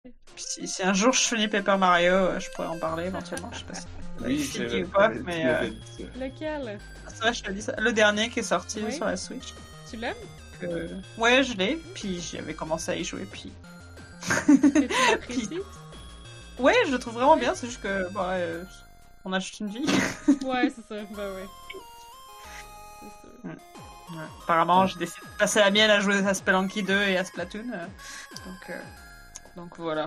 Puis si un jour je finis Paper Mario, je pourrais en parler éventuellement. Je sais pas si Oui, fini c'est ou pas, vrai, mais tu m'avais dit ça. Lequel? c'est vrai, je te dis ça. Le dernier qui est sorti Oui. sur la Switch. Tu l'aimes? Ouais, je l'ai. Puis j'avais commencé à y jouer. Puis Et tu l'apprécies? ouais, je le trouve vraiment bien. C'est juste que on a juste une vie. Ouais, c'est ça. Ben ouais. C'est ça. Ouais. Apparemment, j'ai décidé de passer la mienne à jouer à Spelunky 2 et à Splatoon. Donc voilà.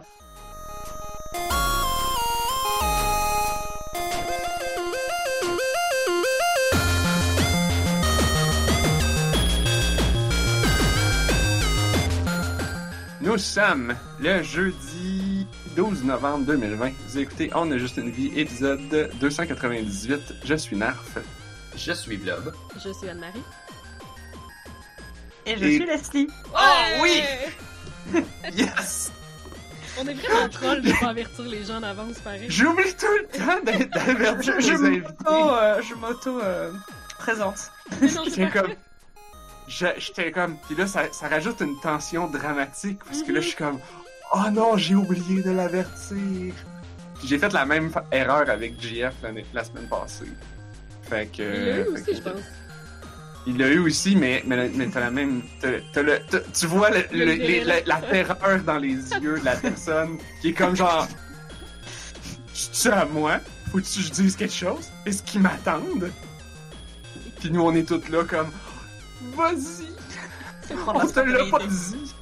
Nous sommes le jeudi 12 novembre 2020. Vous écoutez On a juste une vie, épisode 298. Je suis Narf. Je suis Blob. Je suis Anne-Marie. Et je Et- suis Leslie. Oh oui! Ouais! Yes! On est vraiment troll de pas avertir les gens en avance, pareil. J'oublie tout le temps d'avertir Je les invités. m'auto présente. Mais non, c'est J'étais pas... comme... J'étais comme... Puis là, ça rajoute une tension dramatique, parce que là, je suis comme... Oh non, j'ai oublié de l'avertir. Puis j'ai fait la même erreur avec JF la semaine passée. Fait que... Il l'a eu fait aussi, que- je pense. Il l'a eu aussi, mais t'as la même... tu vois la terreur dans les yeux de la personne qui est comme genre... C'est-tu à moi? Faut-tu que je dise quelque chose? Est-ce qu'ils m'attendent? Puis nous, on est tous là comme... Vas-y! On te l'a pas dit!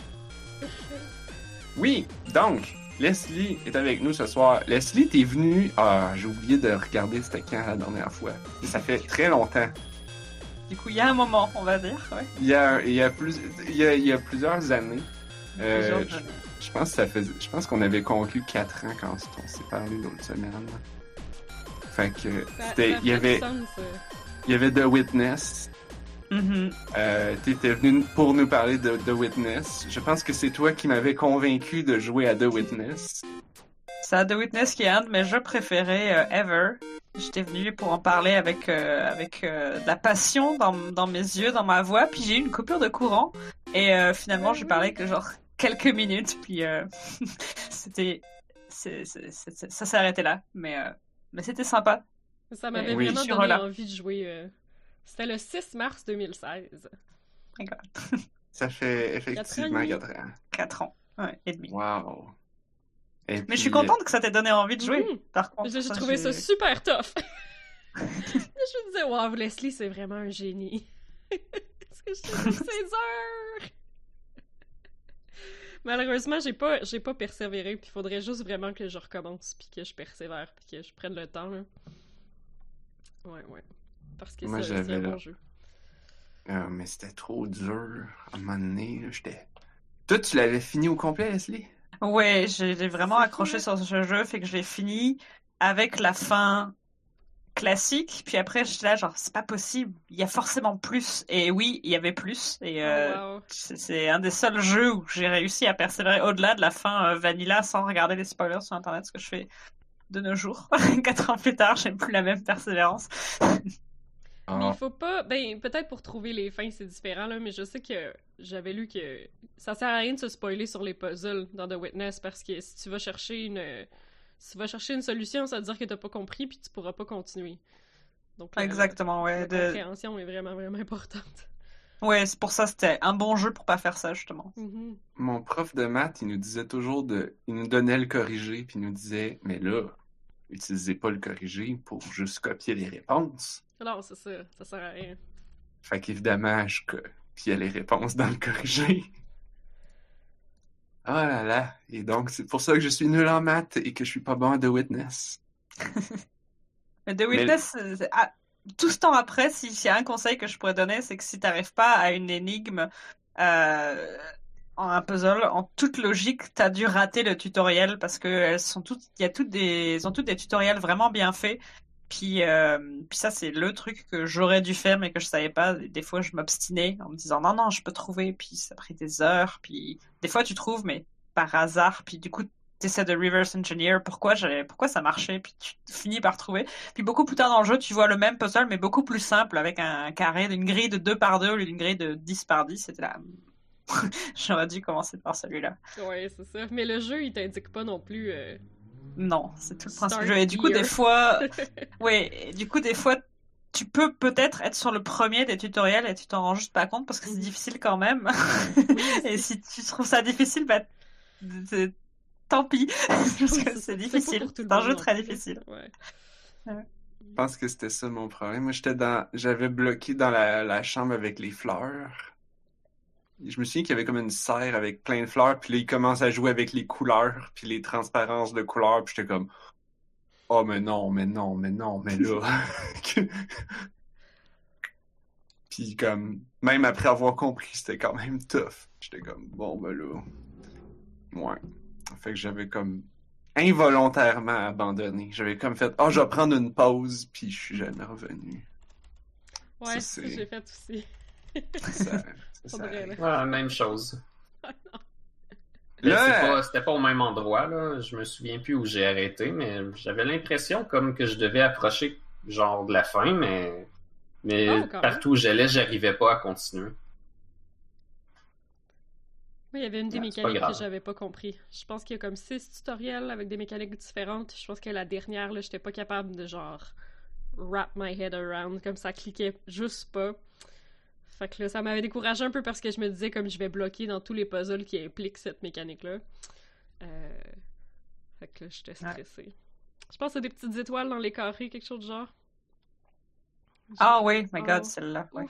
Oui, donc, Leslie est avec nous ce soir. Leslie, t'es venue... Ah, j'ai oublié de regarder c'était quand la dernière fois. Ça fait très longtemps. Du coup, il y a un moment, on va dire. Ouais. Il y a plusieurs années. Plusieurs années. Je pense qu'on avait conclu 4 ans quand on s'est parlé l'autre semaine. Fait que c'était... Il y avait The Witness. T'étais venu pour nous parler de The Witness. Je pense que c'est toi qui m'avais convaincu de jouer à The Witness. C'est The Witness qui est un de mes jeux préférés ever. J'étais venue pour en parler avec de la passion dans mes yeux, dans ma voix, puis j'ai eu une coupure de courant et finalement j'ai parlé que genre quelques minutes, puis ça s'est arrêté là, mais c'était sympa. Ça m'avait Oui, vraiment je suis donné là. envie de jouer. C'était le 6 mars 2016. Ça fait effectivement 4 4 ans. 4 ans, ouais, et demi. Wow. Et Mais puis, je suis contente que ça t'ait donné envie de jouer. Mhm. Par contre, J'ai trouvé ça super tough. Je me disais, wow, Leslie, c'est vraiment un génie. Parce que je suis 16 heures. Malheureusement, j'ai pas persévéré, puis il faudrait juste vraiment que je recommence, puis que je persévère, puis que je prenne le temps, là. Ouais. Parce que Moi, c'est j'avais un là. bon jeu. mais c'était trop dur. À un moment donné, là, j'étais... Toi, tu l'avais fini au complet, Leslie? Ouais, j'ai vraiment C'est accroché fou, sur ce jeu, fait que je l'ai fini avec la fin classique, puis après j'étais là genre c'est pas possible, il y a forcément plus, et oui, il y avait plus, et Oh, wow. c'est un des seuls jeux où j'ai réussi à persévérer au-delà de la fin vanilla sans regarder les spoilers sur internet, ce que je fais de nos jours. 4 ans plus tard, j'ai plus la même persévérance. Mais il faut pas... Ben, peut-être pour trouver les fins, c'est différent, là, mais je sais que j'avais lu que ça sert à rien de se spoiler sur les puzzles dans The Witness, parce que si tu vas chercher une solution, ça veut dire que t'as pas compris, puis tu pourras pas continuer. Donc, Exactement, ouais. la compréhension est vraiment, vraiment importante. Ouais, c'est pour ça c'était un bon jeu pour pas faire ça, justement. Mhm. Mon prof de maths, il nous disait toujours il nous donnait le corrigé, puis il nous disait, mais là, utilisez pas le corrigé pour juste copier les réponses. Non, c'est ça. Ça sert à rien. Fait qu'évidemment, je copiais les réponses dans le corrigé. Ah là là. Et donc, c'est pour ça que je suis nul en maths et que je suis pas bon à The Witness. Mais The Witness, tout ce temps après, s'il y a un conseil que je pourrais donner, c'est que si t'arrives pas à une énigme en un puzzle, en toute logique, t'as dû rater le tutoriel parce que elles ont toutes des tutoriels vraiment bien faits. Puis ça, c'est le truc que j'aurais dû faire mais que je savais pas. Des fois, je m'obstinais en me disant non, je peux trouver. Puis ça a pris des heures. Puis des fois, tu trouves, mais par hasard. Puis du coup, t'essaies de reverse engineer pourquoi ça marchait. Puis tu finis par trouver. Puis beaucoup plus tard dans le jeu, tu vois le même puzzle, mais beaucoup plus simple avec un carré d'une grille de 2 par 2 au lieu d'une grille de 10 par 10. C'était là. J'aurais dû commencer par celui-là. Ouais, c'est ça. Mais le jeu, il t'indique pas non plus... Non, c'est tout le principe du Start jeu. Et du coup, here. des fois... des fois, tu peux peut-être être sur le premier des tutoriels et tu t'en rends juste pas compte parce que c'est difficile quand même. Et si tu trouves ça difficile, bah... Tant pis. Parce que c'est difficile. C'est un jeu très difficile. Ouais. Je pense que c'était ça mon problème. Moi, j'avais bloqué dans la chambre avec les fleurs. Je me souviens qu'il y avait comme une serre avec plein de fleurs, puis là, il commence à jouer avec les couleurs, puis les transparences de couleurs, puis j'étais comme, oh, mais non, mais là. Puis comme, même après avoir compris, c'était quand même tough. J'étais comme, bon, ben là. Ouais. Fait que j'avais comme involontairement abandonné. J'avais comme fait, je vais prendre une pause, puis je suis jamais revenu. Ouais, ça, j'ai fait aussi. Ouais, même chose. Là, c'était pas au même endroit, là. Je me souviens plus où j'ai arrêté, mais j'avais l'impression comme que je devais approcher genre de la fin, mais partout où j'allais, j'arrivais pas à continuer. Oui, il y avait une des mécaniques que j'avais pas compris. Je pense qu'il y a comme 6 tutoriels avec des mécaniques différentes. Je pense que la dernière, là, j'étais pas capable de genre wrap my head around, comme ça cliquait juste pas. Fait que là, ça m'avait découragé un peu parce que je me disais comme je vais bloquer dans tous les puzzles qui impliquent cette mécanique-là. Fait que là, j'étais stressée. Ouais. Je pense que c'est des petites étoiles dans les carrés, quelque chose de genre. Ah oui, my god, celle-là. Ouais.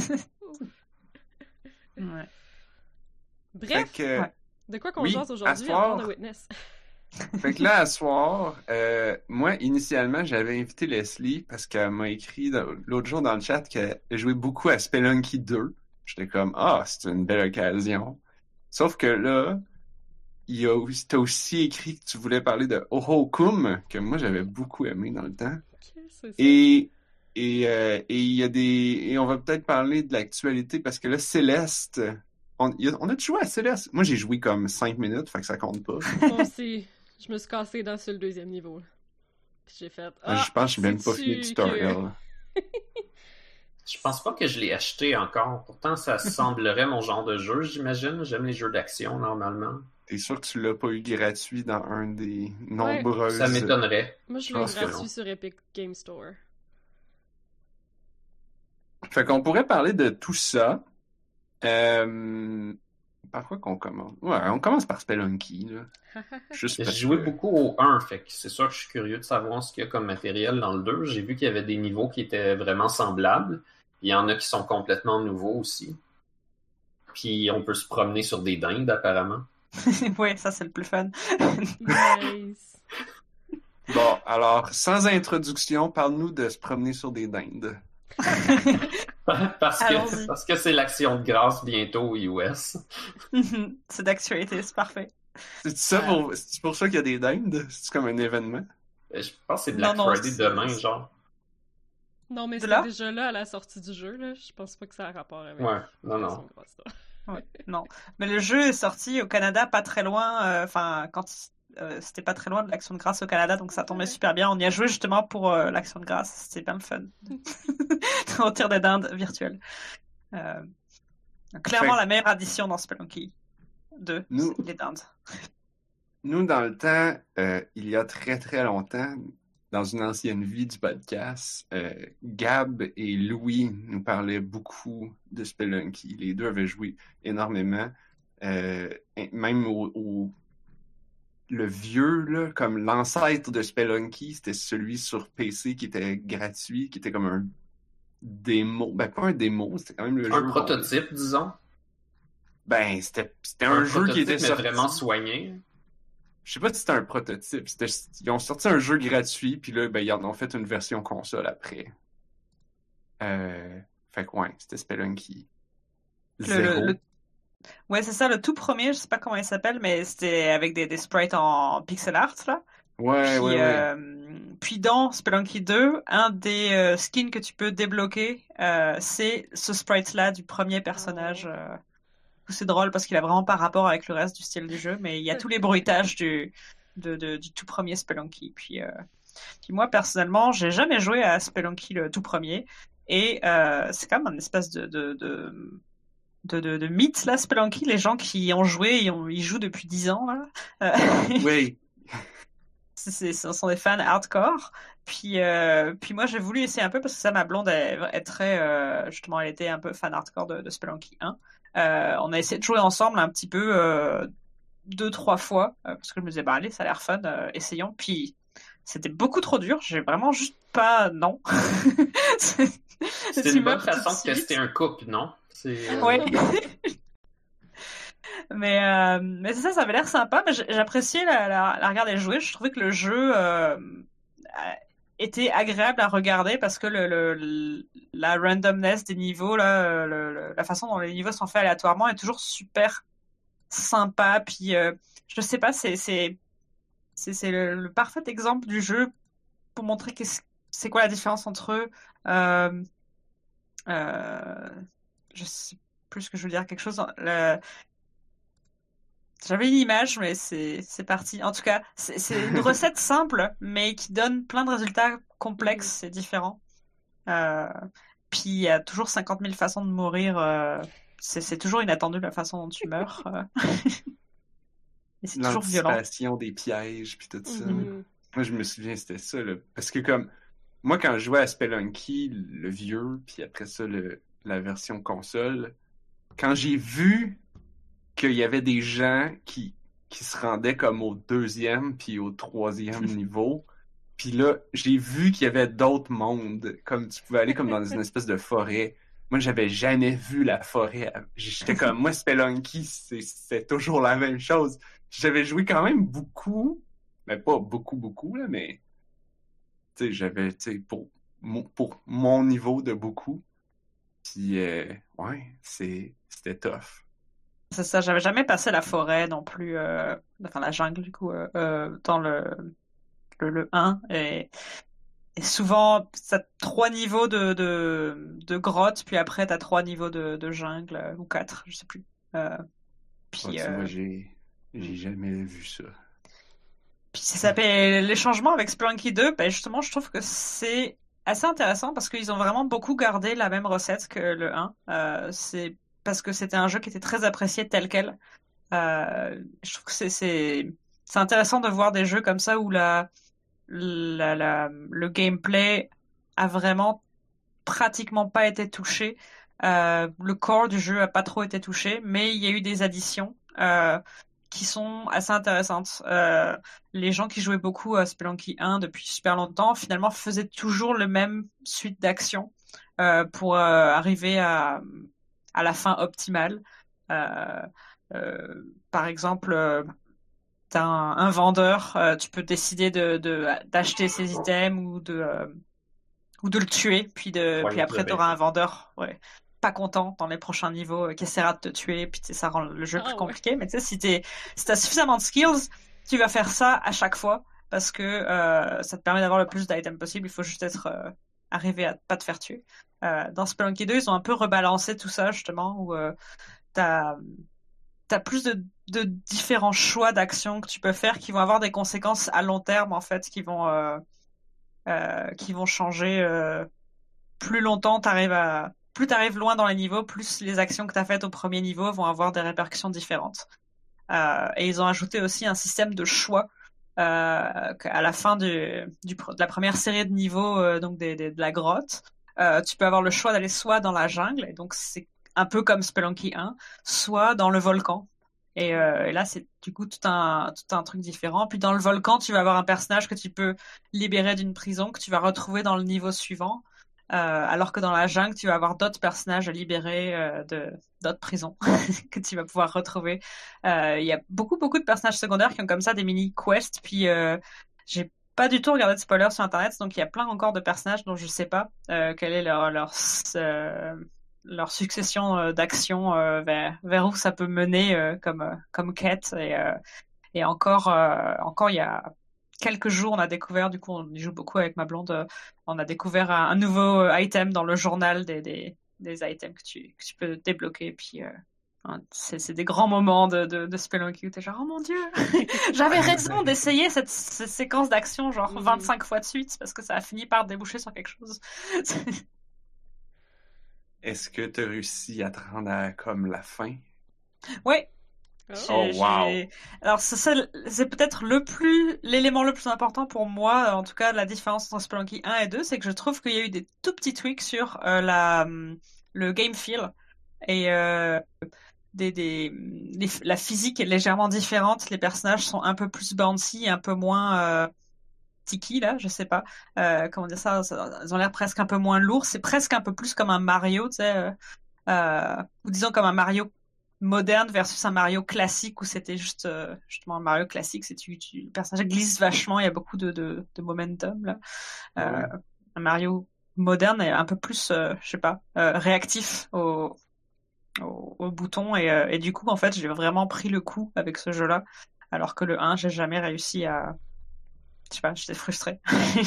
Ouais. Bref, de quoi qu'on jase aujourd'hui à part de Witness? Fait que là, à soir, moi, initialement, j'avais invité Leslie parce qu'elle m'a écrit l'autre jour dans le chat qu'elle jouait beaucoup à Spelunky 2. J'étais comme, c'est une belle occasion. Sauf que là, t'as aussi écrit que tu voulais parler de Ohokum, que moi, j'avais beaucoup aimé dans le temps. Okay, c'est ça. Et il y a et on va peut-être parler de l'actualité parce que là, Céleste... On a joué à Céleste? Moi, j'ai joué comme 5 minutes, fait que ça compte pas. Moi aussi, je me suis cassé sur le 2e niveau. Puis j'ai fait... je pense que je suis même pas fini le tutoriel. Je pense pas que je l'ai acheté encore. Pourtant, ça semblerait mon genre de jeu, j'imagine. J'aime les jeux d'action, normalement. T'es sûr que tu l'as pas eu gratuit dans un des nombreuses... Ça m'étonnerait. Moi, je l'ai eu gratuit sur Epic Game Store. Fait qu'on pourrait parler de tout ça. Par quoi qu'on commence? Ouais, on commence par Spelunky, là. J'ai joué beaucoup au 1, fait que c'est sûr que je suis curieux de savoir ce qu'il y a comme matériel dans le 2. J'ai vu qu'il y avait des niveaux qui étaient vraiment semblables. Il y en a qui sont complètement nouveaux aussi. Puis on peut se promener sur des dindes, apparemment. Oui, ça c'est le plus fun. Nice. Bon, alors, sans introduction, parle-nous de se promener sur des dindes. parce que c'est l'action de grâce bientôt aux US. C'est d'actualité, c'est parfait. C'est pour ça qu'il y a des dindes? C'est comme un événement? Je pense que c'est Black Friday demain, genre. Non, mais c'est déjà là à la sortie du jeu, là. Je pense pas que ça a rapport avec non. Ouais, non. Mais le jeu est sorti au Canada pas très loin, c'était pas très loin de l'Action de grâce au Canada, donc ça tombait super bien. On y a joué justement pour l'Action de grâce, c'était bien le fun. On tire des dindes virtuelles. Clairement la meilleure addition dans Spelunky 2, c'est les dindes. Nous, dans le temps, il y a très très longtemps, dans une ancienne vie du podcast, Gab et Louis nous parlaient beaucoup de Spelunky. Les deux avaient joué énormément. Même le vieux, là, comme l'ancêtre de Spelunky, c'était celui sur PC qui était gratuit, qui était comme un démo. Ben, pas un démo, c'était quand même le jeu. Un prototype, disons. Ben, c'était un jeu qui était sorti. Vraiment soigné. Je sais pas si c'était un prototype. Ils ont sorti un jeu gratuit, puis là, ben, ils en ont fait une version console après. Fait que ouais, c'était Spelunky. Ouais, c'est ça, le tout premier, je sais pas comment il s'appelle, mais c'était avec des sprites en pixel art, là. Ouais. Puis dans Spelunky 2, un des skins que tu peux débloquer, c'est ce sprite-là du premier personnage. C'est drôle parce qu'il a vraiment pas rapport avec le reste du style du jeu, mais il y a tous les bruitages du tout premier Spelunky. Puis moi, personnellement, j'ai jamais joué à Spelunky le tout premier, et c'est quand même une espèce de de mythe, là, Spelunky. Les gens qui ont joué, ils jouent depuis 10 ans, là. Oui. Ce sont des fans hardcore. Puis moi, j'ai voulu essayer un peu parce que ça, ma blonde est très... justement, elle était un peu fan hardcore de Spelunky 1. On a essayé de jouer ensemble un petit peu 2-3 fois parce que je me disais, bah allez, ça a l'air fun, essayons. Puis c'était beaucoup trop dur. J'ai vraiment juste pas... Non. C'est une bonne façon de tester un couple, non? Oui. Mais c'est ça avait l'air sympa. Mais j'appréciais la regarder jouer. Je trouvais que le jeu était agréable à regarder parce que la randomness des niveaux, là, la façon dont les niveaux sont faits aléatoirement est toujours super sympa. Puis je sais pas, c'est le parfait exemple du jeu pour montrer c'est quoi la différence entre eux. Je sais plus ce que je veux dire, quelque chose. J'avais une image, mais c'est parti. En tout cas, c'est une recette simple, mais qui donne plein de résultats complexes et différents. Puis il y a toujours 50 000 façons de mourir. C'est toujours inattendu la façon dont tu meurs. Et c'est toujours violent. L'anticipation des pièges, puis tout ça. Moi, je me souviens, c'était ça. Là. Parce que comme moi, quand je jouais à Spelunky, le vieux, puis après ça, la version console, quand j'ai vu qu'il y avait des gens qui se rendaient comme au 2e puis au 3e niveau. Puis là, j'ai vu qu'il y avait d'autres mondes. Comme tu pouvais aller comme dans une espèce de forêt. Moi, j'avais jamais vu la forêt. J'étais comme, moi, Spelunky, c'est toujours la même chose. J'avais joué quand même beaucoup. Mais pas beaucoup, là, mais... Tu sais, j'avais, tu sais, pour mon niveau de beaucoup. Puis, ouais, c'était tough. C'est ça, j'avais jamais passé la forêt non plus, enfin la jungle du coup, dans le 1. Et souvent, t'as 3 niveaux de grottes, puis après t'as 3 niveaux de jungle, ou 4, je sais plus. Puis, moi, j'ai jamais vu ça. Puis ça s'appelle les changements avec Spelunky 2, ben justement, je trouve que c'est assez intéressant parce qu'ils ont vraiment beaucoup gardé la même recette que le 1. C'est parce que c'était un jeu qui était très apprécié tel quel. Je trouve que c'est intéressant de voir des jeux comme ça où le gameplay a vraiment pratiquement pas été touché. Le core du jeu a pas trop été touché, mais il y a eu des additions qui sont assez intéressantes. Les gens qui jouaient beaucoup à Spelunky 1 depuis super longtemps, finalement, faisaient toujours le même suite d'actions pour arriver à la fin optimale. Par exemple, t'as un vendeur, tu peux décider d'acheter ses items ou de le tuer, puis après t'auras un vendeur pas content dans les prochains niveaux qui essaiera de te tuer, puis ça rend le jeu plus compliqué. Mais tu sais, si t'as suffisamment de skills, tu vas faire ça à chaque fois parce que ça te permet d'avoir le plus d'items possible. Il faut juste arriver à pas te faire tuer. Dans Spelunky 2, ils ont un peu rebalancé tout ça justement où t'as plus de différents choix d'actions que tu peux faire qui vont avoir des conséquences à long terme en fait, qui vont changer. Plus longtemps plus t'arrives loin dans les niveaux, plus les actions que t'as faites au premier niveau vont avoir des répercussions différentes. Et ils ont ajouté aussi un système de choix à la fin de la première série de niveaux, donc de la grotte. Tu peux avoir le choix d'aller soit dans la jungle, et donc c'est un peu comme Spelunky 1, soit dans le volcan. Et là, c'est du coup tout un truc différent. Puis dans le volcan, tu vas avoir un personnage que tu peux libérer d'une prison, que tu vas retrouver dans le niveau suivant. Alors que dans la jungle, tu vas avoir d'autres personnages libérés d'autres prisons que tu vas pouvoir retrouver. Il y a beaucoup de personnages secondaires qui ont comme ça des mini-quests. Puis j'ai pas du tout regardé de spoilers sur Internet, donc il y a plein encore de personnages dont je sais pas quelle est leur succession d'actions vers où ça peut mener comme quête. Et encore il y a quelques jours, on a découvert, du coup, on y joue beaucoup avec ma blonde, on a découvert un nouveau item dans le journal des items que tu peux débloquer. Puis c'est des grands moments de Spelunky où t'es genre, oh mon dieu, j'avais raison d'essayer cette séquence d'action genre 25 fois de suite parce que ça a fini par déboucher sur quelque chose. est-ce que tu as réussi à te rendre à comme la fin? Oui. Oh, wow! Alors, c'est peut-être l'élément le plus important pour moi, en tout cas, la différence entre Spelunky 1 et 2, c'est que je trouve qu'il y a eu des tout petits tweaks sur le game feel. Et la physique est légèrement différente, les personnages sont un peu plus bouncy, un peu moins tiki, là, je sais pas. Comment dire ça? Ils ont l'air presque un peu moins lourds. C'est presque un peu plus comme un Mario, tu sais, ou disons comme un Mario moderne versus un Mario classique où c'était juste justement un Mario classique, le personnage glisse vachement, il y a beaucoup de momentum là. Un Mario moderne est un peu plus je sais pas réactif au bouton et du coup en fait j'ai vraiment pris le coup avec ce jeu là alors que le 1 j'ai jamais réussi à je sais pas, j'étais frustrée.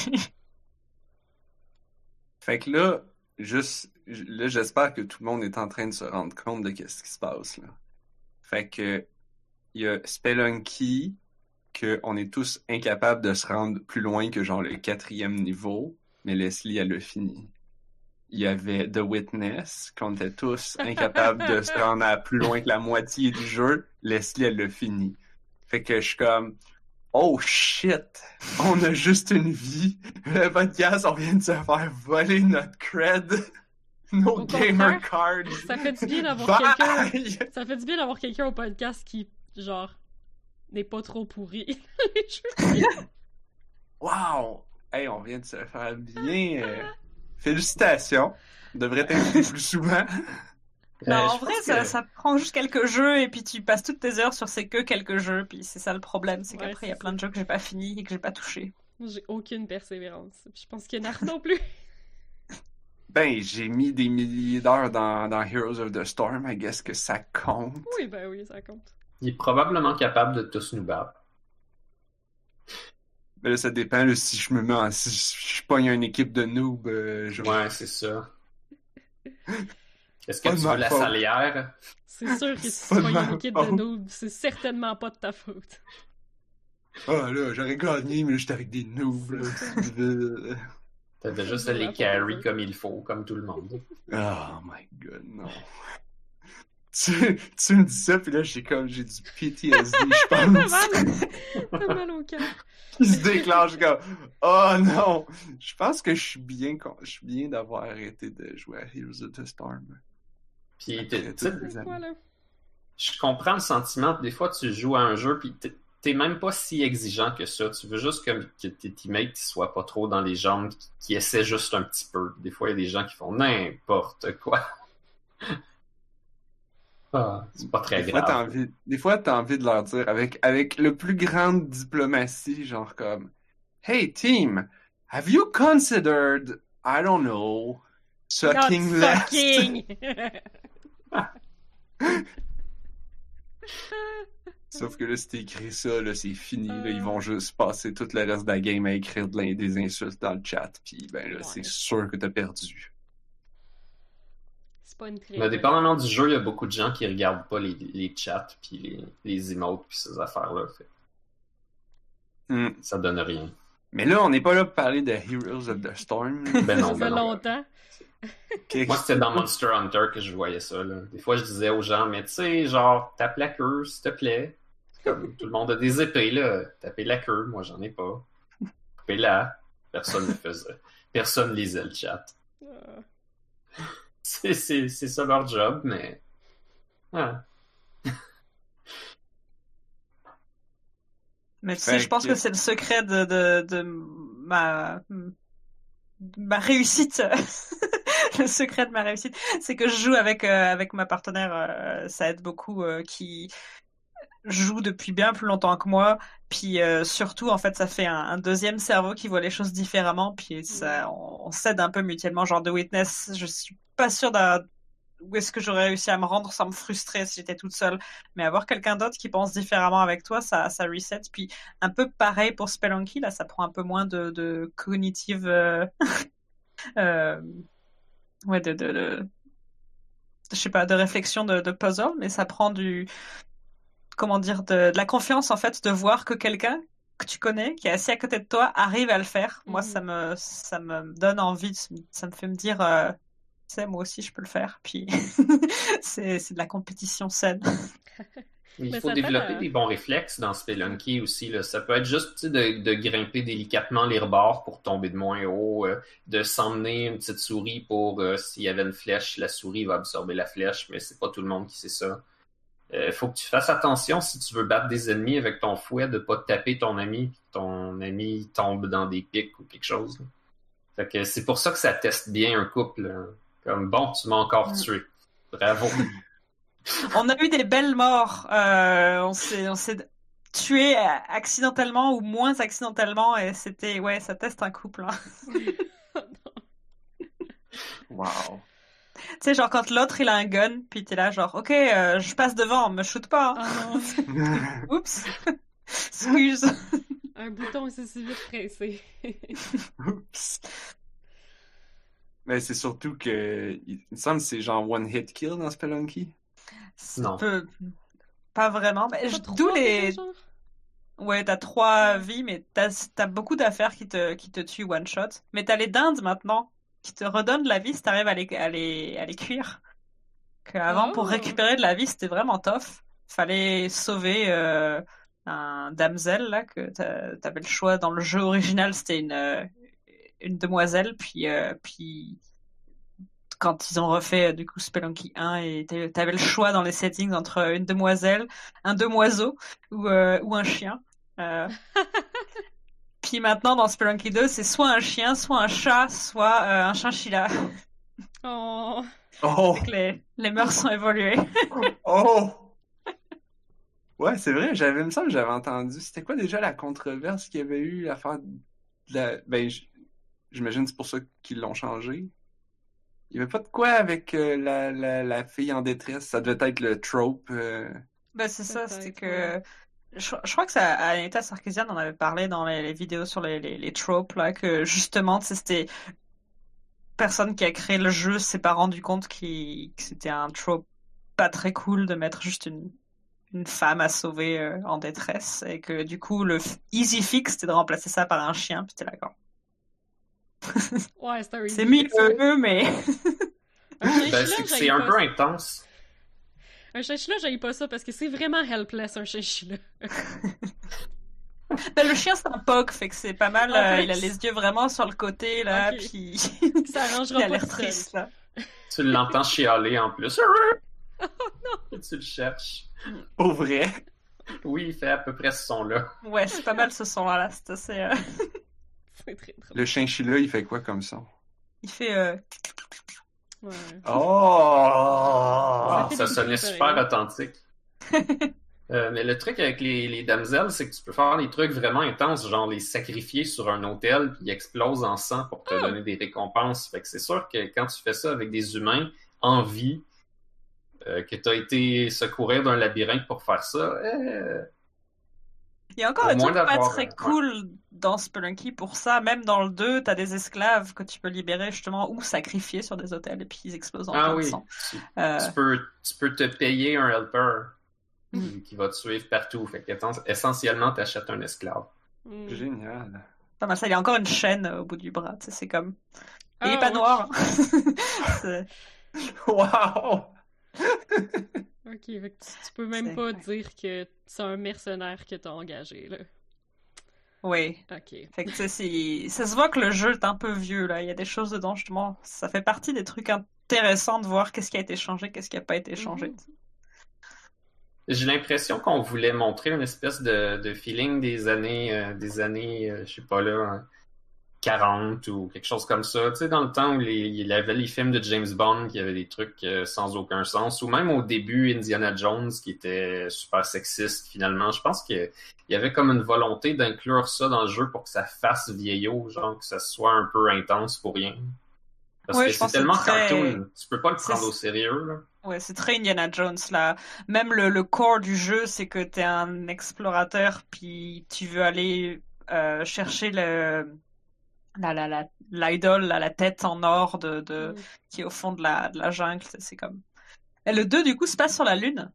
Fait que là j'espère que tout le monde est en train de se rendre compte de ce qui se passe, là. Fait que, il y a Spelunky, qu'on est tous incapables de se rendre plus loin que genre le 4e niveau, mais Leslie, elle l'a fini. Il y avait The Witness, qu'on était tous incapables de se rendre à plus loin que la moitié du jeu, Leslie, elle l'a fini. Fait que je suis comme, oh shit, on a juste une vie. Le podcast, on vient de se faire voler notre cred. Nos gamer cards. Ça fait du bien d'avoir quelqu'un. Ça fait du bien d'avoir quelqu'un au podcast qui, genre, n'est pas trop pourri. Wow! Hey, on vient de se faire bien. Félicitations. On devrait t'inviter plus souvent. Non, en vrai, ça prend juste quelques jeux et puis tu passes toutes tes heures sur quelques jeux. Puis c'est ça le problème, c'est qu'après il y a plein de jeux que j'ai pas fini et que j'ai pas touché. J'ai aucune persévérance. Je pense qu'il y en a non plus. Ben, j'ai mis des milliers d'heures dans Heroes of the Storm. I guess que ça compte. Oui, ben oui, ça compte. Il est probablement capable de tous nous battre. Ben là, ça dépend. Là, si je pogne une équipe de noobs, Ouais, c'est ça. Est-ce que tu veux la salière? C'est sûr que si tu pognes une équipe de noobs, c'est certainement pas de ta faute. Ah là, j'aurais gagné, mais j'étais avec des noobs. Là. T'as juste à les carry comme il faut, comme tout le monde. Oh my god, non. Tu me dis ça, puis là, j'ai du PTSD, je pense. T'as mal au cœur. Il se déclenche comme, oh non! Je pense que je suis bien d'avoir arrêté de jouer à Heroes of the Storm. Puis, je comprends le sentiment. Des fois, tu joues à un jeu, puis t'es même pas si exigeant que ça. Tu veux juste que tes teammates soient pas trop dans les jambes, qui essaient juste un petit peu. Des fois, il y a des gens qui font n'importe quoi. C'est pas très grave. Des fois, t'as envie de leur dire avec le plus grande diplomatie, genre comme, hey team, have you considered, I don't know, sucking less? Sauf que là, si t'écris ça, là, c'est fini. Là, ils vont juste passer tout le reste de la game à écrire des insultes dans le chat. Puis ben là, c'est sûr que t'as perdu. C'est pas une Mais dépendamment du jeu, il y a beaucoup de gens qui regardent pas les chats, puis les emotes, puis ces affaires-là. Ça donne rien. Mais là, on n'est pas là pour parler de Heroes of the Storm. Ben non, ça fait longtemps. Moi, c'était dans Monster Hunter que je voyais ça. Là. Des fois, je disais aux gens, mais tu sais, genre, tape la queue, s'il te plaît. Comme tout le monde a des épées, là. Tapez la queue, moi, j'en ai pas. Coupez-la. Personne ne faisait. Personne lisait le chat. C'est ça leur job, mais... Mais tu sais, je pense que c'est le secret de ma réussite. Le secret de ma réussite, c'est que je joue avec ma partenaire. Ça aide beaucoup, qui joue depuis bien plus longtemps que moi. Puis surtout, en fait, ça fait un deuxième cerveau qui voit les choses différemment. Puis ça, on s'aide un peu mutuellement. Genre The Witness, je suis pas sûre où est-ce que j'aurais réussi à me rendre sans me frustrer si j'étais toute seule. Mais avoir quelqu'un d'autre qui pense différemment avec toi, ça reset. Puis un peu pareil pour Spelunky, là, ça prend un peu moins de cognitive... ouais, je sais pas, de réflexion de puzzle, mais ça prend comment dire, de la confiance, en fait, de voir que quelqu'un que tu connais, qui est assis à côté de toi, arrive à le faire. Moi, ça me donne envie, ça me fait me dire... sais, moi aussi je peux le faire. Puis c'est de la compétition saine. Il faut développer des bons réflexes dans Spelunky aussi. Là. Ça peut être juste de grimper délicatement les rebords pour tomber de moins haut, de s'emmener une petite souris pour s'il y avait une flèche, la souris va absorber la flèche, mais c'est pas tout le monde qui sait ça. Faut que tu fasses attention si tu veux battre des ennemis avec ton fouet, de pas taper ton ami, puis ton ami tombe dans des pics ou quelque chose. Là. Fait que c'est pour ça que ça teste bien un couple. Là. Comme bon, tu m'as encore tué. Bravo. On a eu des belles morts. On s'est tué accidentellement ou moins accidentellement et c'était ça teste un couple. Hein. Wow. Tu sais, genre quand l'autre il a un gun, puis t'es là genre ok, je passe devant, me shoot pas. Hein. Oups. Excuse. Un bouton c'est si vite pressé. Oups. Mais c'est surtout que il me semble que c'est genre one hit kill dans Spelunky. Non. Pas vraiment. Mais d'où les. Ouais, t'as 3 vies, mais t'as beaucoup d'affaires qui te tuent one shot. Mais t'as les dindes maintenant qui te redonnent de la vie si t'arrives à les cuire. Avant, pour récupérer de la vie, c'était vraiment tough. Fallait sauver un damsel là que t'avais le choix dans le jeu original, c'était une demoiselle, puis quand ils ont refait du coup Spelunky 1 et t'avais le choix dans les settings entre une demoiselle, un demoiseau ou un chien. Puis maintenant dans Spelunky 2, c'est soit un chien, soit un chat, soit un chinchilla. Oh. Les mœurs sont évoluées. Oh! Ouais, c'est vrai, me semble que j'avais entendu. C'était quoi déjà la controverse qu'il y avait eu, l'affaire de la... Ben, j'imagine que c'est pour ça qu'ils l'ont changé. Il y avait pas de quoi avec la fille en détresse. Ça devait être le trope. Ben, c'est ça, c'était que... Je crois que ça, Anita Sarkeesian en avait parlé dans les vidéos sur les tropes, là, que justement, c'était... Personne qui a créé le jeu s'est pas rendu compte que c'était un trope pas très cool de mettre juste une femme à sauver en détresse, et que du coup, le easy fix, c'était de remplacer ça par un chien, puis t'es là, quoi. Ouais, c'est mieux, mais... c'est un peu intense. Un chinchilla, j'aille pas ça parce que c'est vraiment helpless, un chinchilla. Ben, le chien, c'est un POC, fait que c'est pas mal. Il a les yeux vraiment sur le côté, là, puis... Ça arrangera il a pas l'air triste, là. Tu l'entends chialer en plus. Oh non! Et tu le cherches. Pour vrai? Oui, il fait à peu près ce son-là. Ouais, c'est pas mal ce son-là, c'est assez... C'est très drôle. Le chinchilla, il fait quoi comme son? Il fait... Ouais. Oh! Ça sonnait super authentique. Mais le truc avec les damsels, c'est que tu peux faire des trucs vraiment intenses, genre les sacrifier sur un autel puis ils explosent en sang pour te donner des récompenses. Fait que c'est sûr que quand tu fais ça avec des humains en vie, que tu as été secourir d'un labyrinthe pour faire ça, il y a encore un truc pas très cool dans Spelunky pour ça. Même dans le 2, t'as des esclaves que tu peux libérer justement ou sacrifier sur des hôtels et puis ils explosent en plein de sang. Tu peux te payer un helper qui va te suivre partout. Fait que essentiellement, t'achètes un esclave. Génial. Pas mal ça. Il y a encore une chaîne au bout du bras. C'est comme... Il est pas noir. Wow! Ok, fait que tu peux même pas dire que c'est un mercenaire que t'as engagé, là. Oui. Ok. Fait que ça se voit que le jeu est un peu vieux, là. Il y a des choses dedans, justement. Ça fait partie des trucs intéressants de voir qu'est-ce qui a été changé, qu'est-ce qui a pas été changé. J'ai l'impression qu'on voulait montrer une espèce de feeling des années, je sais pas là, 40 ou quelque chose comme ça. Tu sais, dans le temps où il y avait les films de James Bond qui avaient des trucs sans aucun sens, ou même au début Indiana Jones qui était super sexiste finalement. Je pense qu'il y avait comme une volonté d'inclure ça dans le jeu pour que ça fasse vieillot, genre que ça soit un peu intense pour rien. Parce que c'est tellement cartoon, tu peux pas le prendre au sérieux, là. Ouais, c'est très Indiana Jones, là. Même le core du jeu, c'est que t'es un explorateur, puis tu veux aller chercher l'idole, la tête en or qui est au fond de la jungle. C'est comme... Et le 2, du coup, se passe sur la Lune.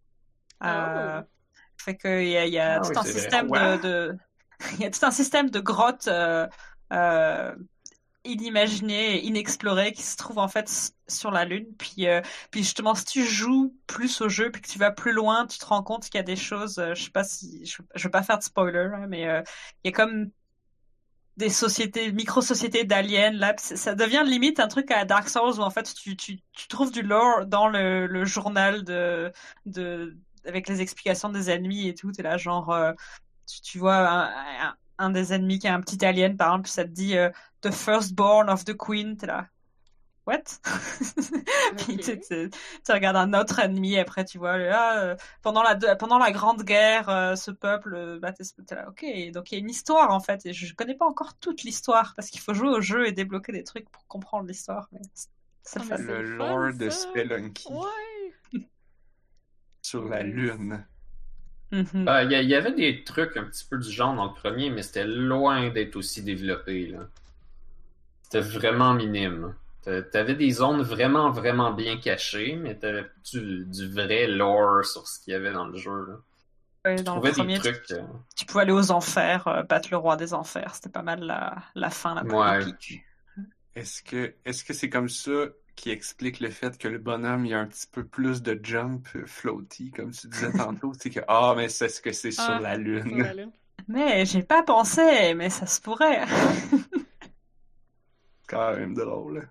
Fait que il y a tout un système il y a tout un système de grottes inimaginés, inexplorés qui se trouvent en fait sur la Lune. Puis justement, si tu joues plus au jeu puis que tu vas plus loin, tu te rends compte qu'il y a des choses. Je sais pas si je veux pas faire de spoiler, hein, mais il y a comme des sociétés, micro-sociétés d'aliens là. Ça devient limite un truc à Dark Souls où en fait tu trouves du lore dans le journal de avec les explications des ennemis et tout. T'es là genre tu vois un des ennemis qui a un petit alien par exemple, puis ça te dit The Firstborn of the Queen, t'es là. What? Puis tu regardes un autre ennemi, après tu vois pendant la Grande Guerre, ce peuple, t'es là, ok, donc il y a une histoire en fait, et je connais pas encore toute l'histoire parce qu'il faut jouer au jeu et débloquer des trucs pour comprendre l'histoire. Mais c'est le fun. Le lore de Spelunky. Ouais. Sur la Lune. Il y avait des trucs un petit peu du genre dans le premier, mais c'était loin d'être aussi développé, là. C'était vraiment minime. T'avais des zones vraiment, vraiment bien cachées, mais t'avais du vrai lore sur ce qu'il y avait dans le jeu, là. Ouais, dans le premier, tu pouvais aller aux enfers, battre le roi des enfers. C'était pas mal la fin, la plus épique. Est-ce que c'est comme ça qui explique le fait que le bonhomme il y a un petit peu plus de jump floaty, comme tu disais tantôt? C'est que mais c'est ce que c'est sur la Lune. Sur la Lune. Mais j'ai pas pensé, mais ça se pourrait. Quand même drôle.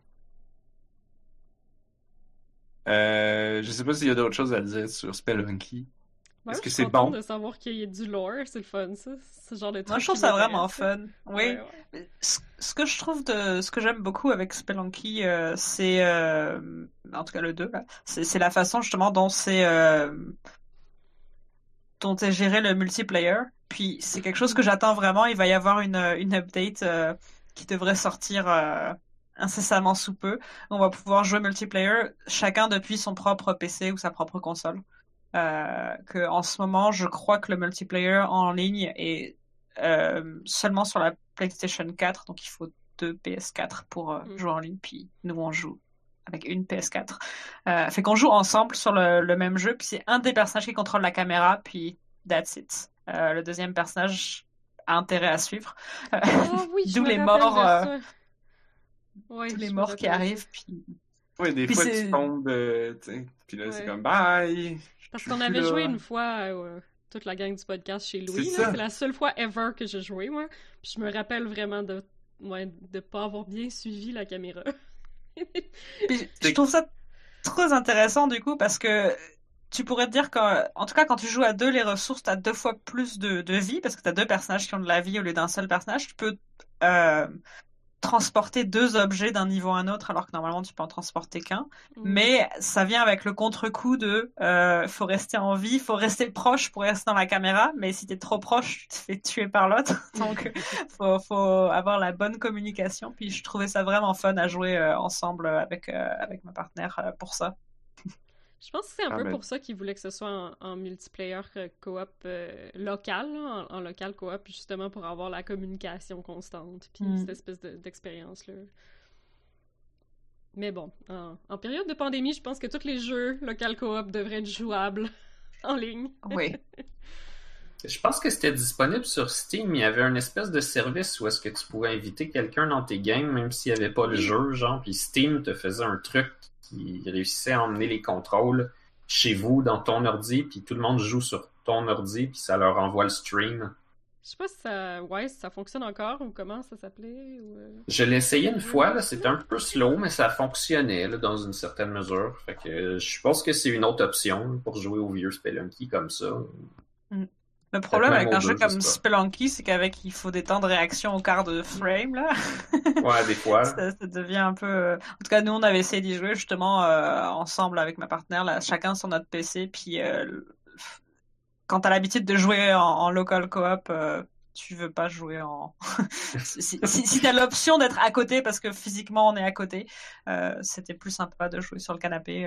Je sais pas s'il y a d'autres choses à dire sur Spelunky. Est-ce que c'est bon? De savoir qu'il y a du lore, c'est le fun, ça. Ce genre de truc. Moi, je trouve ça vraiment fun. Oui. Ouais. Ce que je trouve ce que j'aime beaucoup avec Spelunky, c'est, en tout cas le 2, là, c'est la façon justement dont dont est géré le multiplayer. Puis c'est quelque chose que j'attends vraiment. Il va y avoir une update qui devrait sortir incessamment sous peu. On va pouvoir jouer multiplayer, chacun depuis son propre PC ou sa propre console. Que en ce moment, je crois que le multiplayer en ligne est seulement sur la PlayStation 4, donc il faut 2 PS4 pour jouer en ligne, puis nous on joue avec une PS4. Fait qu'on joue ensemble sur le même jeu, puis c'est un des personnages qui contrôle la caméra, puis that's it. Le deuxième personnage a intérêt à suivre. D'où les morts, tous les morts qui arrivent, puis... Oui, des fois tu tombes, puis là c'est comme bye! Parce qu'on avait joué une fois, toute la gang du podcast chez Louis. C'est la seule fois ever que j'ai joué, moi. Puis je me rappelle vraiment de pas avoir bien suivi la caméra. Puis, je trouve ça très intéressant du coup parce que tu pourrais te dire qu'en tout cas quand tu joues à deux, les ressources, t'as 2 fois plus de vie parce que t'as 2 personnages qui ont de la vie au lieu d'un seul personnage. Tu peux transporter 2 objets d'un niveau à un autre alors que normalement tu peux en transporter qu'un. Mais ça vient avec le contre-coup de faut rester en vie, faut rester proche pour rester dans la caméra, mais si t'es trop proche, tu te fais tuer par l'autre. Donc faut avoir la bonne communication. Puis je trouvais ça vraiment fun à jouer ensemble avec ma partenaire pour ça. Je pense que c'est un peu pour ça qu'ils voulaient que ce soit en multiplayer coop local, là, en local coop, justement pour avoir la communication constante, puis cette espèce d'expérience-là. Mais bon, en période de pandémie, je pense que tous les jeux local coop devraient être jouables en ligne. Oui. Je pense que c'était disponible sur Steam. Il y avait un espèce de service où est-ce que tu pouvais inviter quelqu'un dans tes games, même s'il n'y avait pas le jeu, genre, puis Steam te faisait un truc qui réussissait à emmener les contrôles chez vous, dans ton ordi, puis tout le monde joue sur ton ordi, puis ça leur envoie le stream. Je sais pas si ça fonctionne encore, ou comment ça s'appelait, ou... Je l'ai essayé une fois, là, c'était un peu slow, mais ça fonctionnait, là, dans une certaine mesure. Fait que je pense que c'est une autre option pour jouer au vieux Spelunky comme ça. Le problème avec un jeu comme Spelunky, c'est il faut des temps de réaction au quart de frame, là. Ouais, des fois. Ça devient un peu... En tout cas, nous, on avait essayé d'y jouer, justement, ensemble avec ma partenaire, là, chacun sur notre PC, puis quand t'as l'habitude de jouer en local coop, tu veux pas jouer en... si t'as l'option d'être à côté, parce que physiquement, on est à côté, c'était plus sympa de jouer sur le canapé...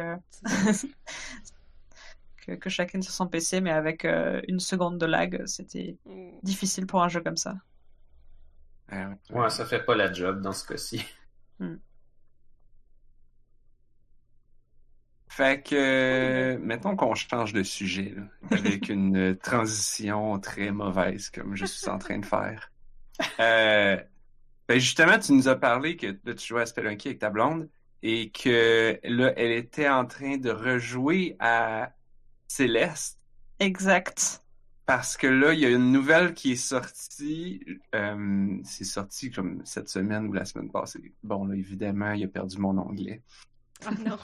que chacune sur son PC, mais avec 1 seconde de lag, c'était difficile pour un jeu comme ça. Ouais, ça fait pas la job dans ce cas-ci. Fait que, mettons qu'on change de sujet, là, avec une transition très mauvaise, comme je suis en train de faire. Ben justement, tu nous as parlé que là, tu jouais à Spelunky avec ta blonde et que là, elle était en train de rejouer à Céleste. Exact. Parce que là, il y a une nouvelle qui est sortie. C'est sorti comme cette semaine ou la semaine passée. Bon, là, évidemment, il a perdu mon onglet. Ah non.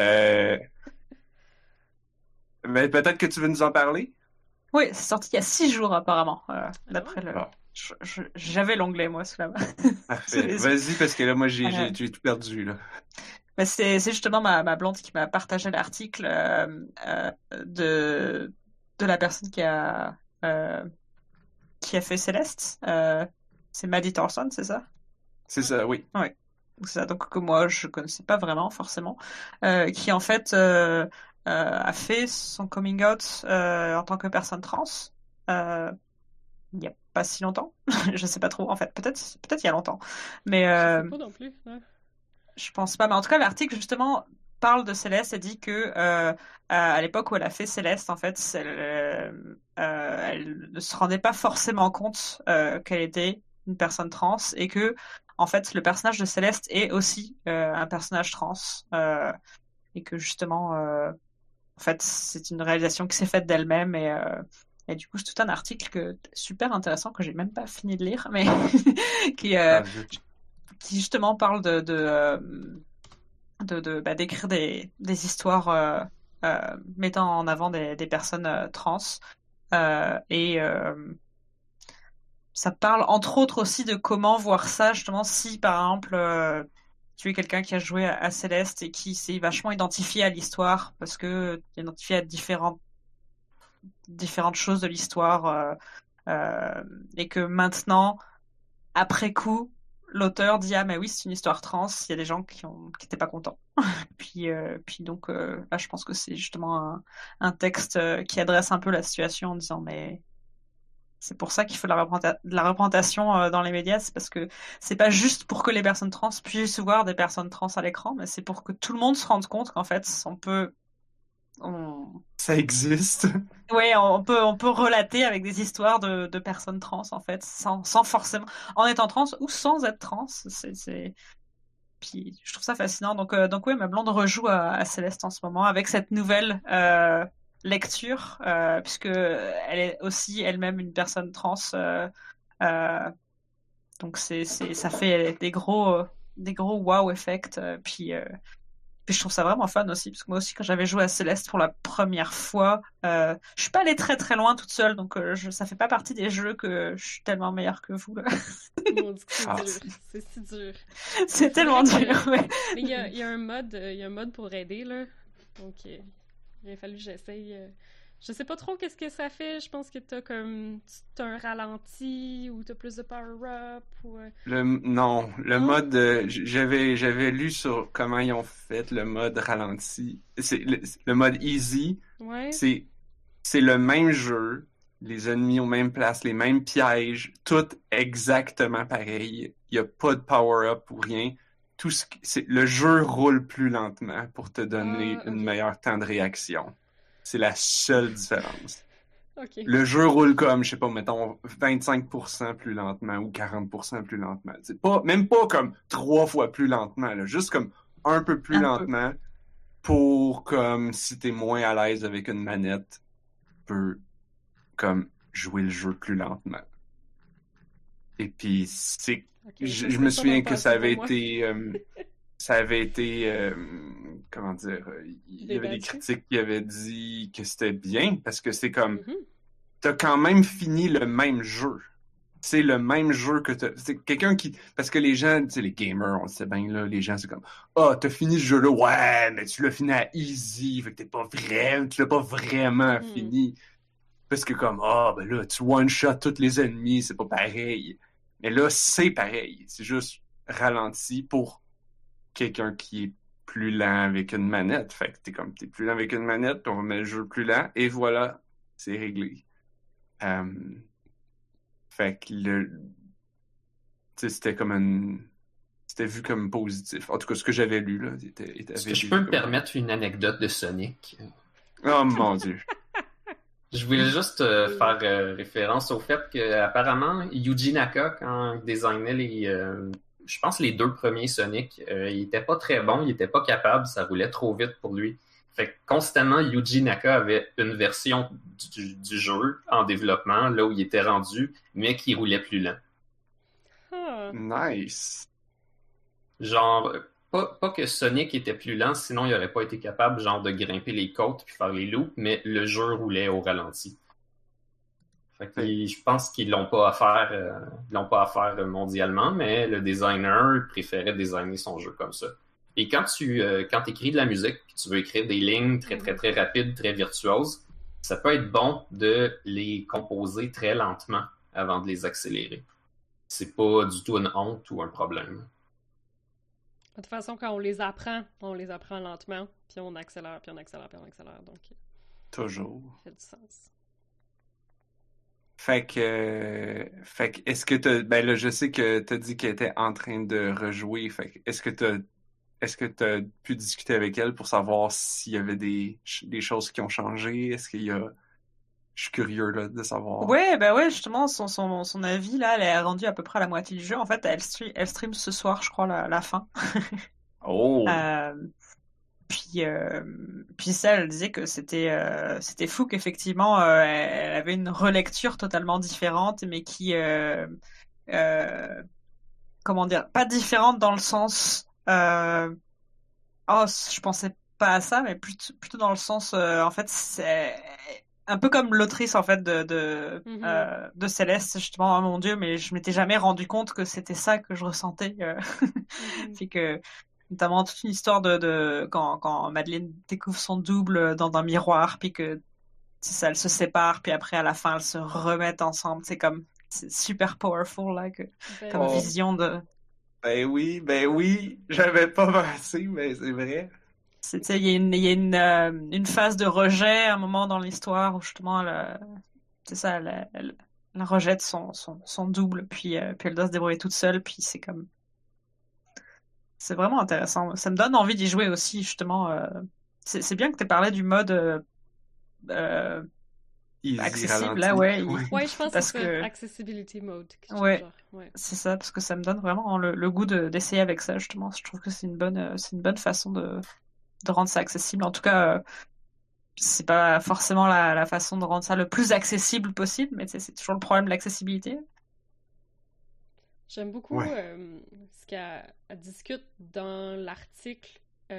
Mais peut-être que tu veux nous en parler? Oui, c'est sorti il y a 6 jours apparemment, d'après le... Ah. J'avais l'onglet, moi, sous la main. Parfait. Vas-y, parce que là, moi, j'ai tout perdu, là. Mais c'est justement ma blonde qui m'a partagé l'article de la personne qui a fait Céleste. C'est Maddie Thorson, c'est ça? C'est ça, oui. Ouais. C'est ça, donc que moi je connaissais pas vraiment forcément, qui en fait a fait son coming out en tant que personne trans il y a pas si longtemps. Je sais pas trop, en fait, peut-être il y a longtemps, mais Je sais pas non plus. Ouais. je pense pas. Mais en tout cas, l'article justement parle de Céleste et dit que à l'époque où elle a fait Céleste, en fait, elle ne se rendait pas forcément compte qu'elle était une personne trans et que en fait le personnage de Céleste est aussi un personnage trans et que justement en fait c'est une réalisation qui s'est faite d'elle-même et du coup c'est tout un article super intéressant que j'ai même pas fini de lire mais qui justement parle d'écrire des histoires mettant en avant des personnes trans et ça parle entre autres aussi de comment voir ça justement si par exemple tu es quelqu'un qui a joué à Céleste et qui s'est vachement identifié à l'histoire parce que identifié à différentes choses de l'histoire et que maintenant après coup l'auteur dit ah mais oui c'est une histoire trans, il y a des gens qui étaient pas contents. puis donc là je pense que c'est justement un texte qui adresse un peu la situation en disant mais c'est pour ça qu'il faut de la représentation dans les médias, c'est parce que c'est pas juste pour que les personnes trans puissent voir des personnes trans à l'écran, mais c'est pour que tout le monde se rende compte qu'en fait ça existe. Oui, on peut relater avec des histoires de personnes trans en fait, sans forcément en étant trans ou sans être trans. Puis je trouve ça fascinant. Donc oui, ma blonde rejoue à Céleste en ce moment avec cette nouvelle lecture, puisque elle est aussi elle-même une personne trans. Donc ça fait des gros wow effects. Puis je trouve ça vraiment fun aussi, parce que moi aussi, quand j'avais joué à Céleste pour la première fois, je suis pas allée très très loin toute seule, donc ça fait pas partie des jeux que je suis tellement meilleure que vous, là. Mon Dieu, c'est dur. C'est si dur. C'est tellement dur, ouais. Mais il y a un mode pour aider, là. Donc, il a fallu que j'essaye. Je sais pas trop qu'est-ce que ça fait. Je pense que t'as un ralenti ou t'as plus de power-up ou... Non, le mode... j'avais lu sur comment ils ont fait le mode ralenti. C'est le mode easy. Ouais. C'est le même jeu, les ennemis aux mêmes places, les mêmes pièges, tout exactement pareil. Il n'y a pas de power-up ou rien. Le jeu roule plus lentement pour te donner une meilleure temps de réaction. C'est la seule différence. Okay. Le jeu roule comme, je sais pas, mettons 25% plus lentement ou 40% plus lentement. C'est même pas comme 3 fois plus lentement, là, juste comme un peu plus lentement pour comme si t'es moins à l'aise avec une manette, tu peux comme jouer le jeu plus lentement. Et puis c'est, je me souviens que ça avait été comment dire, il y avait des critiques qui avaient dit que c'était bien parce que c'est comme t'as quand même fini le même jeu. C'est le même jeu que c'est quelqu'un qui, parce que les gens, tu sais, les gamers, on le sait bien là, les gens c'est comme t'as fini ce jeu-là, ouais, mais tu l'as fini à easy, fait que tu l'as pas vraiment fini. Parce que comme ben là tu one shot tous les ennemis, c'est pas pareil. Mais là c'est pareil, c'est juste ralenti pour quelqu'un qui est plus lent avec une manette. Fait que t'es plus lent avec une manette, on va mettre le jeu plus lent, et voilà, c'est réglé. Fait que c'était comme c'était vu comme positif. En tout cas, ce que j'avais lu, là, Est-ce que je peux me permettre une anecdote de Sonic? Oh mon Dieu! Je voulais juste faire référence au fait qu'apparemment, Yuji Naka, quand il designait je pense les 2 premiers Sonic, il était pas très bon, il était pas capable, ça roulait trop vite pour lui. Fait que constamment, Yuji Naka avait une version du jeu en développement, là où il était rendu, mais qui roulait plus lent. Nice. Genre, pas que Sonic était plus lent, sinon il aurait pas été capable genre de grimper les côtes puis faire les loops, mais le jeu roulait au ralenti. Fait que je pense qu'ils l'ont pas à faire mondialement, mais le designer préférait designer son jeu comme ça. Et quand tu écris de la musique, puis tu veux écrire des lignes très très très rapides, très virtuoses, ça peut être bon de les composer très lentement avant de les accélérer. C'est pas du tout une honte ou un problème. De toute façon, quand on les apprend lentement, puis on accélère, puis on accélère, puis on accélère. Donc, toujours. Ça fait du sens. Fait que est-ce que ben là, je sais que t'as dit qu'elle était en train de rejouer. Fait que est-ce que t'as pu discuter avec elle pour savoir s'il y avait des choses qui ont changé? Est-ce qu'il y a... Je suis curieux là, de savoir. Ouais, justement, son avis, là, elle est rendue à peu près à la moitié du jeu. En fait, elle stream ce soir, je crois, la fin. Oh! Puis ça, elle disait que c'était fou qu'effectivement, elle avait une relecture totalement différente, mais qui... comment dire? Pas différente dans le sens... je pensais pas à ça, mais plutôt dans le sens... en fait, c'est... Un peu comme l'autrice en fait de Céleste, justement. Oh mon Dieu, mais je m'étais jamais rendu compte que c'était ça que je ressentais. Puis que notamment toute une histoire de quand Madeleine découvre son double dans un miroir, puis que ça, elles se séparent, puis après à la fin elles se remettent ensemble. C'est super powerful là comme vision de. Ben oui, j'avais pas pensé, mais c'est vrai. Il y a une phase de rejet à un moment dans l'histoire où justement elle rejette son double, puis elle doit se débrouiller toute seule, puis c'est vraiment intéressant. Ça me donne envie d'y jouer aussi, justement. C'est bien que tu aies parlé du mode accessible, là, ouais. Ouais, je pense que c'est accessibility mode. Ouais, c'est ça, parce que ça me donne vraiment le goût d'essayer avec ça, justement. Je trouve que c'est une bonne façon de rendre ça accessible. En tout cas, c'est pas forcément la façon de rendre ça le plus accessible possible, mais c'est toujours le problème de l'accessibilité. J'aime beaucoup ce qu'elle discute dans l'article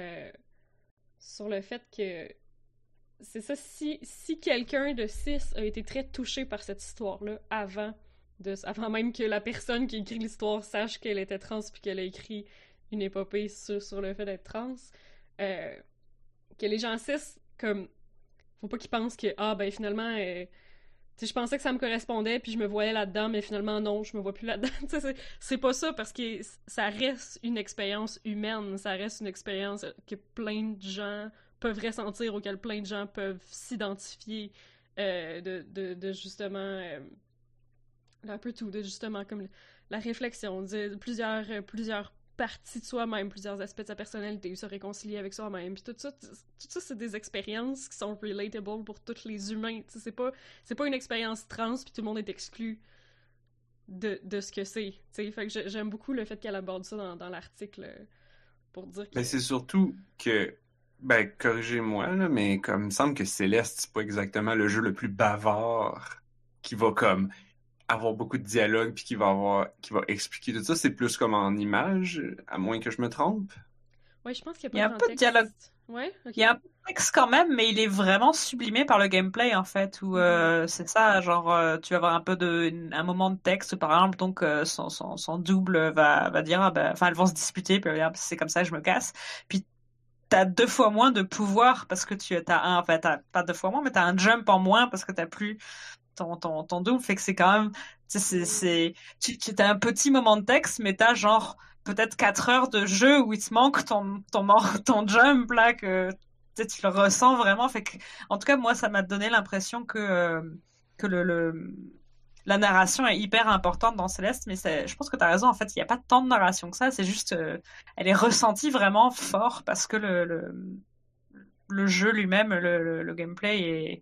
sur le fait que c'est ça, si quelqu'un de 6 a été très touché par cette histoire-là avant même que la personne qui écrit l'histoire sache qu'elle était trans puis qu'elle a écrit une épopée sur le fait d'être trans, que les gens 6, comme, faut pas qu'ils pensent que, finalement, je pensais que ça me correspondait, puis je me voyais là-dedans, mais finalement, non, je me vois plus là-dedans. C'est pas ça, parce que ça reste une expérience humaine, ça reste une expérience que plein de gens peuvent ressentir, auquel plein de gens peuvent s'identifier, de justement... un peu tout, de justement, comme la réflexion, de plusieurs partie de soi-même, plusieurs aspects de sa personnalité, se réconcilier avec soi-même, puis tout ça, c'est des expériences qui sont relatable pour tous les humains. C'est pas une expérience trans, puis tout le monde est exclu de ce que c'est. Fait que j'aime beaucoup le fait qu'elle aborde ça dans l'article pour dire que... Mais c'est surtout que, corrigez-moi, là, mais comme il me semble que Céleste, c'est pas exactement le jeu le plus bavard qui va comme avoir beaucoup de dialogue puis qui va expliquer tout ça. C'est plus comme en image, à moins que je me trompe. Ouais, je pense qu'il y a un peu de dialogue. Ouais, okay. Il y a un peu de texte quand même, mais il est vraiment sublimé par le gameplay en fait, où c'est ça, genre tu vas avoir un peu un moment de texte par exemple, donc son double va dire elles vont se disputer, puis c'est comme ça, je me casse. Puis t'as 2 fois moins de pouvoir parce que t'as pas 2 fois moins, mais t'as un jump en moins parce que t'as plus ton double, fait que c'est quand même, tu as un petit moment de texte, mais t'as genre peut-être 4 heures de jeu où il te manque ton jump là, que tu le ressens vraiment. Fait que, en tout cas, moi, ça m'a donné l'impression que la narration est hyper importante dans Céleste, mais je pense que t'as raison, en fait, il n'y a pas tant de narration que ça, c'est juste, elle est ressentie vraiment fort parce que le jeu lui-même, le gameplay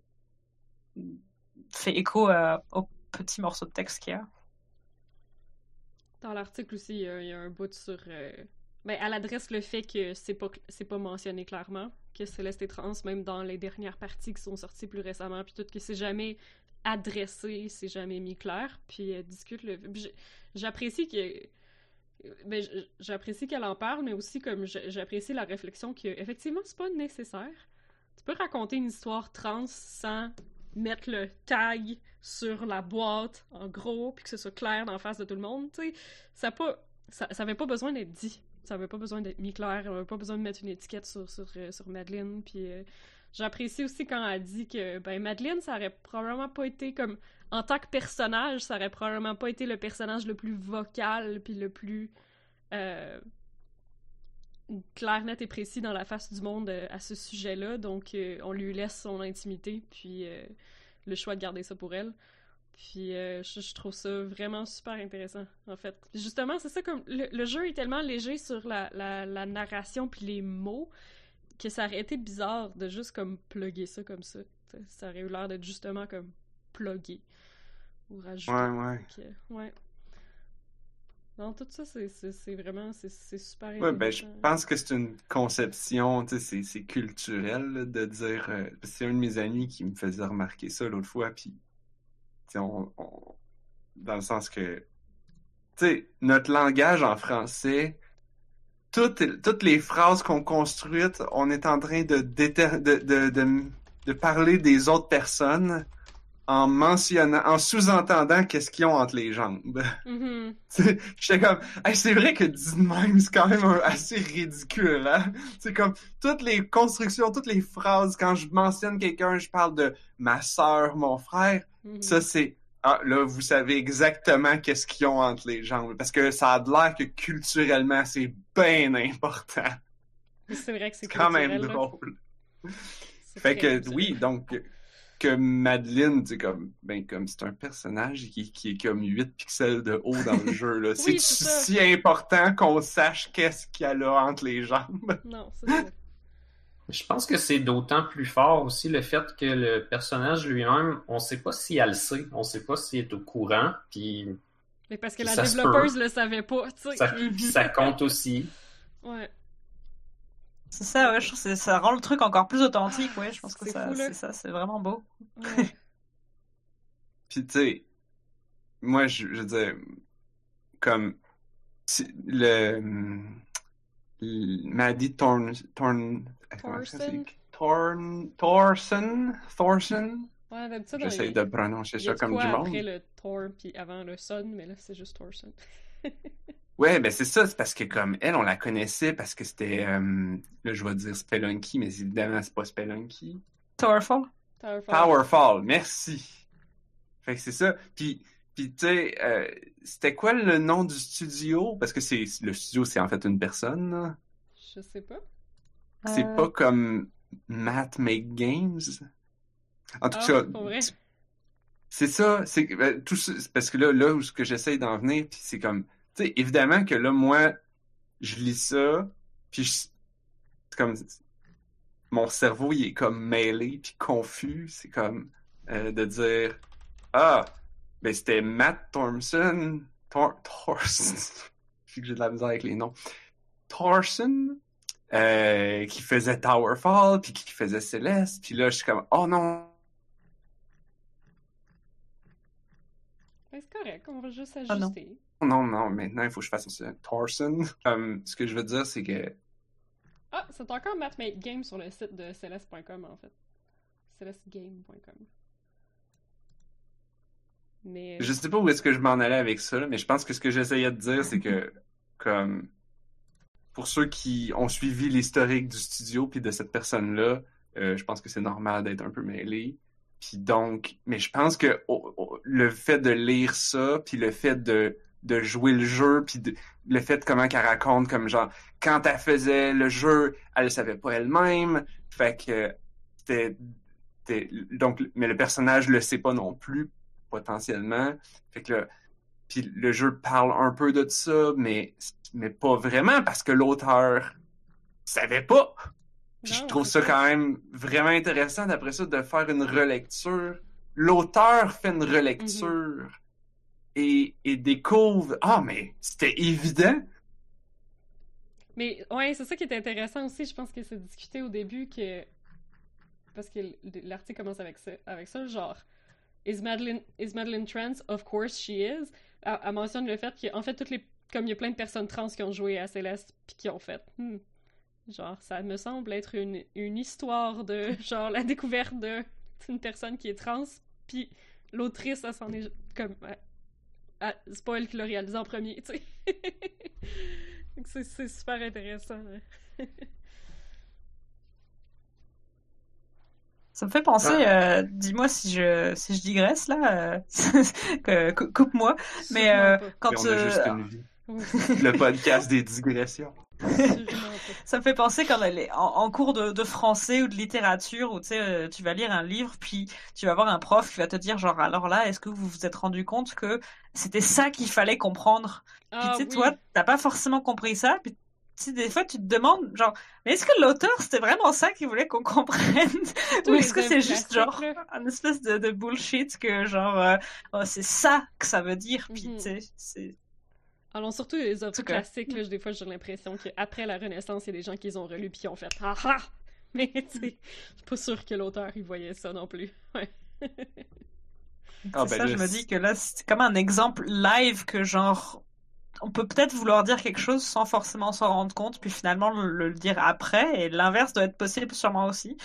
fait écho aux petits morceaux de texte qu'il y a. Dans l'article aussi, il y a un bout sur... Ben, elle adresse le fait que c'est pas mentionné clairement, que Céleste est trans, même dans les dernières parties qui sont sorties plus récemment, puis tout, que c'est jamais adressé, c'est jamais mis clair, puis elle discute le... J'apprécie que... Ben, j'apprécie qu'elle en parle, mais aussi comme j'apprécie la réflexion que, effectivement, c'est pas nécessaire. Tu peux raconter une histoire trans sans mettre le tag sur la boîte en gros, puis que ce soit clair dans la face de tout le monde, tu sais. Ça avait pas besoin d'être dit. Ça avait pas besoin d'être mis clair. On avait pas besoin de mettre une étiquette sur Madeleine. Puis j'apprécie aussi quand elle dit que ben Madeleine, ça aurait probablement pas été comme... En tant que personnage, ça aurait probablement pas été le personnage le plus vocal puis le plus clair, net et précis dans la face du monde à ce sujet-là. Donc on lui laisse son intimité puis le choix de garder ça pour elle. Puis je trouve ça vraiment super intéressant, en fait. Justement, c'est ça, comme le jeu est tellement léger sur la narration puis les mots que ça aurait été bizarre de juste comme plugger ça comme ça. T'sais, ça aurait eu l'air d'être justement comme plugger ou rajouter. Ouais. Donc, ouais. Non, tout ça, c'est vraiment, c'est super intéressant. Ouais, ben je pense que c'est une conception, tu sais, c'est culturel là, de dire... c'est un de mes amis qui me faisait remarquer ça l'autre fois, puis dans le sens que, tu sais, notre langage en français, toutes les phrases qu'on construit, on est en train de parler des autres personnes en sous-entendant qu'est-ce qu'ils ont entre les jambes. Mm-hmm. J'étais comme, hey, c'est vrai que dit de même, c'est quand même assez ridicule, hein? C'est comme, toutes les constructions, toutes les phrases, quand je mentionne quelqu'un, je parle de ma sœur, mon frère, ça c'est, ah, là, vous savez exactement qu'est-ce qu'ils ont entre les jambes, parce que ça a l'air que culturellement, c'est bien important. C'est vrai que c'est quand même drôle. Fait que, culturel. Oui, donc... que Madeleine, c'est comme c'est un personnage qui est comme 8 pixels de haut dans le jeu, là. Oui, c'est si important qu'on sache qu'est-ce qu'elle a entre les jambes? Non, c'est ça. Je pense que c'est d'autant plus fort aussi le fait que le personnage lui-même, on sait pas si elle le sait, on sait pas s'il est au courant, puis... Mais parce que la développeuse le savait pas, tu sais. Ça compte aussi. Ouais. C'est ça, ouais, je trouve que ça rend le truc encore plus authentique, ouais, je pense que c'est vraiment beau. Ouais. Puis tu sais, moi je veux dire, comme Maddie Thorson. Ouais, d'habitude, j'essaie de prononcer ça comme du monde. Après le Thor puis avant le Son, mais là c'est juste Thorson. Ouais, ben c'est ça, c'est parce que comme elle, on la connaissait parce que c'était, là je vais dire Spelunky, mais évidemment c'est pas Spelunky. Towerfall, merci. Fait que c'est ça. Puis tu sais, c'était quoi le nom du studio? Parce que le studio, c'est en fait une personne, là. Je sais pas. C'est pas comme Matt Make Games? En tout cas, c'est ça, tout ça, parce que là où ce que j'essaye d'en venir, puis c'est comme, tu sais, évidemment que là, moi, je lis ça, puis c'est comme, mon cerveau, il est comme mêlé, puis confus, c'est comme de dire, ah, ben c'était Matt Thorson, Thorson, je sais que j'ai de la misère avec les noms, Thorson, qui faisait Towerfall, puis qui faisait Céleste, puis là, je suis comme, oh non. C'est correct, on va juste ajuster. Non, maintenant, il faut que je fasse ça. Thorson. Ce que je veux dire, c'est que... Ah, c'est encore Matt Make Game sur le site de Celeste.com, en fait. Celestegame.com. Mais... Je sais pas où est-ce que je m'en allais avec ça, là, mais je pense que ce que j'essayais de dire, c'est que, comme... Pour ceux qui ont suivi l'historique du studio puis de cette personne-là, je pense que c'est normal d'être un peu mêlé. Puis donc, mais je pense que le fait de lire ça, puis le fait de jouer le jeu, puis le fait de comment qu'elle raconte, comme genre, quand elle faisait le jeu, elle le savait pas elle-même, fait que donc, mais le personnage le sait pas non plus, potentiellement, fait que puis le jeu parle un peu de ça, mais pas vraiment, parce que l'auteur savait pas. Puis je trouve ça quand même vraiment intéressant, d'après ça, de faire une relecture. L'auteur fait une relecture et découvre, mais c'était évident. Mais ouais, c'est ça qui est intéressant aussi. Je pense que c'est discuté au début que... Parce que l'article commence avec ça, genre... Is Madeline trans? Of course she is. Elle mentionne le fait qu'en fait, comme il y a plein de personnes trans qui ont joué à Céleste puis qui ont fait... Genre, ça me semble être une histoire de... Genre, la découverte d'une personne qui est trans, puis l'autrice, elle s'en est comme... c'est pas elle qui l'a réalisé en premier, tu sais. C'est super intéressant. Ça me fait penser, dis-moi si je digresse là, coupe-moi. Mais quand on a juste une vie. Le podcast des digressions. Ça me fait penser quand elle est en cours de français ou de littérature où tu sais tu vas lire un livre puis tu vas voir un prof qui va te dire genre alors là est-ce que vous vous êtes rendu compte que c'était ça qu'il fallait comprendre puis tu sais toi t'as pas forcément compris ça puis tu sais, des fois tu te demandes genre mais est-ce que l'auteur c'était vraiment ça qu'il voulait qu'on comprenne ou est-ce que c'est juste genre un espèce de bullshit que genre c'est ça que ça veut dire puis tu sais c'est alors, surtout les œuvres classiques, là, des fois, j'ai l'impression qu'après la Renaissance, il y a des gens qui les ont relus puis qui ont fait « Ah ah! » Mais, tu sais, je suis pas sûre que l'auteur, il voyait ça non plus. Ouais. Je me dis que là, c'est comme un exemple live que, genre, on peut peut-être vouloir dire quelque chose sans forcément s'en rendre compte, puis finalement le dire après, et l'inverse doit être possible sûrement aussi.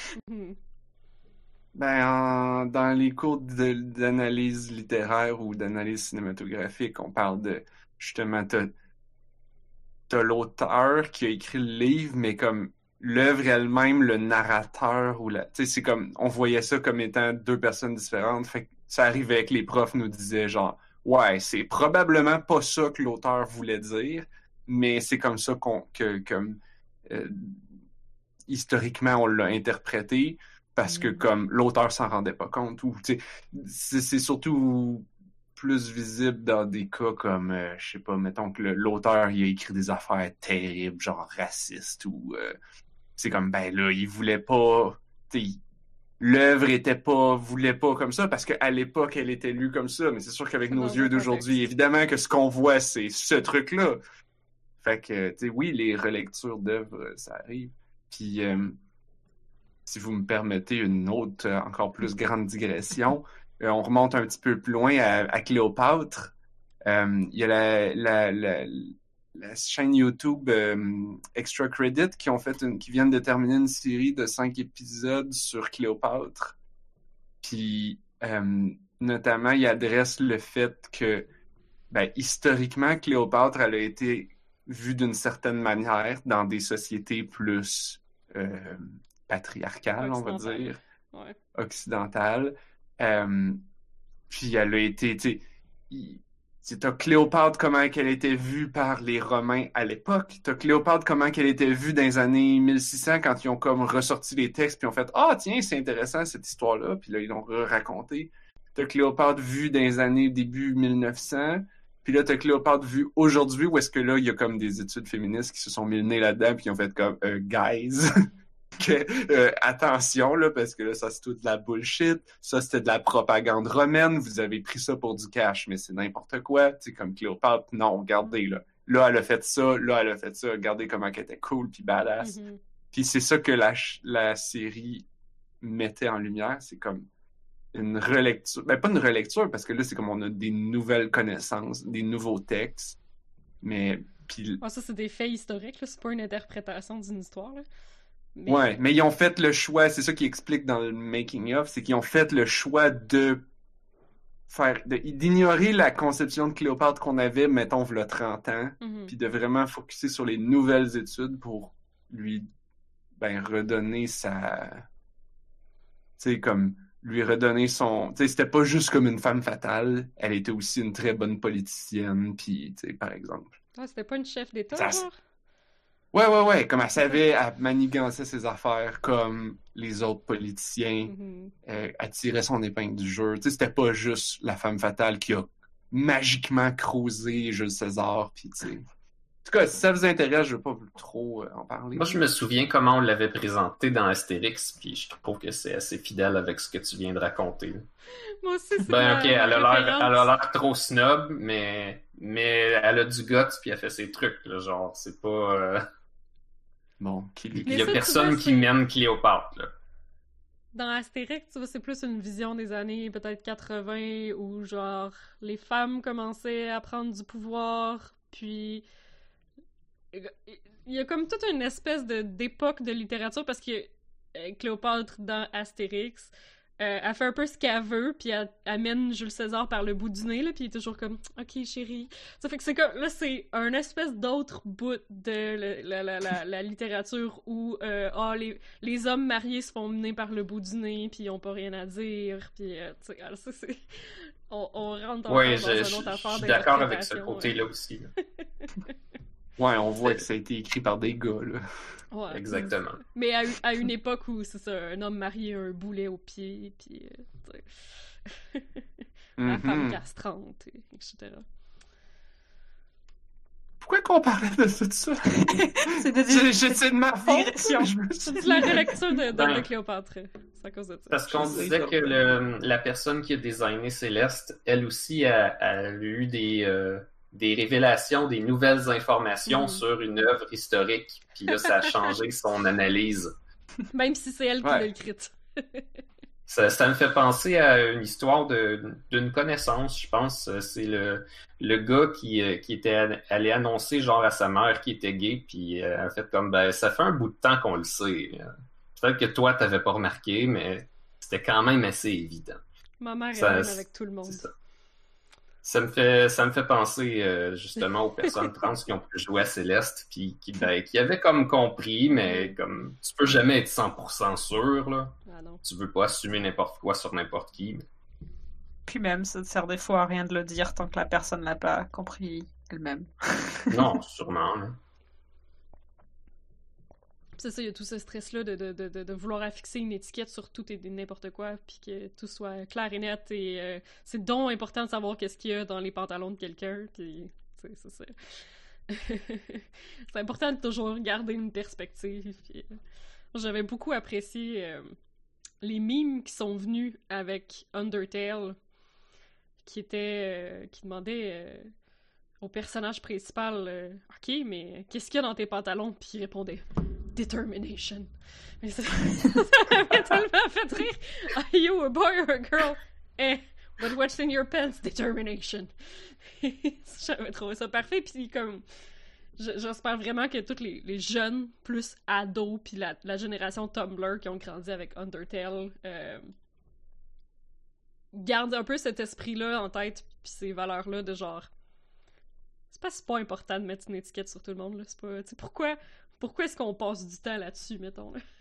Dans les cours d'analyse littéraire ou d'analyse cinématographique, on parle de justement, t'as l'auteur qui a écrit le livre, mais comme l'œuvre elle-même, le narrateur, tu sais, c'est comme, on voyait ça comme étant deux personnes différentes. Fait que ça arrivait que les profs nous disaient genre, ouais, c'est probablement pas ça que l'auteur voulait dire, mais c'est comme ça historiquement, on l'a interprété parce que comme l'auteur s'en rendait pas compte. Ou, tu sais, c'est surtout plus visible dans des cas comme, je sais pas, mettons que l'auteur, il a écrit des affaires terribles, genre racistes, ou c'est comme, ben là, il voulait pas, l'œuvre voulait pas comme ça, parce qu'à l'époque, elle était lue comme ça, mais c'est sûr qu'avec nos yeux d'aujourd'hui, évidemment que ce qu'on voit, c'est ce truc-là. Fait que, tu sais, oui, les relectures d'œuvres, ça arrive. Puis, si vous me permettez une autre, encore plus grande digression, on remonte un petit peu plus loin à Cléopâtre. Il y a la chaîne YouTube Extra Credit qui viennent de terminer une série de 5 épisodes sur Cléopâtre. Puis notamment, il adresse le fait que historiquement, Cléopâtre, elle a été vue d'une certaine manière dans des sociétés plus patriarcales, on va dire, occidentales. Puis elle a été, tu sais, t'as Cléopâtre comment qu'elle était vue par les Romains à l'époque. T'as Cléopâtre comment qu'elle était vue dans les années 1600 quand ils ont comme ressorti les textes puis ont fait « Ah, tiens, c'est intéressant cette histoire-là » puis là, ils l'ont raconté. T'as Cléopâtre vue dans les années début 1900 puis là, t'as Cléopâtre vue aujourd'hui où est-ce que là, il y a comme des études féministes qui se sont mis le nez là-dedans puis qui ont fait comme « Guys ». Attention là parce que là ça c'est tout de la bullshit, ça c'était de la propagande romaine, vous avez pris ça pour du cash mais c'est n'importe quoi, tu sais comme Cléopâtre, non regardez là elle a fait ça, regardez comment elle était cool puis badass. Puis c'est ça que la série mettait en lumière, c'est comme une relecture, pas une relecture parce que là c'est comme on a des nouvelles connaissances, des nouveaux textes, mais puis ça c'est des faits historiques là, c'est pas une interprétation d'une histoire là. Ouais, mais ils ont fait le choix, c'est ça qui explique dans le making-of, c'est qu'ils ont fait le choix d'ignorer la conception de Cléopâtre qu'on avait, mettons, v'là 30 ans, puis de vraiment focusser sur les nouvelles études pour lui, redonner sa... Tu sais, comme, lui redonner son... Tu sais, c'était pas juste comme une femme fatale, elle était aussi une très bonne politicienne, puis, tu sais, par exemple. Ah, c'était pas une chef d'État, genre? Ouais, comme elle savait, elle manigançait ses affaires comme les autres politiciens, elle tirait son épingle du jeu. Tu sais, c'était pas juste la femme fatale qui a magiquement creusé Jules César, puis tu sais. tout cas, si ça vous intéresse, je veux pas trop en parler. Moi, je me souviens comment on l'avait présenté dans Astérix, puis je trouve que c'est assez fidèle avec ce que tu viens de raconter. Moi aussi, c'est Ben, ok, elle a l'air trop snob, mais elle a du guts, puis elle fait ses trucs, là, genre, c'est pas... Bon, il y a personne qui mène Cléopâtre, là. Dans Astérix, tu vois, c'est plus une vision des années peut-être 80, où genre, les femmes commençaient à prendre du pouvoir, puis... Il y a comme toute une espèce d'époque de littérature, parce que Cléopâtre, dans Astérix, elle fait un peu ce qu'elle veut, puis elle amène Jules César par le bout du nez, là, puis il est toujours comme « Ok, chérie ». Ça fait que c'est comme, là, c'est un espèce d'autre bout de la littérature où les hommes mariés se font mener par le bout du nez, puis ils ont pas rien à dire, puis tu sais, ça, c'est... On rentre dans une autre affaire. Je suis d'accord avec ce côté-là aussi. Là. Ouais, on voit que ça a été écrit par des gars, là. Ouais, exactement. Mais à une époque où, c'est ça, un homme marié a un boulet au pied, puis, la femme castrante, etc. Pourquoi qu'on parlait de ça? C'est de ma digression. C'est la relecture de Cléopâtre. C'est à cause de ça. Parce qu'on disait que la personne qui a designé Céleste, elle aussi a eu des révélations, des nouvelles informations sur une œuvre historique. Puis là, ça a changé son analyse. Même si c'est elle qui l'a écrite. Ça me fait penser à une histoire d'une connaissance, je pense. C'est le gars qui était allé annoncer genre à sa mère qu'il était gay, puis en fait comme, ben, ça fait un bout de temps qu'on le sait. Peut-être que toi, t'avais pas remarqué, mais c'était quand même assez évident. Ma mère est même avec tout le monde. Ça me fait penser justement aux personnes trans qui ont pu jouer à Céleste, puis qui avaient comme compris, mais comme tu peux jamais être 100% sûr, là. Ah non. Tu veux pas assumer n'importe quoi sur n'importe qui. Mais... Puis même, ça ne sert des fois à rien de le dire tant que la personne l'a pas compris elle-même. Non, sûrement. Mais... C'est ça, il y a tout ce stress-là de vouloir affixer une étiquette sur tout et n'importe quoi, puis que tout soit clair et net, et c'est donc important de savoir qu'est-ce qu'il y a dans les pantalons de quelqu'un, puis c'est ça. C'est important de toujours garder une perspective. Puis, j'avais beaucoup apprécié les memes qui sont venus avec Undertale, qui demandaient au personnage principal Ok, mais qu'est-ce qu'il y a dans tes pantalons? Puis il répondait Determination. Mais ça m'a tellement fait rire. Are you a boy or a girl? But what's in your pants? Determination. J'avais trouvé ça parfait. Puis comme, j'espère vraiment que tous les jeunes, plus ados, puis la génération Tumblr qui ont grandi avec Undertale, gardent un peu cet esprit-là en tête, puis ces valeurs-là de genre... C'est pas important de mettre une étiquette sur tout le monde, là. C'est pas... Pourquoi est-ce qu'on passe du temps là-dessus, mettons, là?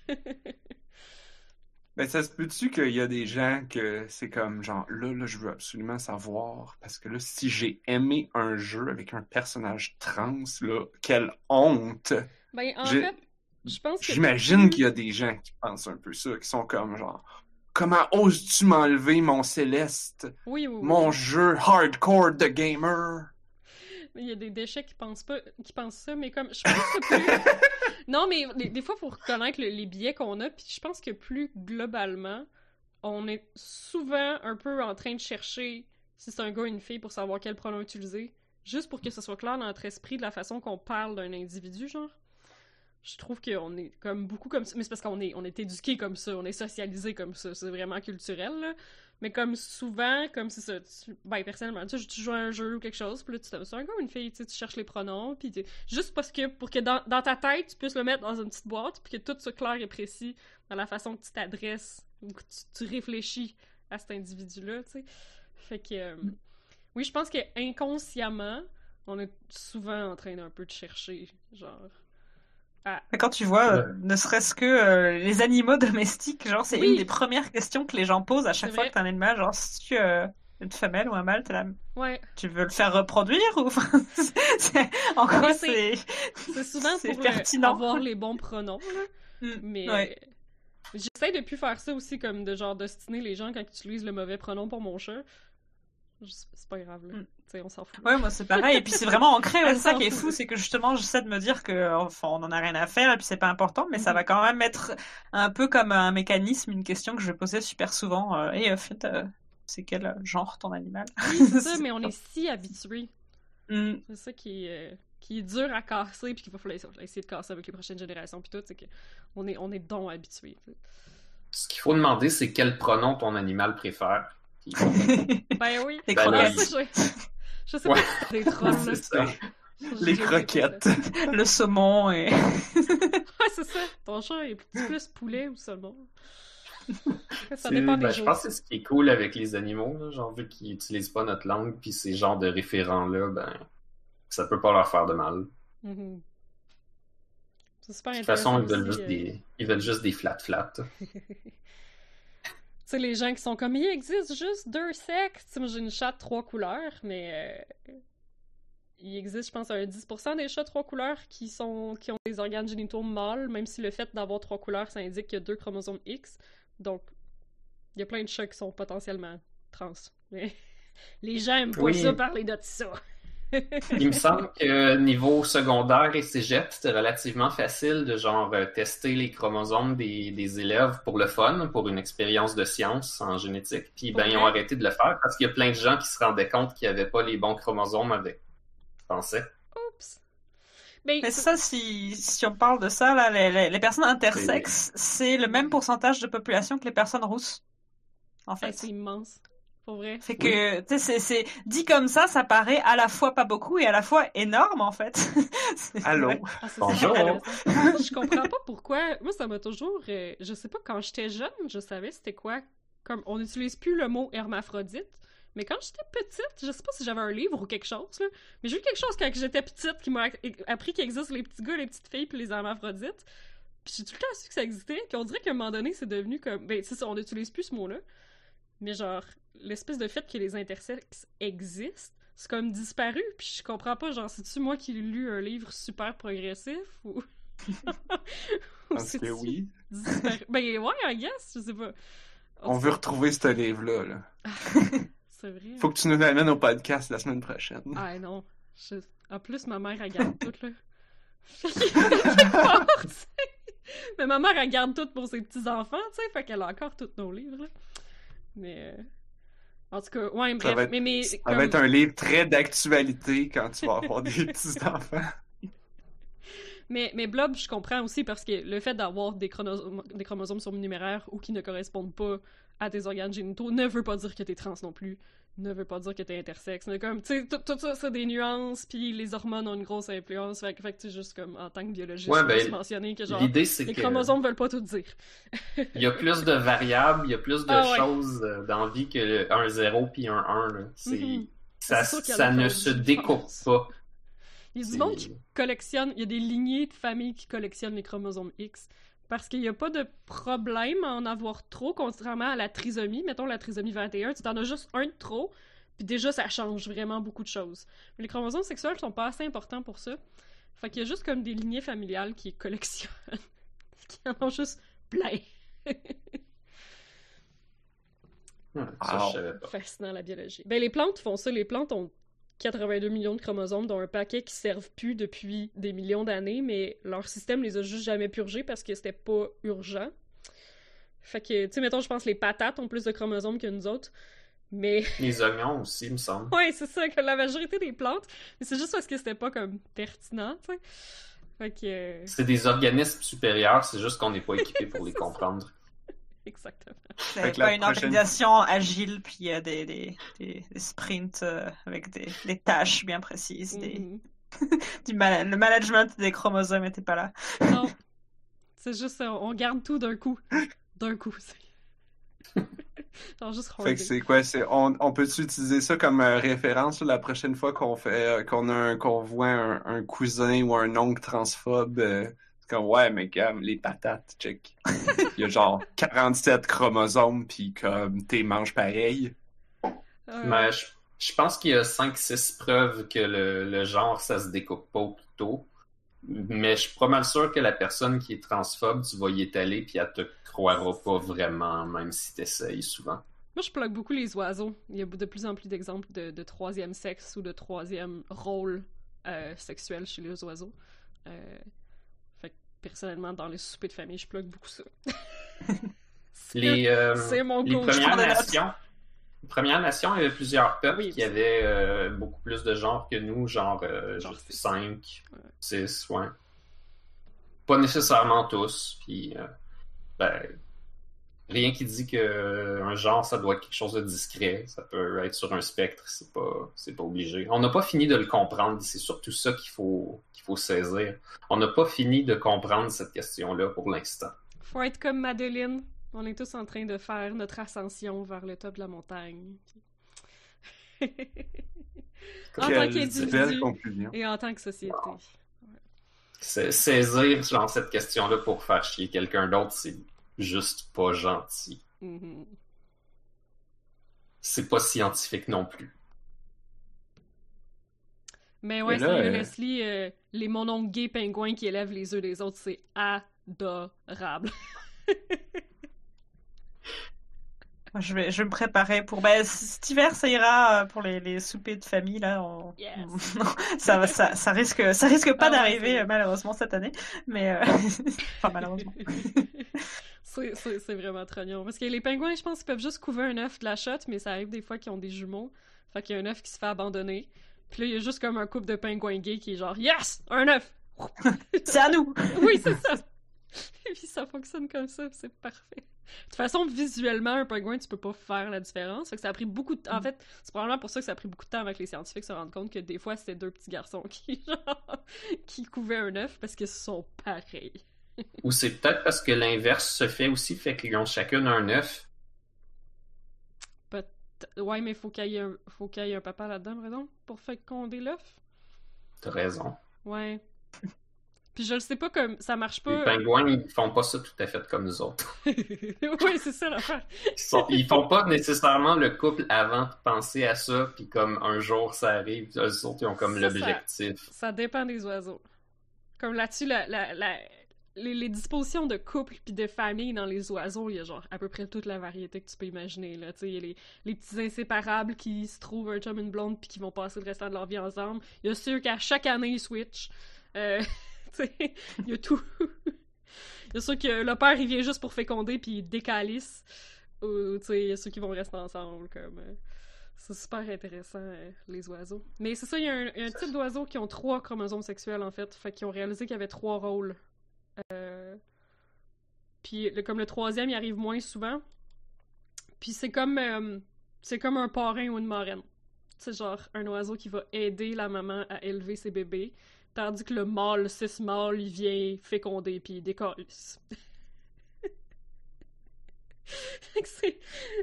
Ben, ça se peut-tu qu'il y a des gens que c'est comme, genre, là, je veux absolument savoir, parce que là, si j'ai aimé un jeu avec un personnage trans, là, quelle honte! Ben, en fait, je pense que... J'imagine qu'il y a des gens qui pensent un peu ça, qui sont comme, genre, comment oses-tu m'enlever mon Céleste? Oui. Mon jeu hardcore de gamer? Il y a des déchets qui pensent ça, mais comme, je pense que plus... Non, mais des fois, il faut reconnaître les biais qu'on a, puis je pense que plus globalement, on est souvent un peu en train de chercher si c'est un gars ou une fille pour savoir quel pronom utiliser, juste pour que ce soit clair dans notre esprit de la façon qu'on parle d'un individu, genre. Je trouve qu'on est comme beaucoup comme ça, mais c'est parce qu'on est éduqué comme ça, on est socialisé comme ça, c'est vraiment culturel, là. Mais comme souvent, comme c'est ça, ben personnellement, tu joues à un jeu ou quelque chose, puis là tu c'est un gars ou une fille, tu cherches les pronoms, puis juste parce que pour que dans ta tête, tu puisses le mettre dans une petite boîte, puis que tout soit clair et précis dans la façon que tu t'adresses, ou que tu réfléchis à cet individu-là, tu sais. Fait que, oui, je pense que inconsciemment, on est souvent en train d'un peu de chercher, genre... Quand tu vois, ne serait-ce que les animaux domestiques, genre, c'est une des premières questions que les gens posent à chaque fois que t'as un animal, genre, si tu une femelle ou un mâle, t'es là, tu veux le faire reproduire ou... En gros, c'est souvent c'est pour pertinent. Avoir les bons pronoms, là. Mais j'essaie de plus faire ça aussi, comme de genre d'ostiner les gens quand ils utilisent le mauvais pronom pour mon chat. C'est pas grave, là. sais, on s'en fout. Ouais, moi c'est pareil. Et puis c'est vraiment ancré. Ouais, c'est ça qui est fou, c'est que justement j'essaie de me dire que enfin, on en a rien à faire et puis c'est pas important, mais ça va quand même être un peu comme un mécanisme, une question que je vais poser super souvent. Et en fait, c'est quel genre ton animal? Oui, c'est ça, mais on est si habitués. C'est ça qui est dur à casser puis qu'il va falloir essayer de casser avec les prochaines générations puis tout, c'est qu'on est donc habitués. Ce qu'il faut demander, c'est quel pronom ton animal préfère. Ben oui. Les croquettes. Je sais pas, des trolls, là. Ça. Les croquettes. Le saumon et... Ouais, c'est ça. Ton chat est plus poulet ou saumon. Ça dépend des jours. Je pense que c'est ce qui est cool avec les animaux, là, genre vu qu'ils utilisent pas notre langue, puis ces genres de référents-là, ben ça peut pas leur faire de mal. Mm-hmm. C'est super de toute façon, aussi, ils veulent juste des flat-flat. Tu sais, les gens qui sont comme, il existe juste 2 sexes. Moi, j'ai une chatte 3 couleurs, mais il existe, je pense, un 10% des chats 3 couleurs qui ont des organes génitaux mâles, même si le fait d'avoir 3 couleurs, ça indique qu'il y a 2 chromosomes X. Donc, il y a plein de chats qui sont potentiellement trans. Mais les gens aiment pas ça, parler de ça. Il me semble que niveau secondaire et cégep, c'était relativement facile de genre tester les chromosomes des élèves pour le fun, pour une expérience de science en génétique. Puis ben ils ont arrêté de le faire parce qu'il y a plein de gens qui se rendaient compte qu'ils n'avaient pas les bons chromosomes avec. Je pensais. Oups. Mais ça, si on parle de ça, là, les personnes intersexes, c'est le même pourcentage de population que les personnes rousses. En fait. C'est immense. Vrai. Fait que, tu sais, c'est dit comme ça paraît à la fois pas beaucoup et à la fois énorme, en fait. Allô? Bonjour! Je comprends pas pourquoi. Moi, ça m'a toujours... je sais pas, quand j'étais jeune, je savais c'était quoi. Comme, on n'utilise plus le mot hermaphrodite, mais quand j'étais petite, je sais pas si j'avais un livre ou quelque chose, là, mais j'ai eu quelque chose quand j'étais petite qui m'a appris qu'il existe les petits gars, les petites filles, puis les hermaphrodites. Puis j'ai tout le temps su que ça existait, puis on dirait qu'à un moment donné, c'est devenu comme... Ben, c'est ça, on n'utilise plus ce mot-là. Mais genre, l'espèce de fait que les intersexes existent, c'est comme disparu, puis je comprends pas, genre, c'est-tu moi qui ai lu un livre super progressif, ou... Parce que oui. Disparu? Ben ouais, I guess, je sais pas. On veut retrouver ce livre-là, là. C'est vrai. Faut que tu nous l'amènes au podcast la semaine prochaine. Ah non. En plus, ma mère, elle garde tout, là. Mais ma mère, elle garde tout pour ses petits-enfants, tu sais, fait qu'elle a encore tous nos livres, là. Mais... En tout cas, ouais, bref. Ça va être un livre très d'actualité quand tu vas avoir des petits-enfants. Mais Blob, je comprends aussi parce que le fait d'avoir des chromosomes surnuméraires ou qui ne correspondent pas à tes organes génitaux ne veut pas dire que t'es trans non plus, ne veut pas dire que t'es intersexe. Mais comme, tu sais, tout ça, c'est des nuances, puis les hormones ont une grosse influence. Fait que tu sais, juste comme en tant que biologiste, je veux mentionner que genre, les chromosomes veulent pas tout dire. Il y a plus de variables, il y a plus de choses dans la vie que un 0 puis un 1. Là. Ça ne se découpe pas. Il y a du monde qui collectionne, il y a des lignées de familles qui collectionnent les chromosomes X. Parce qu'il n'y a pas de problème à en avoir trop, contrairement à la trisomie. Mettons la trisomie 21, tu t'en as juste un de trop, puis déjà ça change vraiment beaucoup de choses. Mais les chromosomes sexuels sont pas assez importants pour ça. Fait qu'il y a juste comme des lignées familiales qui collectionnent, qui en ont juste plein. Fascinant la biologie. Ben les plantes font ça, les plantes ont 82 millions de chromosomes, dont un paquet qui servent plus depuis des millions d'années, mais leur système les a juste jamais purgés parce que c'était pas urgent. Fait que, tu sais, mettons, je pense que les patates ont plus de chromosomes que nous autres, mais... Les oignons aussi, il me semble. Ouais, c'est ça, que la majorité des plantes, mais c'est juste parce que c'était pas comme pertinent, tu sais. Fait que... C'est des organismes supérieurs, c'est juste qu'on n'est pas équipé pour les comprendre. Exactement. C'est pas une organisation agile, puis il y a des sprints avec des tâches bien précises. Le management des chromosomes n'était pas là. Non. C'est juste, on garde tout d'un coup. D'un coup. Genre juste fait que c'est quoi? On peut-tu utiliser ça comme référence la prochaine fois qu'on voit un cousin ou un oncle transphobe? Comme, ouais, mais comme, les patates, check. Il y a genre 47 chromosomes, pis comme, t'es manges pareil. Mais je pense qu'il y a 5-6 preuves que le genre, ça se découpe pas plutôt. Mais je suis pas mal sûr que la personne qui est transphobe, tu vas y étaler, puis elle te croira pas vraiment, même si t'essayes souvent. Moi, je plug beaucoup les oiseaux. Il y a de plus en plus d'exemples de troisième sexe ou de troisième rôle sexuel chez les oiseaux. Fait que, personnellement, dans les soupers de famille, je plug beaucoup ça. C'est mon les Premières Nations, il y avait plusieurs peuples qui avaient beaucoup plus de genres que nous, genre 5, 6, ouais. Pas nécessairement tous, puis rien qui dit qu'un genre, ça doit être quelque chose de discret, ça peut être sur un spectre, c'est pas obligé. On n'a pas fini de le comprendre, c'est surtout ça qu'il faut saisir. On n'a pas fini de comprendre cette question-là pour l'instant. Faut être comme Madeline. On est tous en train de faire notre ascension vers le top de la montagne. En tant qu'individu et en tant que société. Wow. Saisir genre cette question-là pour faire chier quelqu'un d'autre, c'est juste pas gentil. Mm-hmm. C'est pas scientifique non plus. Mais ouais, sérieux, Leslie, les mononcles gays pingouins qui élèvent les œufs des autres, c'est adorable. Je vais me préparer pour... cet hiver, ça ira pour les soupers de famille, là. Ça risque pas d'arriver, malheureusement, cette année. Mais... enfin, malheureusement. c'est vraiment trognon. Parce que les pingouins, je pense qu'ils peuvent juste couver un œuf de la shot, mais ça arrive des fois qu'ils ont des jumeaux. Fait qu'il y a un œuf qui se fait abandonner. Puis là, il y a juste comme un couple de pingouins gays qui est genre « Yes! Un œuf! » C'est à nous! Oui, c'est ça! Et puis ça fonctionne comme ça, c'est parfait. De toute façon, visuellement, un pingouin, tu peux pas faire la différence. Fait que ça a pris beaucoup de temps. En fait, c'est probablement pour ça que ça a pris beaucoup de temps avec les scientifiques se rendre compte que des fois, c'était deux petits garçons qui couvaient un œuf parce qu'ils sont pareils. Ou c'est peut-être parce que l'inverse se fait aussi, fait qu'ils ont chacun un œuf. Ouais, mais faut qu'il y ait un papa là-dedans, par exemple, pour féconder l'œuf. T'as raison. Ouais. Puis je le sais pas comme ça marche pas. Les pingouins, ils font pas ça tout à fait comme nous autres. Oui, c'est ça l'affaire. Ils font pas nécessairement le couple avant de penser à ça, puis comme un jour ça arrive, eux autres ils ont comme l'objectif. Ça dépend des oiseaux. Comme là-dessus, les dispositions de couple puis de famille dans les oiseaux, il y a genre à peu près toute la variété que tu peux imaginer. Là. Il y a les petits inséparables qui se trouvent un chum et une blonde puis qui vont passer le restant de leur vie ensemble. Il y a ceux qu'à chaque année ils switchent. Il y a tout. Il y a ceux que le père il vient juste pour féconder puis il décalisse. Ou il y a ceux qui vont rester ensemble. Comme c'est super intéressant, les oiseaux. Mais c'est ça, il y a un type d'oiseaux qui ont 3 chromosomes sexuels en fait. Fait qu'ils ont réalisé qu'il y avait 3 rôles. Puis comme le 3e il arrive moins souvent. Puis c'est comme un parrain ou une marraine. C'est genre un oiseau qui va aider la maman à élever ses bébés. Tandis que le mâle, 6 mâles, il vient féconder puis il décalisse. C'est...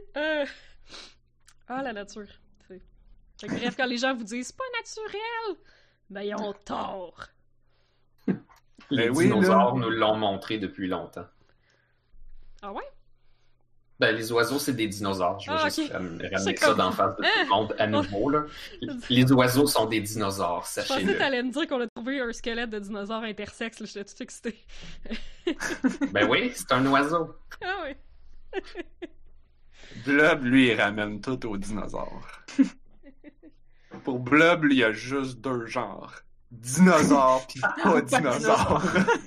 la nature. Fait que bref, quand les gens vous disent « c'est pas naturel », ben ils ont tort. Les dinosaures nous l'ont montré depuis longtemps. Ah ouais? Ben, les oiseaux, c'est des dinosaures. Je vais juste ramener ça d'en face de tout le monde à nouveau. Là. Les oiseaux sont des dinosaures, sachez-le. Je pensais que t'allais me dire qu'on a trouvé un squelette de dinosaure intersexe. J'étais tout excité. Ben oui, c'est un oiseau. Ah oui. Blob, lui, il ramène tout aux dinosaures. Pour Blob, il y a juste 2 genres. Dinosaures pis pas dinosaures.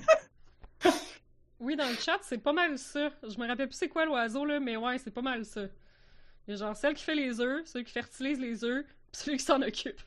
Oui, dans le chat, c'est pas mal ça. Je me rappelle plus c'est quoi l'oiseau, là, mais ouais, c'est pas mal ça. Il y a genre celle qui fait les œufs, celui qui fertilise les œufs, pis celui qui s'en occupe.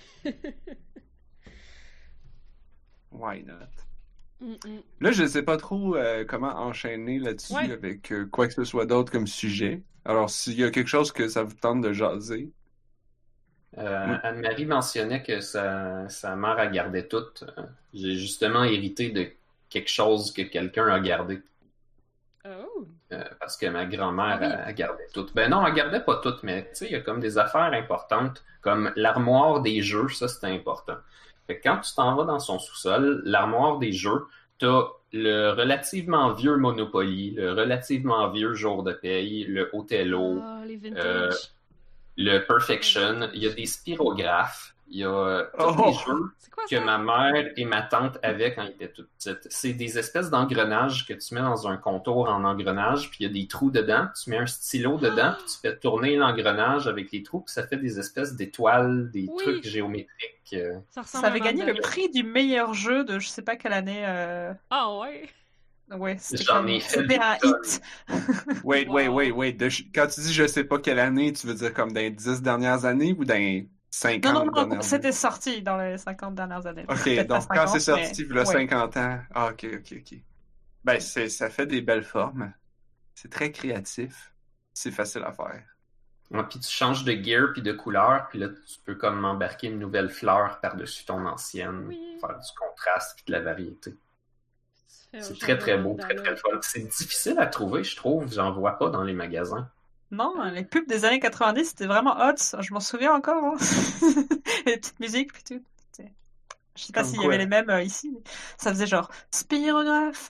Why not? Là, je sais pas trop comment enchaîner là-dessus avec quoi que ce soit d'autre comme sujet. Alors, s'il y a quelque chose que ça vous tente de jaser... Anne-Marie mentionnait que sa mère a gardé tout. J'ai justement hérité de quelque chose que quelqu'un a gardé. Oh. Parce que ma grand-mère a gardé tout. Ben non, elle gardait pas tout, mais tu sais, il y a comme des affaires importantes, comme l'armoire des jeux, ça c'est important. Fait que quand tu t'en vas dans son sous-sol, l'armoire des jeux, t'as le relativement vieux Monopoly, le relativement vieux Jour de paye, le Othello, les vintage. le Perfection, il y a des spirographes, Il y a tous les jeux que ma mère et ma tante avaient quand ils étaient toutes petites. C'est des espèces d'engrenages que tu mets dans un contour en engrenage, puis il y a des trous dedans. Tu mets un stylo dedans, puis tu fais tourner l'engrenage avec les trous, puis ça fait des espèces d'étoiles, des trucs géométriques. Ça avait gagné le prix du meilleur jeu de je sais pas quelle année. Ah ouais? Ouais, c'était un hit. Wait. Quand tu dis je sais pas quelle année, tu veux dire comme dans les 10 dernières années ou dans les 50 Non, c'était sorti dans les 50 dernières années. Ok, donc quand c'est sorti, il y a 50 ans. Ah, ok. Ben, ça fait des belles formes. C'est très créatif. C'est facile à faire. Ouais, puis tu changes de gear puis de couleur, puis là, tu peux comme embarquer une nouvelle fleur par-dessus ton ancienne, faire du contraste puis de la variété. C'est très, très beau, très, très fun. C'est difficile à trouver, je trouve. J'en vois pas dans les magasins. Non, les pubs des années 90, c'était vraiment hot. Je m'en souviens encore. Hein. Les petites musiques, puis tout. Je sais pas s'il y avait les mêmes ici. Mais ça faisait genre spirographe.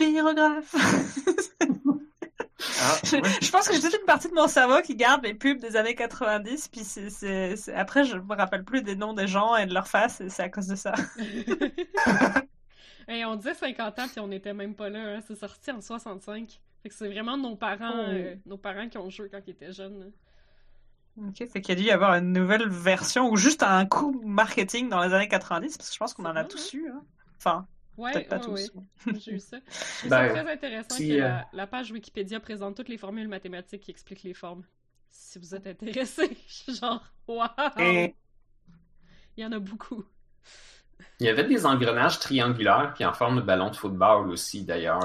Je pense que j'ai toute une partie de mon cerveau qui garde les pubs des années 90, puis après, je me rappelle plus des noms des gens et de leur face, et c'est à cause de ça. Hey, on disait 50 ans, puis on n'était même pas là. Hein. C'est sorti en 65. Fait que c'est vraiment nos parents qui ont joué quand ils étaient jeunes. Là. Ok, fait qu'il y a dû y avoir une nouvelle version ou juste un coup marketing dans les années 90, parce que je pense qu'on en a tous eu. Hein. Enfin, peut-être pas tous. J'ai eu ça. C'est très intéressant que la page Wikipédia présente toutes les formules mathématiques qui expliquent les formes. Si vous êtes intéressé, genre, wow! Il y en a beaucoup. Il y avait des engrenages triangulaires puis en forme de ballon de football aussi, d'ailleurs.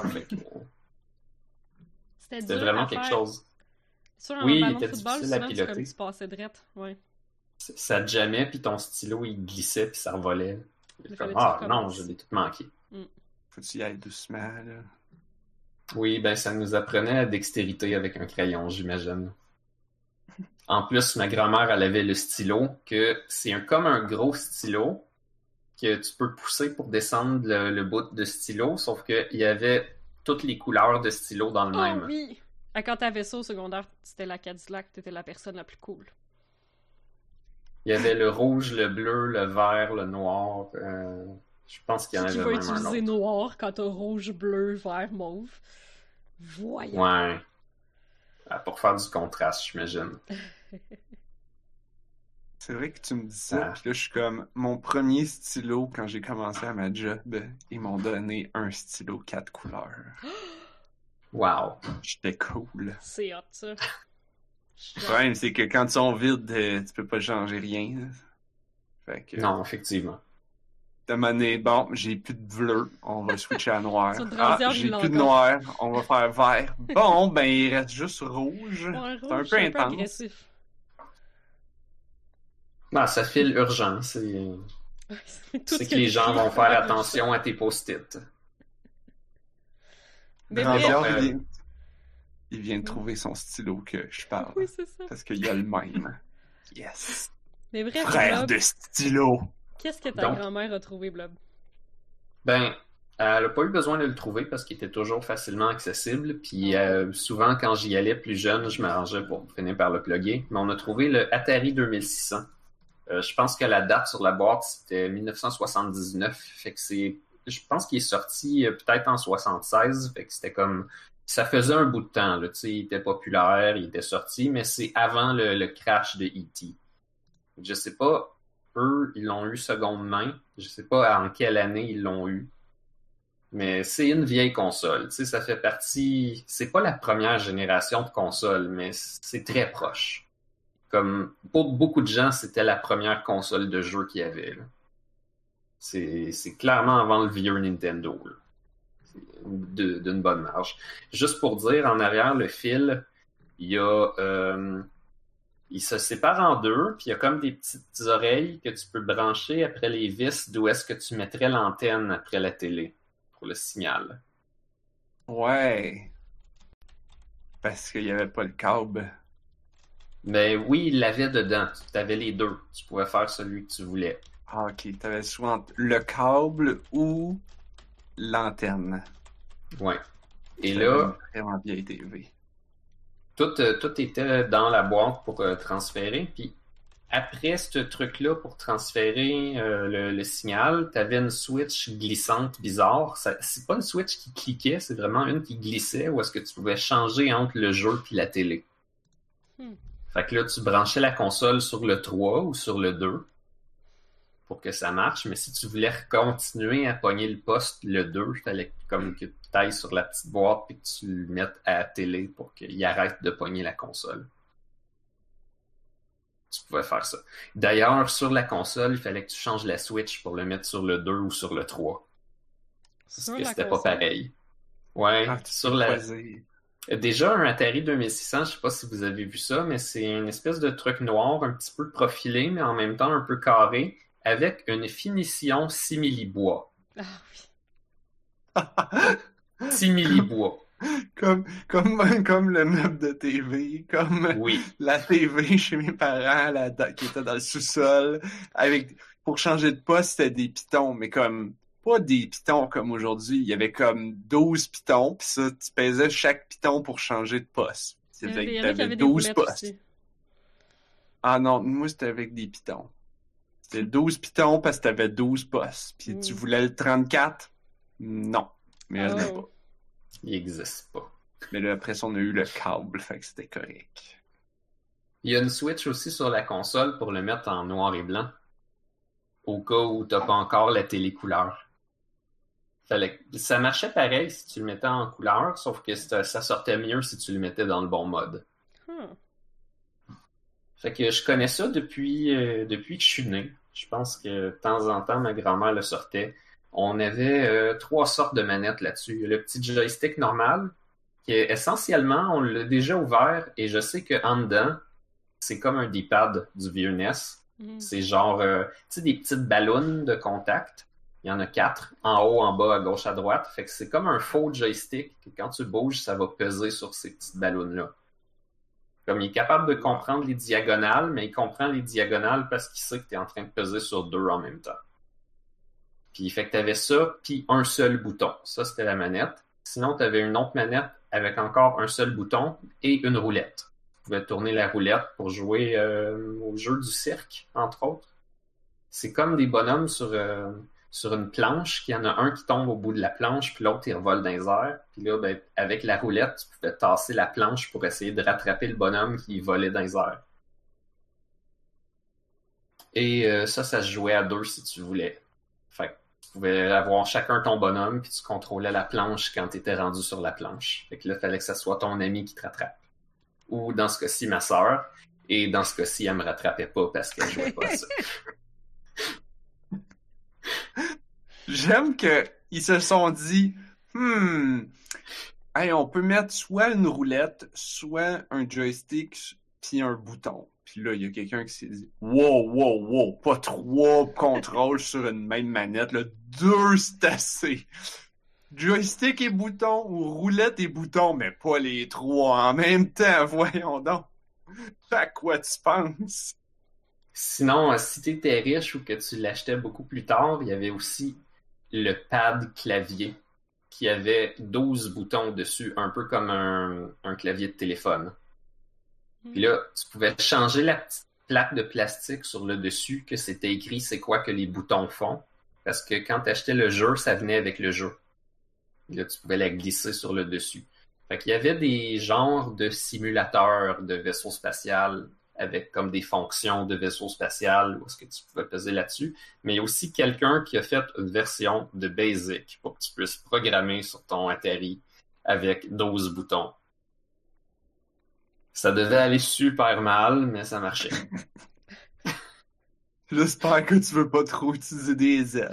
C'était vraiment quelque chose. Sur un ballon de football, souvent, c'est comme il se passait drette. Ouais. Ça te jammait, puis ton stylo, il glissait, puis ça revolait. Non, je l'ai tout manqué. Faut que tu y ailles doucement, là. Oui, ben ça nous apprenait la dextérité avec un crayon, j'imagine. En plus, ma grand-mère, elle avait le stylo, que c'est comme un gros stylo, que tu peux pousser pour descendre le bout de stylo, sauf qu'il y avait toutes les couleurs de stylo dans le même. Oui! Quand t'avais ça au secondaire, c'était la Cadillac, t'étais la personne la plus cool. Il y avait le rouge, le bleu, le vert, le noir. Je pense qu'il y en avait même un autre. Tu vas utiliser noir quand t'as rouge, bleu, vert, mauve. Voyons! Ouais. Pour faire du contraste, j'imagine. C'est vrai que tu me dis ça, puis là, je suis comme... Mon premier stylo, quand j'ai commencé à ma job, ils m'ont donné un stylo 4 couleurs. Wow! J'étais cool. C'est hot, ça. Le problème, c'est que quand ils sont vides, tu peux pas changer rien. Fait que... Non, effectivement. De manière, bon, j'ai plus de bleu, on va switcher à noir. J'ai plus de noir, on va faire vert. Bon, ben, il reste juste rouge. Ouais, c'est un peu intense. Agressif. Non, ça file urgent. C'est que les gens vont faire attention à tes post-it. Il vient de trouver son stylo que je parle. Oui, c'est ça. Parce qu'il y a le même. Yes! Mais bref, frère Blob, de stylo! Qu'est-ce que ta grand-mère a trouvé, Blob? Ben, elle n'a pas eu besoin de le trouver parce qu'il était toujours facilement accessible. Puis souvent, quand j'y allais plus jeune, je m'arrangeais pour finir par le plugger. Mais on a trouvé le Atari 2600. Je pense que la date sur la boîte, c'était 1979. Fait que je pense qu'il est sorti peut-être en 76. Fait que c'était comme... Ça faisait un bout de temps, là. Tu sais, il était populaire, il était sorti, mais c'est avant le crash de E.T. Je sais pas, eux, ils l'ont eu seconde main. Je sais pas en quelle année ils l'ont eu. Mais c'est une vieille console. Tu sais, ça fait partie... C'est pas la première génération de consoles, mais c'est très proche. Comme pour beaucoup de gens, c'était la première console de jeu qu'il y avait. Là. C'est clairement avant le vieux Nintendo. Là. D'une bonne marge. Juste pour dire, en arrière, le fil, il y a... il se sépare en deux, puis il y a comme des petites oreilles que tu peux brancher après les vis d'où est-ce que tu mettrais l'antenne après la télé pour le signal. Ouais. Parce qu'il n'y avait pas le câble. Mais oui, il l'avait dedans. Tu avais les deux. Tu pouvais faire celui que tu voulais. Ah, ok. Tu avais souvent le câble ou l'antenne. Ouais. Et là... Vraiment vieille TV. Tout était dans la boîte pour transférer. Puis après ce truc-là, pour transférer le signal, tu avais une switch glissante bizarre. C'est pas une switch qui cliquait, c'est vraiment une qui glissait, où est-ce que tu pouvais changer entre le jeu et la télé. Fait que là, tu branchais la console sur le 3 ou sur le 2 pour que ça marche, mais si tu voulais continuer à pogner le poste, le 2, il fallait comme que tu ailles sur la petite boîte et que tu le mettes à la télé pour qu'il arrête de pogner la console. Tu pouvais faire ça. D'ailleurs, sur la console, il fallait que tu changes la Switch pour le mettre sur le 2 ou sur le 3. Parce que c'était pas pareil. Ouais, sur la... Déjà, un Atari 2600, je sais pas si vous avez vu ça, mais c'est une espèce de truc noir, un petit peu profilé, mais en même temps un peu carré, avec une finition simili-bois. Simili-bois. Comme le meuble de TV, comme la TV chez mes parents qui était dans le sous-sol. Pour changer de poste, c'était des pitons, mais comme pas des pitons comme aujourd'hui. Il y avait comme 12 pitons, puis ça, tu pesais chaque piton pour changer de poste. T'avais 12 postes. Aussi. Ah non, moi c'était avec des pitons. C'était 12 pitons parce que t'avais 12 postes. Puis tu voulais le 34? Non. Mais elle n'a pas. Il n'existe pas. Mais là, après ça, on a eu le câble, fait que c'était correct. Il y a une Switch aussi sur la console pour le mettre en noir et blanc. Au cas où t'as pas encore la télé couleur. Ça marchait pareil si tu le mettais en couleur, sauf que ça sortait mieux si tu le mettais dans le bon mode. Fait que je connais ça depuis que je suis né. Je pense que de temps en temps, ma grand-mère le sortait. On avait 3 sortes de manettes là-dessus. Le petit joystick normal, qui est essentiellement, on l'a déjà ouvert, et je sais qu'en dedans, c'est comme un D-pad du vieux NES. C'est genre, tu sais, des petites ballons de contact. Il y en a 4, en haut, en bas, à gauche, à droite. Fait que c'est comme un faux joystick, que quand tu bouges, ça va peser sur ces petites ballons-là. Comme il est capable de comprendre les diagonales, mais il comprend les diagonales parce qu'il sait que tu es en train de peser sur 2 en même temps. Puis fait que tu avais ça, puis un seul bouton. Ça, c'était la manette. Sinon, tu avais une autre manette avec encore un seul bouton et une roulette. Tu pouvais tourner la roulette pour jouer au jeu du cirque, entre autres. C'est comme des bonhommes sur une planche, qu'il y en a un qui tombe au bout de la planche, puis l'autre, il revole dans les airs. Puis là, ben, avec la roulette, tu pouvais tasser la planche pour essayer de rattraper le bonhomme qui volait dans les airs. Et ça se jouait à 2 si tu voulais. Fait que tu pouvais avoir chacun ton bonhomme, puis tu contrôlais la planche quand tu étais rendu sur la planche. Fait que là, il fallait que ça soit ton ami qui te rattrape. Ou dans ce cas-ci, ma sœur. Et dans ce cas-ci, elle me rattrapait pas parce qu'elle jouait pas à ça. J'aime qu'ils se sont dit, hey, on peut mettre soit une roulette, soit un joystick, puis un bouton. Puis là, il y a quelqu'un qui s'est dit, wow, pas 3 contrôles sur une même manette, là, 2 c'est assez. Joystick et bouton, ou roulette et bouton, mais pas les 3 en même temps, voyons donc. À quoi tu penses? Sinon, si tu étais riche ou que tu l'achetais beaucoup plus tard, il y avait aussi le pad clavier qui avait 12 boutons dessus, un peu comme un clavier de téléphone. Puis là, tu pouvais changer la petite plaque de plastique sur le dessus, que c'était écrit c'est quoi que les boutons font, parce que quand tu achetais le jeu, ça venait avec le jeu. Puis là, tu pouvais la glisser sur le dessus. Fait qu'il y avait des genres de simulateurs de vaisseaux spatial avec comme des fonctions de vaisseau spatial où est-ce que tu pouvais peser là-dessus. Mais il y a aussi quelqu'un qui a fait une version de Basic pour que tu puisses programmer sur ton Atari avec 12 boutons. Ça devait aller super mal, mais ça marchait. J'espère que tu veux pas trop utiliser des Z.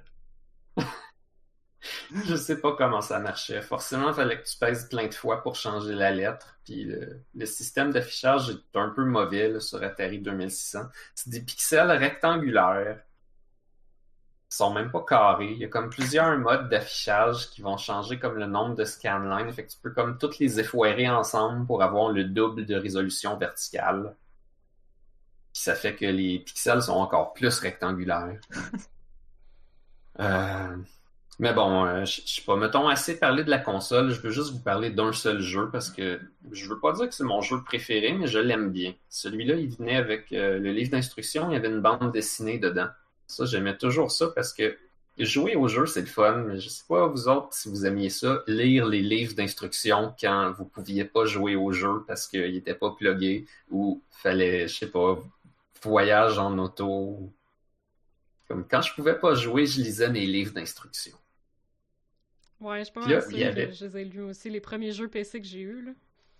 Je sais pas comment ça marchait. Forcément, il fallait que tu pèses plein de fois pour changer la lettre. Puis le système d'affichage est un peu mauvais là, sur Atari 2600. C'est des pixels rectangulaires. Ils sont même pas carrés. Il y a comme plusieurs modes d'affichage qui vont changer comme le nombre de scanlines. Fait que tu peux comme toutes les effoirer ensemble pour avoir le double de résolution verticale. Puis ça fait que les pixels sont encore plus rectangulaires. Mais bon, je sais pas, mettons assez parler de la console, je veux juste vous parler d'un seul jeu parce que je veux pas dire que c'est mon jeu préféré, mais je l'aime bien. Celui-là, il venait avec le livre d'instruction, il y avait une bande dessinée dedans. Ça, j'aimais toujours ça parce que jouer au jeu, c'est le fun, mais je sais pas vous autres si vous aimiez ça, lire les livres d'instruction quand vous pouviez pas jouer au jeu parce qu'il était pas plugué ou fallait, je sais pas, voyage en auto. Comme quand je pouvais pas jouer, je lisais mes livres d'instruction. Ouais, je pense Puis là, que il y avait... je les ai lus aussi, les premiers jeux PC que j'ai eus, là.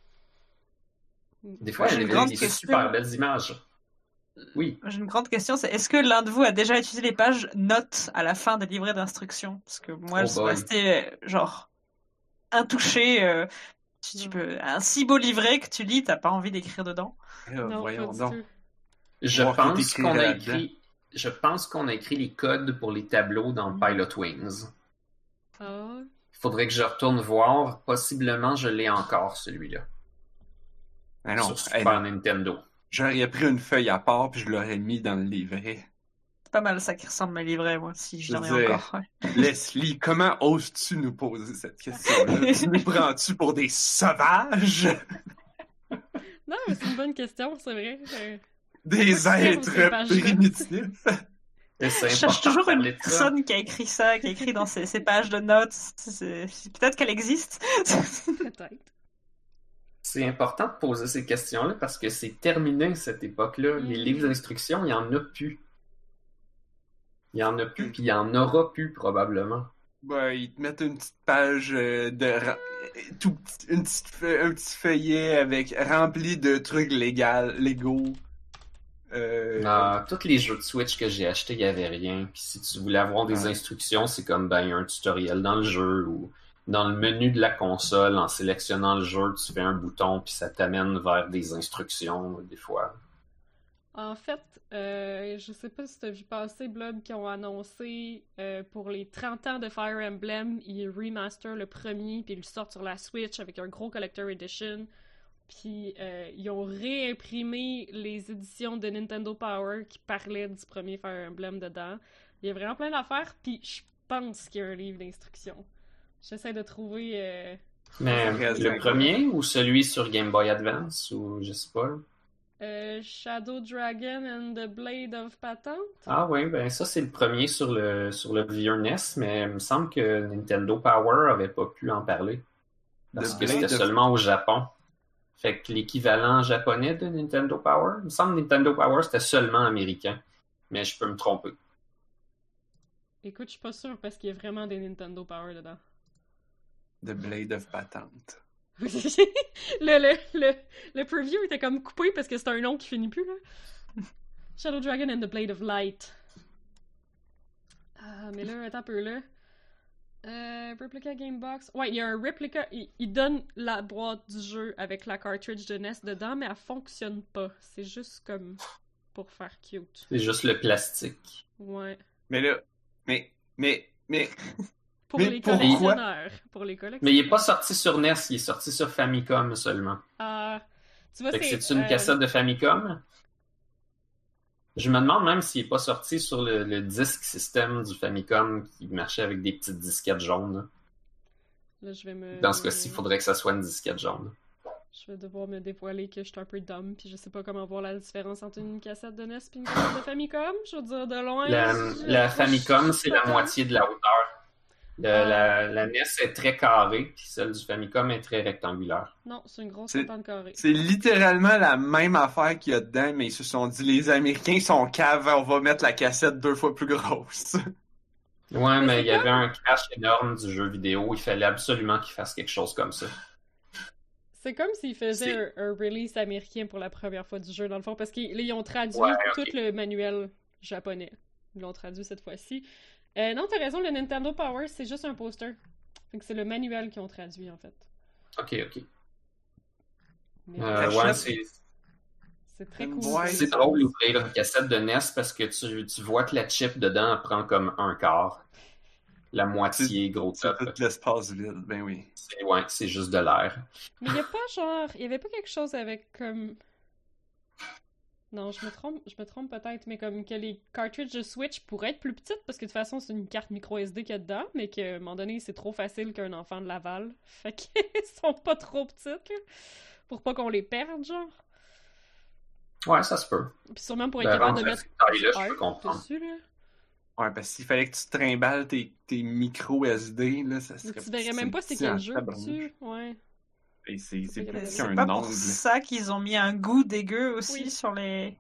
Des fois, J'ai il y une avait grande des question. super belles images. Oui. J'ai une grande question, c'est est-ce que l'un de vous a déjà utilisé les pages notes à la fin des livrets d'instruction? Parce que moi, Oh elles sont boy. restées, genre, intouchées. Tu peux... Un si beau livret que tu lis, t'as pas envie d'écrire dedans. Non, Voyons pas du donc. tout. Je Voir pense tout qu'on a écrire écrit... Je pense qu'on a écrit les codes pour les tableaux dans Pilot Wings. Ah, Il faudrait que je retourne voir. Possiblement, je l'ai encore, celui-là. Ah non, Sur Super non. Nintendo. J'aurais pris une feuille à part puis je l'aurais mis dans le livret. C'est pas mal ça qui ressemble à mes livrets, moi, si Je j'en veux ai dire, encore. Ouais. Leslie, comment oses-tu nous poser cette question-là? Tu nous prends-tu pour des sauvages? non, mais c'est une bonne question, c'est vrai. Des Moi, je ferme ces êtres pages-là. primitifs? Et c'est Je cherche important de toujours une parler de ça. personne qui a écrit ça, qui a écrit dans ces pages de notes. Peut-être qu'elle existe. Peut-être. C'est important de poser ces questions-là parce que c'est terminé cette époque-là. Les livres d'instruction, il n'y en a plus. Il y en a plus, puis il y en aura plus probablement. Ben, ils te mettent une petite page un petit feuillet avec rempli de trucs légaux. Tous les jeux de Switch que j'ai achetés, il n'y avait rien. Puis si tu voulais avoir des instructions, c'est comme ben, il y a un tutoriel dans le jeu ou dans le menu de la console, en sélectionnant le jeu, tu fais un bouton puis ça t'amène vers des instructions des fois. En fait, je sais pas si t'as vu passer Blob qui ont annoncé pour les 30 ans de Fire Emblem, ils remaster le premier puis ils le sortent sur la Switch avec un gros Collector Edition. Puis ils ont réimprimé les éditions de Nintendo Power qui parlaient du premier Fire Emblem dedans. Il y a vraiment plein d'affaires, puis je pense qu'il y a un livre d'instructions. J'essaie de trouver... Mais le premier ou celui sur Game Boy Advance ou je sais pas. Shadow Dragon and the Blade of Patente? Ah oui, ben ça c'est le premier sur le vieux NES, mais il me semble que Nintendo Power avait pas pu en parler. Parce que c'était seulement au Japon. Fait que l'équivalent japonais de Nintendo Power, il me semble que Nintendo Power c'était seulement américain. Mais je peux me tromper. Écoute, je suis pas sûre parce qu'il y a vraiment des Nintendo Power dedans. The Blade of Patente. le preview était comme coupé parce que c'est un nom qui finit plus, là. Shadow Dragon and the Blade of Light. Ah, mais là, attends un peu, là. Replica Game Box. Ouais, il y a un replica. Il donne la boîte du jeu avec la cartridge de NES dedans, mais elle fonctionne pas. C'est juste comme pour faire cute. C'est juste le plastique. Ouais. Mais là, mais... Pour mais les pourquoi? collectionneurs. Pour les collectionneurs. Mais il est pas sorti sur NES, il est sorti sur Famicom seulement. Tu vois, Fait que c'est une cassette de Famicom? Je me demande même s'il est pas sorti sur le disque système du Famicom qui marchait avec des petites disquettes jaunes. Là, je vais me... Dans ce cas-ci, il faudrait que ça soit une disquette jaune. Je vais devoir me dévoiler que je suis un peu dumb, puis je sais pas comment voir la différence entre une cassette de NES et une cassette de Famicom. Je veux dire, de loin... La Famicom, c'est la moitié de la hauteur. La NES est très carrée, puis celle du Famicom est très rectangulaire. Non, c'est une grosse entente carrée. C'est littéralement la même affaire qu'il y a dedans, mais ils se sont dit, les Américains sont caves, on va mettre la cassette 2 fois plus grosse. Ouais, mais il y avait un crash énorme du jeu vidéo, il fallait absolument qu'ils fassent quelque chose comme ça. C'est comme s'ils faisaient un release américain pour la première fois du jeu, dans le fond, parce qu'ils ont traduit tout le manuel japonais. Ils l'ont traduit cette fois-ci. Non, t'as raison, le Nintendo Power, c'est juste un poster. Fait que c'est le manuel qu'ils ont traduit, en fait. Ok. Mais ouais, c'est très cool. Ouais, c'est drôle d'ouvrir une cassette de NES parce que tu vois que la chip dedans prend comme un quart. La moitié, gros top. C'est tout l'espace vide, ben oui. C'est juste de l'air. Mais il y a pas il y avait pas quelque chose avec comme... Non, je me trompe peut-être, mais comme que les cartridges de Switch pourraient être plus petites, parce que de toute façon, c'est une carte micro SD qu'il y a dedans, mais qu'à un moment donné, c'est trop facile qu'un enfant de Laval. Fait qu'ils sont pas trop petites, là, pour pas qu'on les perde, genre. Ouais, ça se peut. Puis sûrement pour être capable de mettre je peux art dessus, là. Ouais, parce qu'il fallait que tu trimbales tes micro SD, là, ça serait... Tu verrais même pas c'est quel jeu dessus, ouais. Et c'est plus qu'un C'est pas pour ongle. ça qu'ils ont mis un goût dégueu aussi sur les...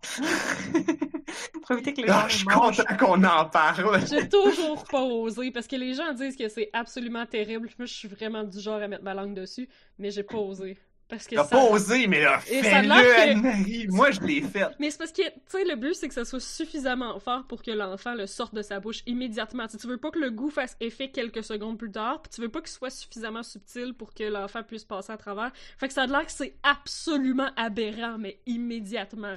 pour éviter que les gens Je suis les mangent. content qu'on en parle. J'ai toujours pas osé, parce que les gens disent que c'est absolument terrible. Moi, je suis vraiment du genre à mettre ma langue dessus, mais j'ai pas osé. Parce que T'as pas osé, mais là, Et ça a l'air fais-le, que- Anne-Marie. Moi, je l'ai fait. Mais c'est parce que, tu sais, le but, c'est que ça soit suffisamment fort pour que l'enfant le sorte de sa bouche immédiatement. Tu veux pas que le goût fasse effet quelques secondes plus tard, puis tu veux pas qu'il soit suffisamment subtil pour que l'enfant puisse passer à travers. Fait que ça a l'air que c'est absolument aberrant, mais immédiatement.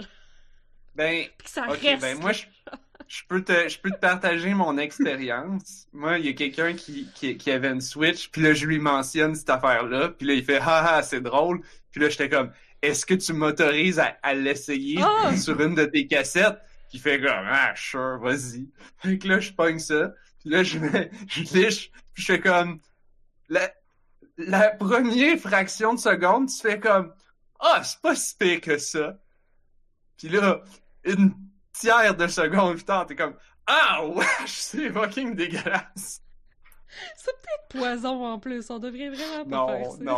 Ben, Puis que ça ok, reste. ben moi, je peux te partager mon expérience. Moi, il y a quelqu'un qui avait une Switch, puis là, je lui mentionne cette affaire-là, puis là, il fait « Ha ha, c'est drôle », puis là, j'étais comme « Est-ce que tu m'autorises à l'essayer sur une de tes cassettes? » Puis il fait comme « Ah, sure, vas-y. » Fait que là, je pogne ça, puis là, je liche, puis je fais comme... La première fraction de seconde, tu fais comme « Ah, c'est pas si pire que ça. » Puis là, une tiers de seconde plus tard, t'es comme « Ah, wesh, c'est fucking dégueulasse! » C'est peut-être poison en plus, on devrait vraiment pas faire ça.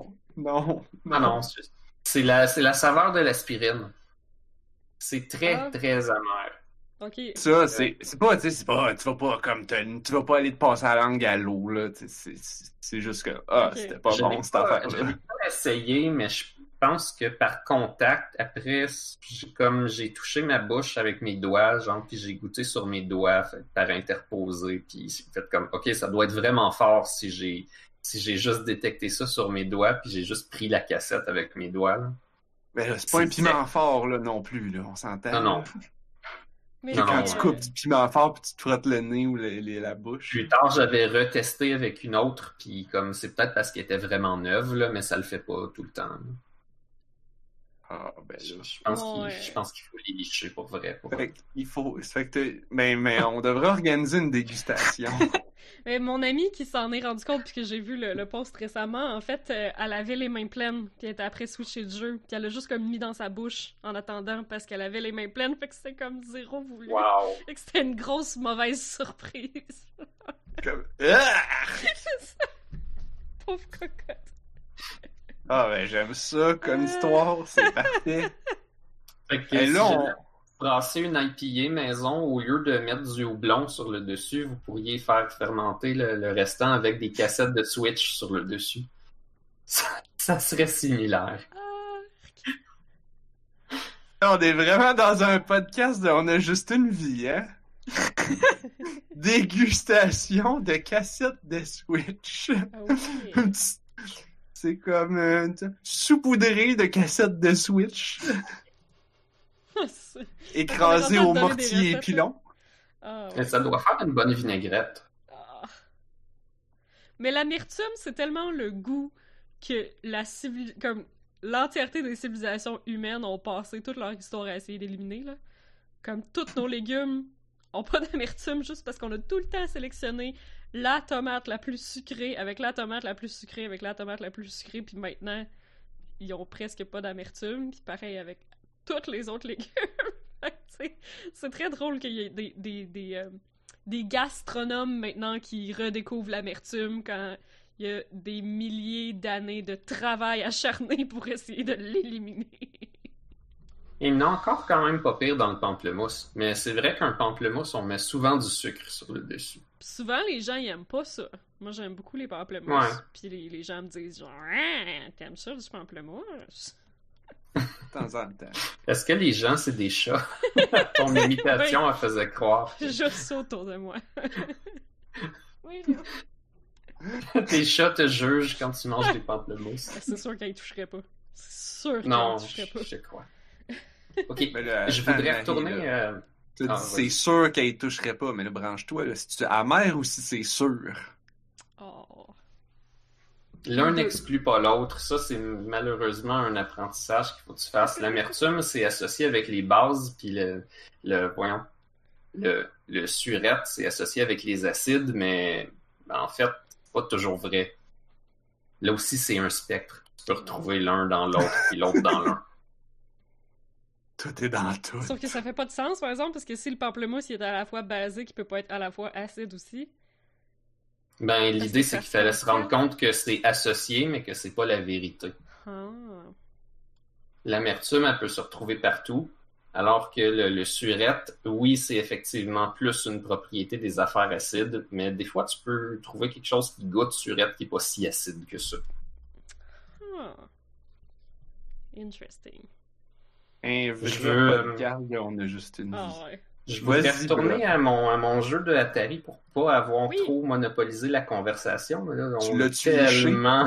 Non. C'est la saveur de l'aspirine. C'est très, très amer. Ok. Ça, c'est pas, tu vas pas comme, tu vas pas aller te passer la langue à l'eau, là. C'est juste que, Ok. c'était pas Je bon, l'ai cette pas- affaire-là. Je l'ai pas essayé, mais je pense que par contact, après, j'ai touché ma bouche avec mes doigts, genre, puis j'ai goûté sur mes doigts, fait, par interposé, puis j'ai fait comme, ok, ça doit être vraiment fort si j'ai juste détecté ça sur mes doigts, puis j'ai juste pris la cassette avec mes doigts, là. Mais là, c'est pas un piment fort, là, non plus, là, on s'entend. Non. Mais Non, Quand non, tu coupes du piment fort, puis tu te frottes le nez ou la bouche. Plus tard, j'avais retesté avec une autre, puis comme c'est peut-être parce qu'elle était vraiment neuve, là, mais ça le fait pas tout le temps, là. Ah, ben là. Je pense qu'il faut les licher pour vrai. Mais on devrait organiser une dégustation. Mais mon amie qui s'en est rendu compte puis que j'ai vu le post récemment, en fait, elle avait les mains pleines puis elle était après switcher du jeu puis elle a juste comme mis dans sa bouche en attendant parce qu'elle avait les mains pleines, fait que c'était comme zéro voulu. Wow! Fait que c'était une grosse mauvaise surprise. Comme... Ah! Pauvre cocotte. Ah, ben j'aime ça comme histoire, c'est parfait. Fait que Et là, si jamais vous brassez une IPA maison, au lieu de mettre du houblon sur le dessus, vous pourriez faire fermenter le restant avec des cassettes de Switch sur le dessus. Ça serait similaire. On est vraiment dans un podcast de On a juste une vie, hein? Dégustation de cassettes de Switch. Okay. C'est comme saupoudré de cassettes de Switch. Écrasé au mortier et pilon. Ah, ouais. Mais ça doit faire une bonne vinaigrette. Ah. Mais l'amertume, c'est tellement le goût que comme l'entièreté des civilisations humaines ont passé toute leur histoire à essayer d'éliminer, là. Comme tous nos légumes ont pas d'amertume juste parce qu'on a tout le temps sélectionné la tomate la plus sucrée avec la tomate la plus sucrée avec la tomate la plus sucrée, puis maintenant, ils ont presque pas d'amertume, puis pareil avec tous les autres légumes. C'est très drôle qu'il y ait des gastronomes maintenant qui redécouvrent l'amertume quand il y a des milliers d'années de travail acharné pour essayer de l'éliminer. Il y en a encore quand même pas pire dans le pamplemousse. Mais c'est vrai qu'un pamplemousse, on met souvent du sucre sur le dessus. Pis souvent, les gens, ils aiment pas ça. Moi, j'aime beaucoup les pamplemousses. Ouais. Puis les gens me disent genre, ah, t'aimes ça du pamplemousse? De temps en temps. Est-ce que les gens, c'est des chats? Ton imitation, elle faisait croire. Juste ça autour de moi. Oui, Tes chats te jugent quand tu manges des pamplemousses. c'est sûr qu'ils toucheraient pas. C'est sûr qu'ils Non, toucheraient pas. je crois. Ok, Mais là, je attends, voudrais Marie, retourner... là. Tu Ah, dis, c'est vas-y. sûr qu'elle ne toucherait pas, mais là, branche-toi, là, si tu es amer ou si c'est sûr. Oh. L'un n'exclut pas l'autre. Ça, c'est malheureusement un apprentissage qu'il faut que tu fasses. L'amertume, c'est associé avec les bases, puis le surette, c'est associé avec les acides, mais en fait, c'est pas toujours vrai. Là aussi, c'est un spectre. Tu peux retrouver l'un dans l'autre, puis l'autre dans l'un. Tout est dans tout. Sauf que ça fait pas de sens, par exemple, parce que si le pamplemousse il est à la fois basique, il peut pas être à la fois acide aussi. Ben, l'idée, c'est qu'il fallait se rendre compte que c'est associé, mais que c'est pas la vérité. Ah. L'amertume, elle peut se retrouver partout, alors que le surette, oui, c'est effectivement plus une propriété des affaires acides, mais des fois, tu peux trouver quelque chose qui goûte surette qui est pas si acide que ça. Ah. Interesting. Un veux, podcast, on a juste une vie. Ah ouais. Je voudrais retourner à mon jeu de Atari pour pas avoir trop monopolisé la conversation. Mais là, tu l'as-tu tellement...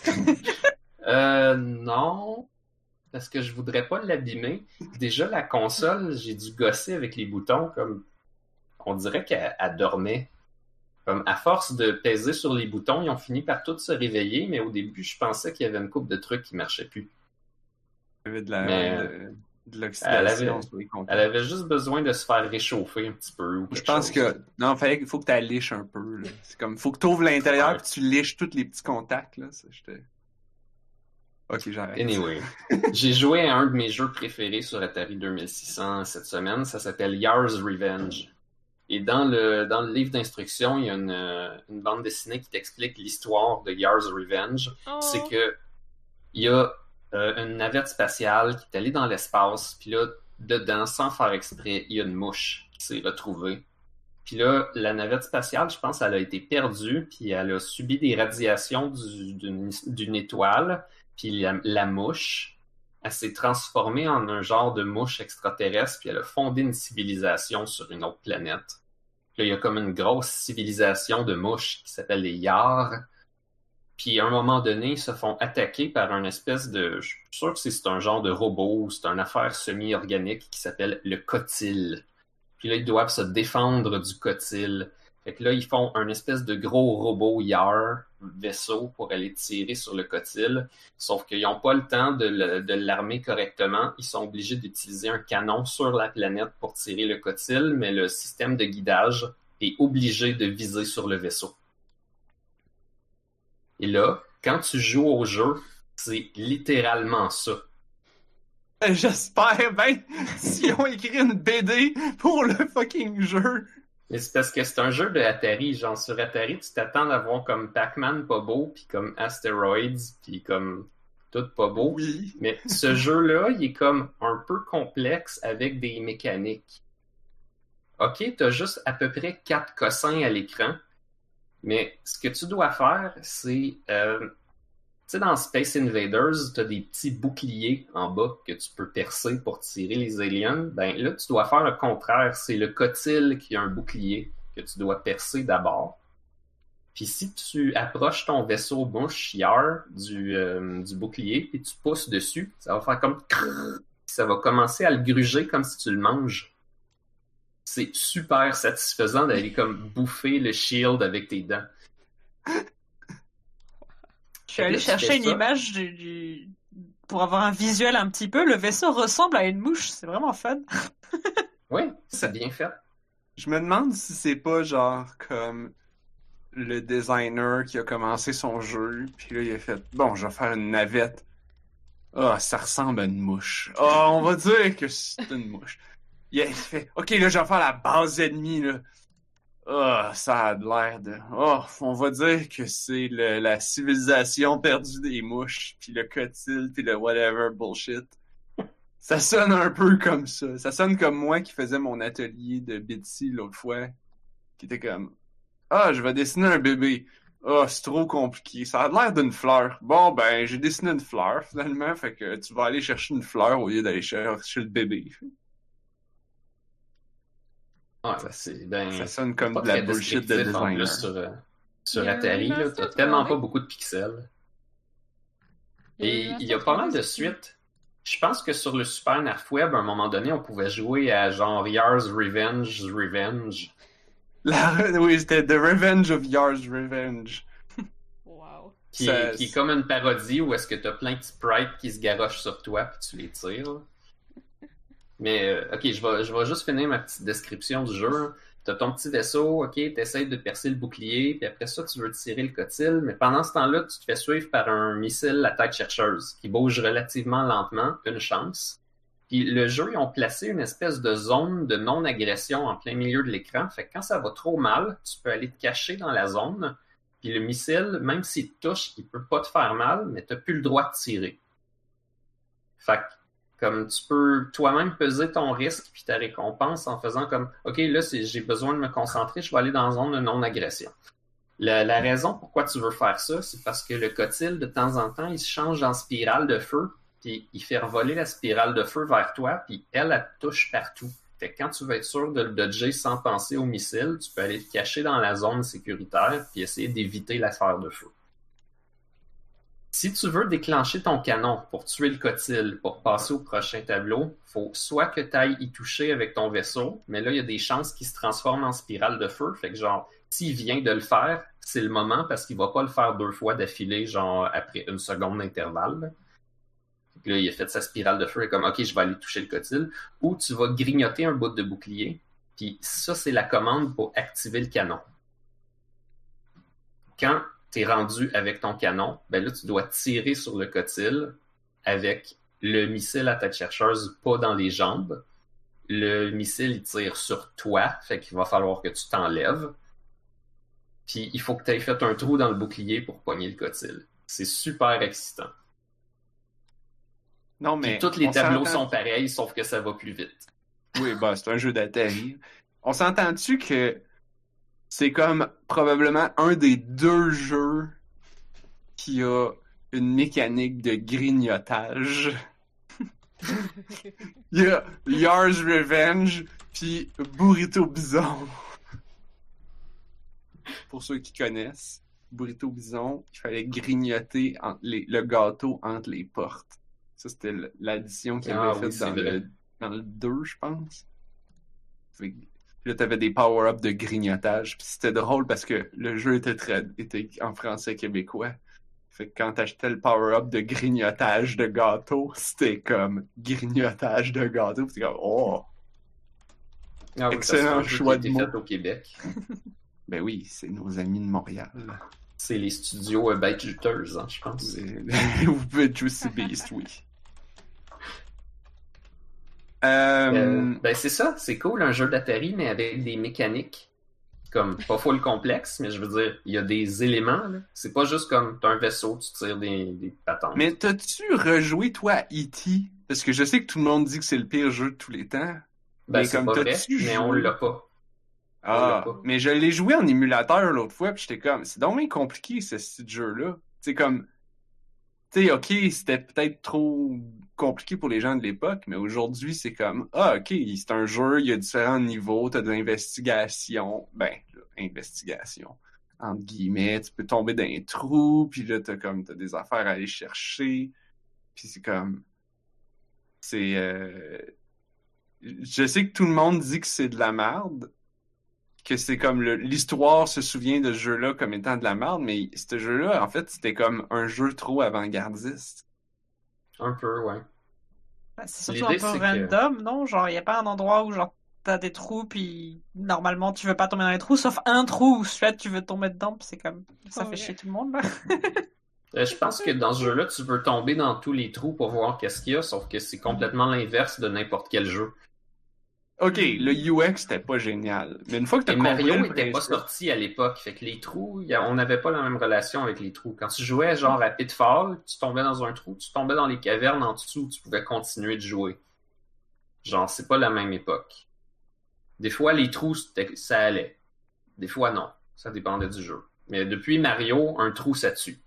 non, parce que je voudrais pas l'abîmer. Déjà, la console, j'ai dû gosser avec les boutons, comme on dirait qu'elle dormait. Comme à force de peser sur les boutons, ils ont fini par tous se réveiller, mais au début, je pensais qu'il y avait une couple de trucs qui marchaient plus. Il y avait de l'oxydation sur les contacts. Elle avait juste besoin de se faire réchauffer un petit peu. Ou je pense que non, il faut que tu la liches un peu. Là. C'est comme faut que tu ouvres l'intérieur et tu liches tous les petits contacts. Là. Ça, ok, j'arrête. Anyway, j'ai joué à un de mes jeux préférés sur Atari 2600 cette semaine. Ça s'appelle Yars' Revenge. Et dans le livre d'instruction, il y a une bande dessinée qui t'explique l'histoire de Yars' Revenge. Oh. C'est que il y a une navette spatiale qui est allée dans l'espace, puis là, dedans, sans faire exprès, il y a une mouche qui s'est retrouvée. Puis là, la navette spatiale, je pense, elle a été perdue, puis elle a subi des radiations d'une étoile, puis la mouche, elle s'est transformée en un genre de mouche extraterrestre, puis elle a fondé une civilisation sur une autre planète. Puis là, il y a comme une grosse civilisation de mouches qui s'appelle les Yars. Puis à un moment donné, ils se font attaquer par une espèce de... Je suis sûr que c'est un genre de robot ou c'est une affaire semi-organique qui s'appelle le Cotil. Puis là, ils doivent se défendre du Cotil. Fait que là, ils font un espèce de gros robot Yar vaisseau pour aller tirer sur le Cotil. Sauf qu'ils n'ont pas le temps de l'armer correctement. Ils sont obligés d'utiliser un canon sur la planète pour tirer le Cotil, mais le système de guidage est obligé de viser sur le vaisseau. Et là, quand tu joues au jeu, c'est littéralement ça. J'espère bien s'ils ont écrit une BD pour le fucking jeu. Mais c'est parce que c'est un jeu de Atari. Genre, sur Atari, tu t'attends d'avoir comme Pac-Man pas beau, puis comme Asteroids, puis comme tout pas beau. Oui. Mais ce jeu-là, il est comme un peu complexe avec des mécaniques. Ok, t'as juste à peu près 4 cossins à l'écran. Mais ce que tu dois faire, c'est... tu sais, dans Space Invaders, tu as des petits boucliers en bas que tu peux percer pour tirer les aliens. Ben là, tu dois faire le contraire. C'est le Cotil qui a un bouclier que tu dois percer d'abord. Puis si tu approches ton vaisseau mouche Yar du bouclier et tu pousses dessus, ça va faire comme... Ça va commencer à le gruger comme si tu le manges. C'est super satisfaisant d'aller comme bouffer le shield avec tes dents. Je suis allé chercher une image pour avoir un visuel un petit peu. Le vaisseau ressemble à une mouche, c'est vraiment fun. Oui, c'est bien fait. Je me demande si c'est pas genre comme le designer qui a commencé son jeu, puis là il a fait bon, je vais faire une navette. Ah, ça ressemble à une mouche. Ah, on va dire que c'est une mouche. Il fait ok, là je vais faire la base ennemie là. Ah, ça a l'air de... Oh, on va dire que c'est la civilisation perdue des mouches, puis le Cotil, puis le whatever bullshit. Ça sonne un peu comme ça. Ça sonne comme moi qui faisais mon atelier de Bitsy l'autre fois, qui était comme... Ah, je vais dessiner un bébé. Ah, c'est trop compliqué. Ça a l'air d'une fleur. Bon, ben, j'ai dessiné une fleur, finalement, fait que tu vas aller chercher une fleur au lieu d'aller chercher le bébé. Ouais, ça sonne comme de la bullshit de designer. Sur Atari, là, t'as tellement pas beaucoup de pixels. Et il y a pas mal de suites. Je pense que sur le Super Nafweb, à un moment donné, on pouvait jouer à genre Yars' Revenge. Oui, c'était The Revenge of Yars' Revenge. Wow. Qui est comme une parodie où est-ce que t'as plein de sprites qui se garochent sur toi puis tu les tires. Mais, ok, je vais juste finir ma petite description du jeu. T'as ton petit vaisseau, ok, t'essayes de percer le bouclier, puis après ça, tu veux tirer le cotyle, mais pendant ce temps-là, tu te fais suivre par un missile à tête chercheuse qui bouge relativement lentement, une chance. Puis le jeu, ils ont placé une espèce de zone de non-agression en plein milieu de l'écran, fait que quand ça va trop mal, tu peux aller te cacher dans la zone, puis le missile, même s'il te touche, il peut pas te faire mal, mais t'as plus le droit de tirer. Fait que comme tu peux toi-même peser ton risque puis ta récompense en faisant comme OK, là, j'ai besoin de me concentrer, je vais aller dans la zone de non-agression. La raison pourquoi tu veux faire ça, c'est parce que le cotyle, de temps en temps, il se change en spirale de feu, puis il fait revoler la spirale de feu vers toi, puis elle te touche partout. Fait que quand tu veux être sûr de le dodger sans penser au missile, tu peux aller te cacher dans la zone sécuritaire puis essayer d'éviter la sphère de feu. Si tu veux déclencher ton canon pour tuer le cotyle, pour passer au prochain tableau, faut soit que tu ailles y toucher avec ton vaisseau, mais là, il y a des chances qu'il se transforme en spirale de feu. Fait que genre, s'il vient de le faire, c'est le moment parce qu'il va pas le faire 2 fois d'affilée, genre après 1 seconde d'intervalle. Fait que là, il a fait sa spirale de feu et comme, OK, je vais aller toucher le cotyle. Ou tu vas grignoter un bout de bouclier, puis ça, c'est la commande pour activer le canon. Quand t'es rendu avec ton canon, ben là, tu dois tirer sur le cotyle avec le missile à tête chercheuse pas dans les jambes. Le missile, il tire sur toi, fait qu'il va falloir que tu t'enlèves. Puis il faut que tu aies fait un trou dans le bouclier pour pogner le cotyle. C'est super excitant. Non, mais puis tous les tableaux sont pareils, sauf que ça va plus vite. Oui, bah c'est un jeu d'Atari. On s'entend-tu que c'est comme probablement un des 2 jeux qui a une mécanique de grignotage. Il y a Yars' Revenge puis Burrito Bison. Pour ceux qui connaissent, Burrito Bison, il fallait grignoter le gâteau entre les portes. Ça, c'était l'addition qu'il avait faite dans le 2, je pense. Là, t'avais des power-ups de grignotage. Puis c'était drôle parce que le jeu était en français québécois. Fait que quand t'achetais le power-up de grignotage de gâteau, c'était comme grignotage de gâteau. Puis c'était comme, oh! Ah oui, excellent choix de mots. Fait au Québec. Ben oui, c'est nos amis de Montréal. C'est les studios Bête Juteuse, hein, je pense. Vous pouvez Juicy Beast, oui. Ben c'est ça, c'est cool, un jeu d'Atari, mais avec des mécaniques comme pas full complexe, mais je veux dire, il y a des éléments, là. C'est pas juste comme t'as un vaisseau, tu tires des patentes. Mais t'as-tu rejoué, toi, à E.T.? Parce que je sais que tout le monde dit que c'est le pire jeu de tous les temps. Ben c'est pas vrai, mais on l'a pas. Ah, mais je l'ai joué en émulateur l'autre fois, puis j'étais comme, c'est donc bien compliqué, ce style jeu-là. C'est comme, tu sais, ok, c'était peut-être trop compliqué pour les gens de l'époque, mais aujourd'hui, c'est comme, ok, c'est un jeu, il y a différents niveaux, t'as de l'investigation, investigation, entre guillemets, tu peux tomber dans un trou, puis là, t'as des affaires à aller chercher, puis c'est comme, je sais que tout le monde dit que c'est de la merde, que c'est comme l'histoire se souvient de ce jeu-là comme étant de la merde, mais ce jeu-là, en fait, c'était comme un jeu trop avant-gardiste. Un peu, ouais. Ben, c'est surtout un peu random, non? Genre, il n'y a pas un endroit où genre t'as des trous, puis normalement tu veux pas tomber dans les trous, sauf un trou où tu veux tomber dedans, puis c'est comme ça fait chier tout le monde, là. Je pense que dans ce jeu-là, tu veux tomber dans tous les trous pour voir qu'est-ce qu'il y a, sauf que c'est complètement l'inverse de n'importe quel jeu. Ok, le UX c'était pas génial, mais une fois que t'as compris Mario était pas sorti à l'époque, fait que les trous, on n'avait pas la même relation avec les trous. Quand tu jouais genre à Pitfall, tu tombais dans un trou, tu tombais dans les cavernes en dessous, tu pouvais continuer de jouer. Genre, c'est pas la même époque. Des fois, les trous, ça allait. Des fois, non. Ça dépendait du jeu. Mais depuis Mario, un trou, ça tue.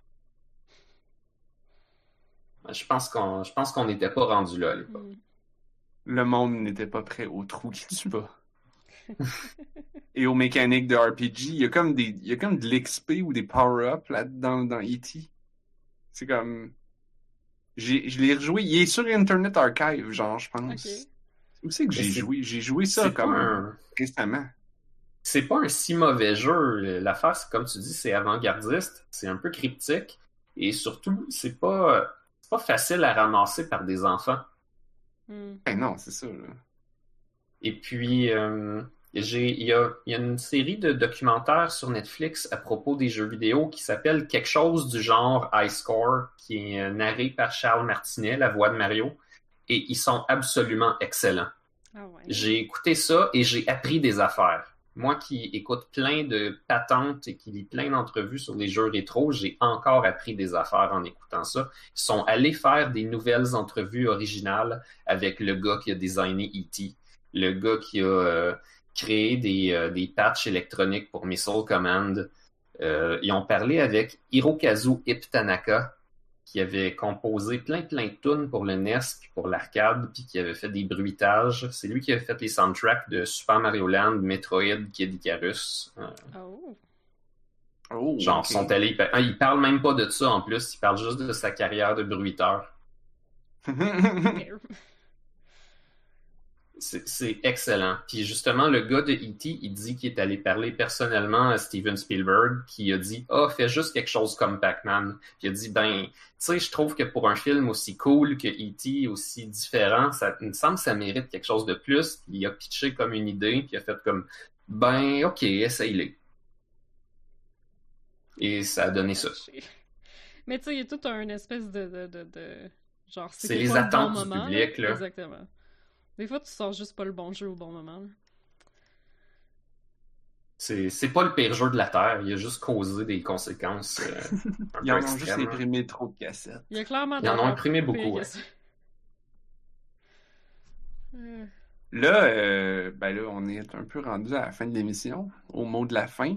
Je pense qu'on n'était pas rendu là à l'époque. Le monde n'était pas prêt aux trous qui tuent pas. Et aux mécaniques de RPG, il y a comme de l'XP ou des power-ups là-dedans dans E.T. C'est comme... Je l'ai rejoué. Il est sur Internet Archive, genre, je pense. Okay. Où c'est que j'ai joué? J'ai joué ça comme récemment. C'est pas un si mauvais jeu. L'affaire, c'est comme tu dis, c'est avant-gardiste. C'est un peu cryptique. Et surtout, c'est pas facile à ramasser par des enfants. Ben non, c'est ça. Là. Et puis, il y a une série de documentaires sur Netflix à propos des jeux vidéo qui s'appelle quelque chose du genre High Score, qui est narré par Charles Martinet, la voix de Mario, et ils sont absolument excellents. Ah ouais. J'ai écouté ça et j'ai appris des affaires. Moi qui écoute plein de patentes et qui lis plein d'entrevues sur les jeux rétro, j'ai encore appris des affaires en écoutant ça. Ils sont allés faire des nouvelles entrevues originales avec le gars qui a designé E.T., le gars qui a créé des patchs électroniques pour Missile Command. Ils ont parlé avec Hirokazu Ip Tanaka, qui avait composé plein de tunes pour le NES puis pour l'arcade, puis qui avait fait des bruitages. C'est lui qui avait fait les soundtracks de Super Mario Land, Metroid, Kid Icarus. Genre, okay. sont allés... Il parle même pas de ça en plus, il parle juste de sa carrière de bruiteur. C'est excellent. Puis justement, le gars de E.T., il dit qu'il est allé parler personnellement à Steven Spielberg, qui a dit « Ah, fais juste quelque chose comme Pac-Man. » Puis il a dit « Ben, tu sais, je trouve que pour un film aussi cool que E.T., aussi différent, il me semble que ça mérite quelque chose de plus. » Puis il a pitché comme une idée, puis il a fait comme « Ben, ok, essaye-le. » Et ça a donné ça. Mais tu sais, il y a tout un espèce de... genre, c'est les attentes du public, là. Exactement. Des fois, tu sors juste pas le bon jeu au bon moment. Là. C'est pas le pire jeu de la Terre, il a juste causé des conséquences un Ils peu en ont extrêmes. juste imprimé trop de cassettes. Il y a clairement Ils en ont imprimé beaucoup, ouais. Là, ben là, on est un peu rendu à la fin de l'émission, au mot de la fin.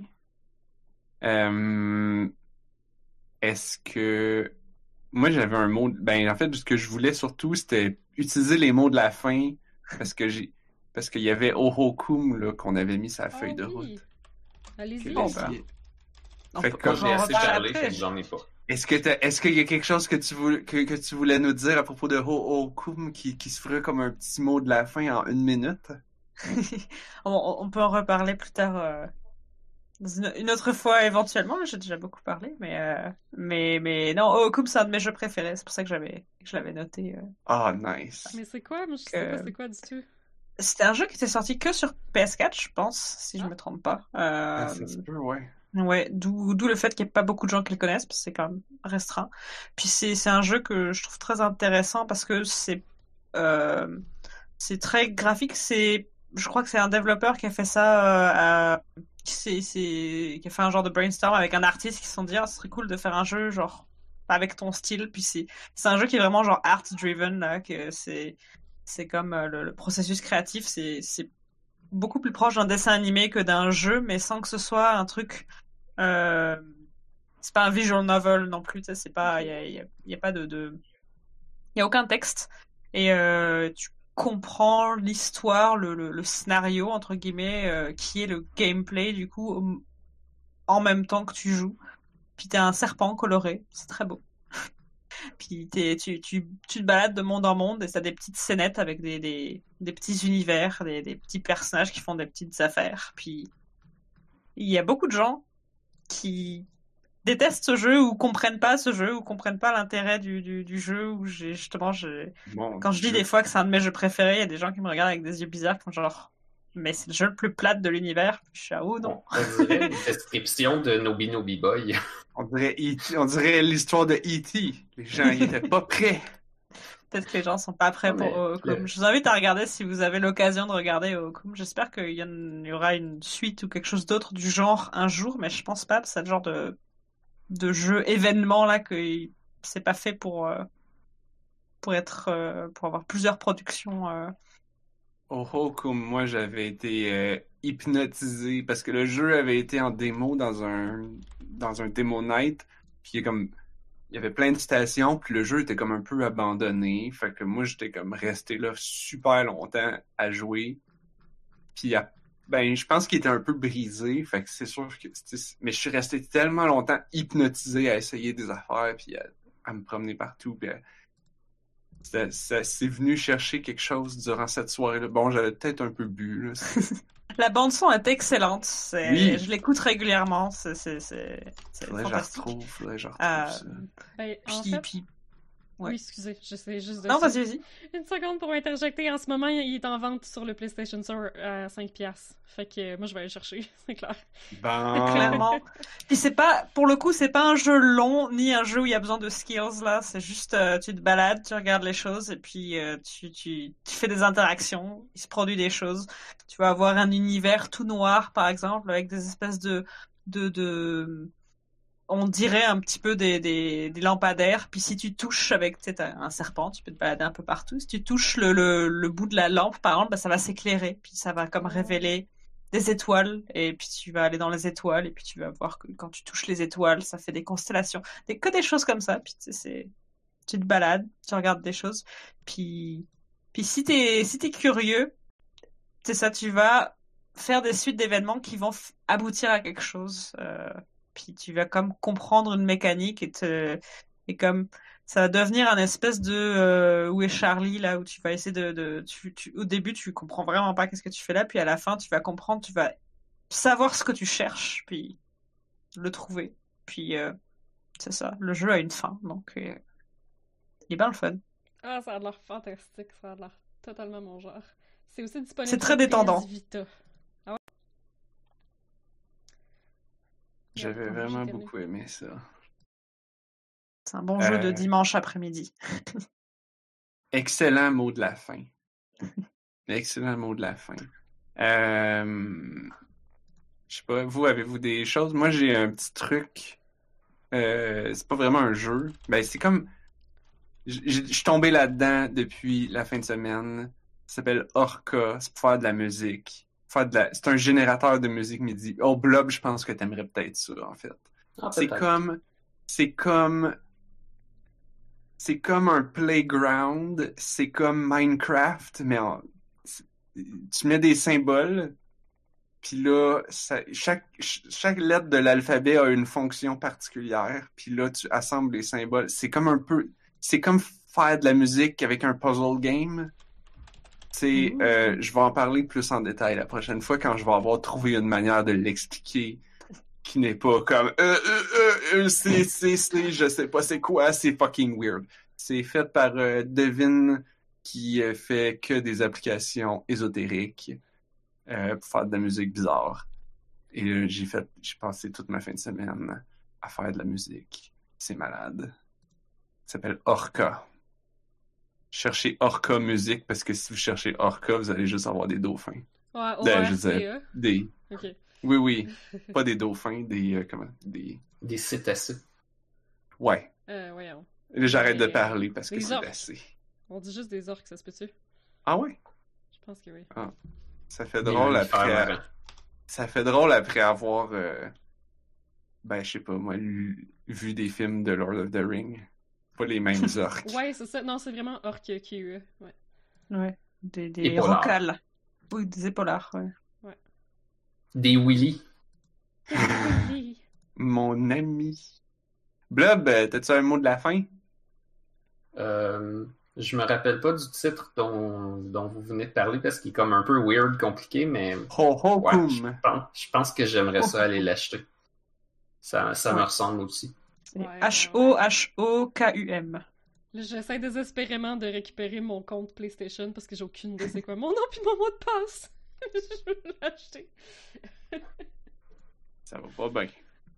Est-ce que... Moi, j'avais un mot... Ben, en fait, ce que je voulais surtout, c'était utiliser les mots de la fin parce qu'il y avait Ohokum là, qu'on avait mis sur la feuille de route. Allez-y. Fait que j'ai assez parlé, fait que j'en ai pas. Est-ce qu'il y a quelque chose que tu voulais nous dire à propos de Ohokum qui se ferait comme un petit mot de la fin en 1 minute? On peut en reparler plus tard. Une autre fois éventuellement, j'ai déjà beaucoup parlé, mais non, Ohokum c'est un de mes jeux préférés, c'est pour ça que je l'avais noté. Ah, nice. Mais c'est quoi? Moi, je sais pas c'est quoi du tout. C'était un jeu qui était sorti que sur PS4, je pense, si je me trompe pas. Ça se peut, ouais. Ouais, d'où le fait qu'il n'y ait pas beaucoup de gens qui le connaissent, parce que c'est quand même restreint. Puis c'est un jeu que je trouve très intéressant parce que c'est très graphique. Je crois que c'est un développeur qui a fait ça, qui a fait un genre de brainstorm avec un artiste qui se sont dit, ah, ce serait cool de faire un jeu genre avec ton style. Puis c'est un jeu qui est vraiment genre art driven, là, que c'est comme le processus créatif, c'est beaucoup plus proche d'un dessin animé que d'un jeu, mais sans que ce soit un truc. C'est pas un visual novel non plus, c'est pas. Il y a pas il y a aucun texte et tu comprends l'histoire, le scénario entre guillemets, qui est le gameplay du coup en même temps que tu joues. Puis t'as un serpent coloré, c'est très beau. Puis tu te balades de monde en monde et t'as des petites scénettes avec des petits univers, des petits personnages qui font des petites affaires. Puis il y a beaucoup de gens qui détestent ce jeu ou comprennent pas ce jeu ou comprennent pas l'intérêt du jeu. Ou quand je dis des fois que c'est un de mes jeux préférés, il y a des gens qui me regardent avec des yeux bizarres qui font genre mais c'est le jeu le plus plat de l'univers. Je suis oh non. On dirait une description de Nobi Nobi Boy. On dirait l'histoire de E.T. Les gens ils étaient pas prêts. Peut-être que les gens sont pas prêts pour Ohokum. Je vous invite à regarder si vous avez l'occasion de regarder Ohokum. J'espère qu'il y aura une suite ou quelque chose d'autre du genre un jour, mais je pense pas. C'est le genre de jeu événement là que c'est pas fait pour avoir plusieurs productions. Ohokum, moi j'avais été hypnotisé parce que le jeu avait été en démo dans un démo night, puis il y avait plein de stations, puis le jeu était comme un peu abandonné, fait que moi j'étais comme resté là super longtemps à jouer, puis je pense qu'il était un peu brisé, fait que c'est sûr que mais je suis resté tellement longtemps hypnotisé à essayer des affaires, puis à me promener partout, puis ça c'est venu chercher quelque chose durant cette soirée-là. Bon, j'avais peut-être un peu bu, là. La bande-son est excellente. Oui. Je l'écoute régulièrement. C'est fantastique. Faudrait que je retrouve ça. Ben, puis... Ouais. Oui, excusez, j'essaie juste de... Non, vas-y. Une seconde pour interjecter. En ce moment, il est en vente sur le PlayStation Store à 5$. Fait que moi, je vais aller le chercher, c'est clair. Ben... Clairement. Puis c'est pas... Pour le coup, c'est pas un jeu long, ni un jeu où il y a besoin de skills, là. C'est juste, tu te balades, tu regardes les choses, et puis tu fais des interactions. Il se produit des choses. Tu vas avoir un univers tout noir, par exemple, avec des espèces de on dirait un petit peu des lampadaires. Puis si tu touches avec un serpent, tu peux te balader un peu partout. Si tu touches le bout de la lampe, par exemple, ça va s'éclairer. Puis ça va comme révéler des étoiles. Et puis tu vas aller dans les étoiles. Et puis tu vas voir que quand tu touches les étoiles, ça fait des constellations. Que des choses comme ça. Puis tu te balades, tu regardes des choses. Puis si t'es curieux, c'est ça, tu vas faire des suites d'événements qui vont aboutir à quelque chose. Puis tu vas comme comprendre une mécanique et comme ça va devenir un espèce de où est Charlie, là où tu vas essayer au début tu comprends vraiment pas qu'est-ce que tu fais là, puis à la fin tu vas comprendre, tu vas savoir ce que tu cherches, puis le trouver. Puis c'est ça, le jeu a une fin, donc il est bien le fun. Ah, ça a l'air fantastique, ça a l'air totalement mon genre. C'est aussi disponible c'est très détendant. PS Vita. Ah ouais? J'avais vraiment beaucoup aimé ça. C'est un bon jeu de dimanche après-midi. Excellent mot de la fin. Excellent mot de la fin. Je sais pas, vous, avez-vous des choses? Moi, j'ai un petit truc. C'est pas vraiment un jeu. Ben, c'est comme... Je suis tombé là-dedans depuis la fin de semaine. Ça s'appelle Orca. C'est pour faire de la musique. C'est un générateur de musique MIDI. Oh, Blob, je pense que t'aimerais peut-être ça, en fait. Ah, c'est comme un playground. C'est comme Minecraft, mais tu mets des symboles. Puis là, chaque lettre de l'alphabet a une fonction particulière. Puis là, tu assembles les symboles. C'est comme faire de la musique avec un puzzle game. Je vais en parler plus en détail la prochaine fois quand je vais avoir trouvé une manière de l'expliquer qui n'est pas comme je sais pas c'est quoi, c'est fucking weird. C'est fait par Devin qui fait que des applications ésotériques pour faire de la musique bizarre. Et j'ai passé toute ma fin de semaine à faire de la musique. C'est malade. Ça s'appelle Orca. Cherchez Orca musique parce que si vous cherchez Orca, vous allez juste avoir des dauphins. Ouais, des. Okay. Oui. Pas des dauphins, des Des cétacés. Ouais. Voyons. J'arrête de parler parce que c'est assez. On dit juste des orques, ça se peut-tu? Ah ouais? Je pense que oui. Ah. Ça fait drôle après. Ça fait drôle après avoir je sais pas moi, vu des films de Lord of the Rings. Pas les mêmes orques. Ouais, c'est ça. Non, c'est vraiment orque qui ouais. Ouais. Des rocales. Oui, des épaulards, ouais. Des Willy. Mon ami. Blob, t'as-tu un mot de la fin? Je me rappelle pas du titre dont vous venez de parler parce qu'il est comme un peu weird, compliqué, mais je pense que j'aimerais ça aller l'acheter. Ça me ressemble aussi. H-O-H-O-K-U-M. J'essaie désespérément de récupérer mon compte PlayStation parce que j'ai aucune idée c'est quoi mon nom puis mon mot de passe. Je veux l'acheter. Ça va pas bien.